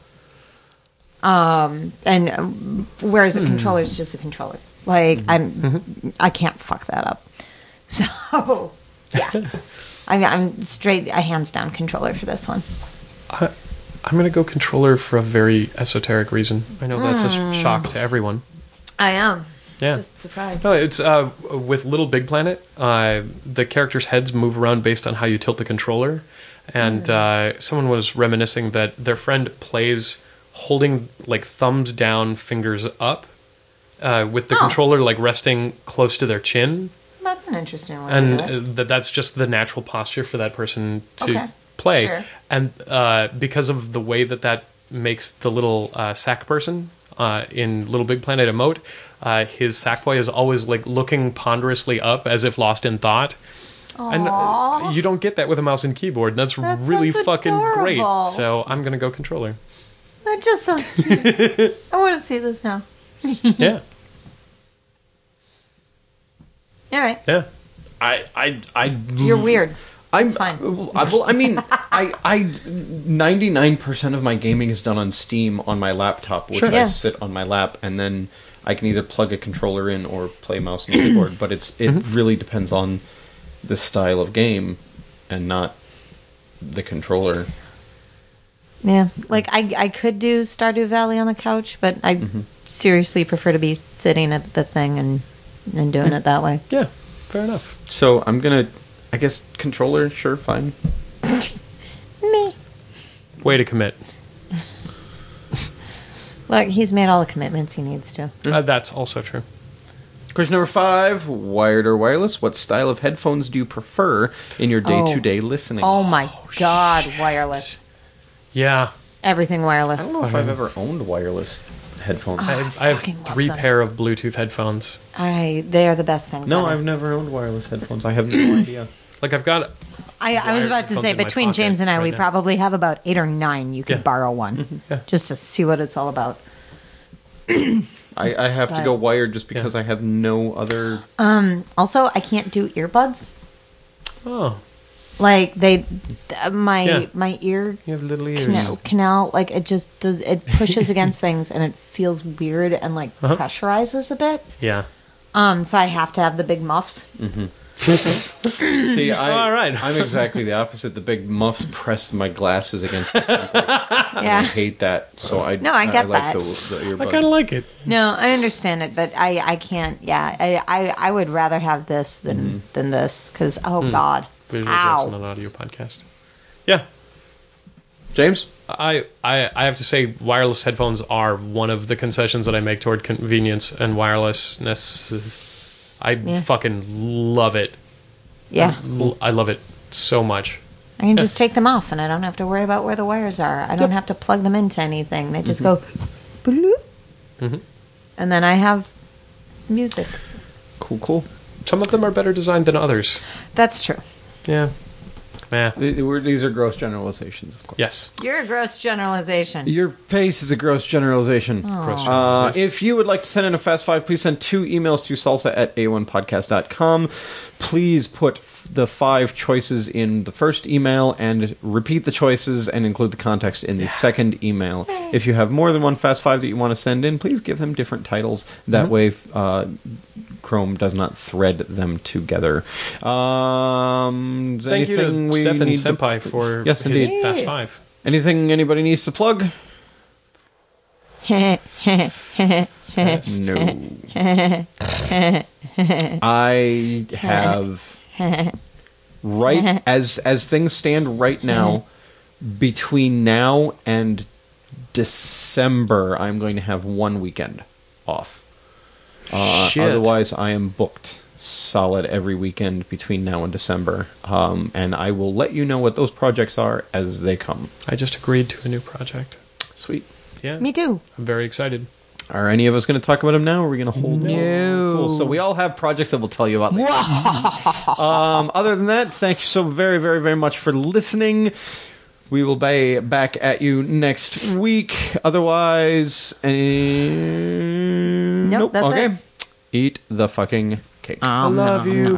Whereas a controller is just a controller. Like I can't fuck that up. So yeah, I'm straight a hands down controller for this one. I'm going to go controller for a very esoteric reason. I know that's a shock to everyone. I am. Yeah. Just surprised. No, it's with Little Big Planet. The characters' heads move around based on how you tilt the controller, and someone was reminiscing that their friend plays holding like thumbs down, fingers up, with the controller like resting close to their chin, That's an interesting one. to do it. and that's just the natural posture for that person to Okay. play. Sure. And because of the way that makes the little sack person in Little Big Planet emote, his sack boy is always like looking ponderously up as if lost in thought. And you don't get that with a mouse and keyboard, and that's really sounds fucking great. adorable. So I'm gonna go controller. That just sounds cute. I want to see this now. Yeah, All right. yeah. You're weird. I'm It's fine. Well, I mean, I 99% of my gaming is done on Steam on my laptop, which Sure. I Yeah. sit on my lap, and then I can either plug a controller in or play mouse and keyboard. But it really depends on the style of game, and not the controller. Yeah. Like, I could do Stardew Valley on the couch, but I seriously prefer to be sitting at the thing and doing it that way. Yeah, fair enough. So I'm gonna, I guess, controller. Sure, fine. Me. Way to commit. Look, he's made all the commitments he needs to. That's also true. Question number 5: wired or wireless? What style of headphones do you prefer in your day-to-day listening? Oh my god, wireless. Yeah, Everything I wireless. don't know if I've ever owned wireless headphones. I have fucking love 3 them. pair of Bluetooth headphones. They are the best things. No, ever. I've never owned wireless headphones. I have no idea. Like I've got. I was wires about to headphones say, in my between pocket James and I, right we now. probably have about 8 or 9 you could Yeah. borrow one. Yeah. Just to see what it's all about. I have to But- go wired just because I have no other. Also, I can't do earbuds. Oh, Like my Yeah. ear You have little ears. canal, like it just does. It pushes against things and it feels weird and like pressurizes a bit. Yeah. So I have to have the big muffs. See, All right. I'm exactly the opposite. The big muffs press my glasses against my temples. I Yeah. hate that. So I get like that. the earbuds. I kind of like it. No, I understand it, but I can't. Yeah, I would rather have this than this because God, Visual jokes on ow. an audio podcast. Yeah. James? I have to say, wireless headphones are one of the concessions that I make toward convenience and wirelessness. I fucking love it. Yeah, I love it so much. I can just take them off, and I don't have to worry about where the wires are. I don't have to plug them into anything. They just go, bloop. And then I have music. Cool. Some of them are better designed than others. That's true. Yeah. These are gross generalizations, of course. Yes. You're a gross generalization. Your face is a gross generalization. Gross generalization. If you would like to send in a Fast Five, please send 2 emails to salsa@a1podcast.com. Please put the 5 choices in the first email and repeat the choices and include the context in the second email. If you have more than one Fast Five that you want to send in, please give them different titles. That way Chrome does not thread them together. Thank you to Stefan Senpai for Yes, his indeed. Fast Five. Anything anybody needs to plug? No. I have right as things stand right now, between now and December, I'm going to have one weekend off. Shit. Otherwise, I am booked solid every weekend between now and December, and I will let you know what those projects are as they come. I just agreed to a new project. Sweet. Yeah. Me too. I'm very excited. Are any of us going to talk about them now, or are we going to hold them? No. Cool. So we all have projects that we'll tell you about later. Other than that, thank you so very, very, very much for listening. We will be back at you next week. Otherwise, Nope, that's okay. it. Eat the fucking cake. I love you.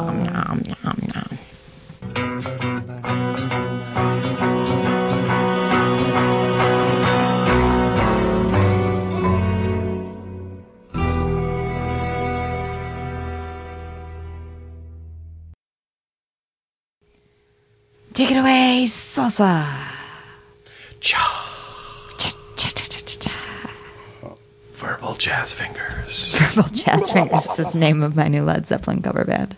Take it away, salsa. Cha. Cha, cha, cha, cha, cha, cha. Verbal jazz fingers. Purple Jazz Fingers is the name of my new Led Zeppelin cover band.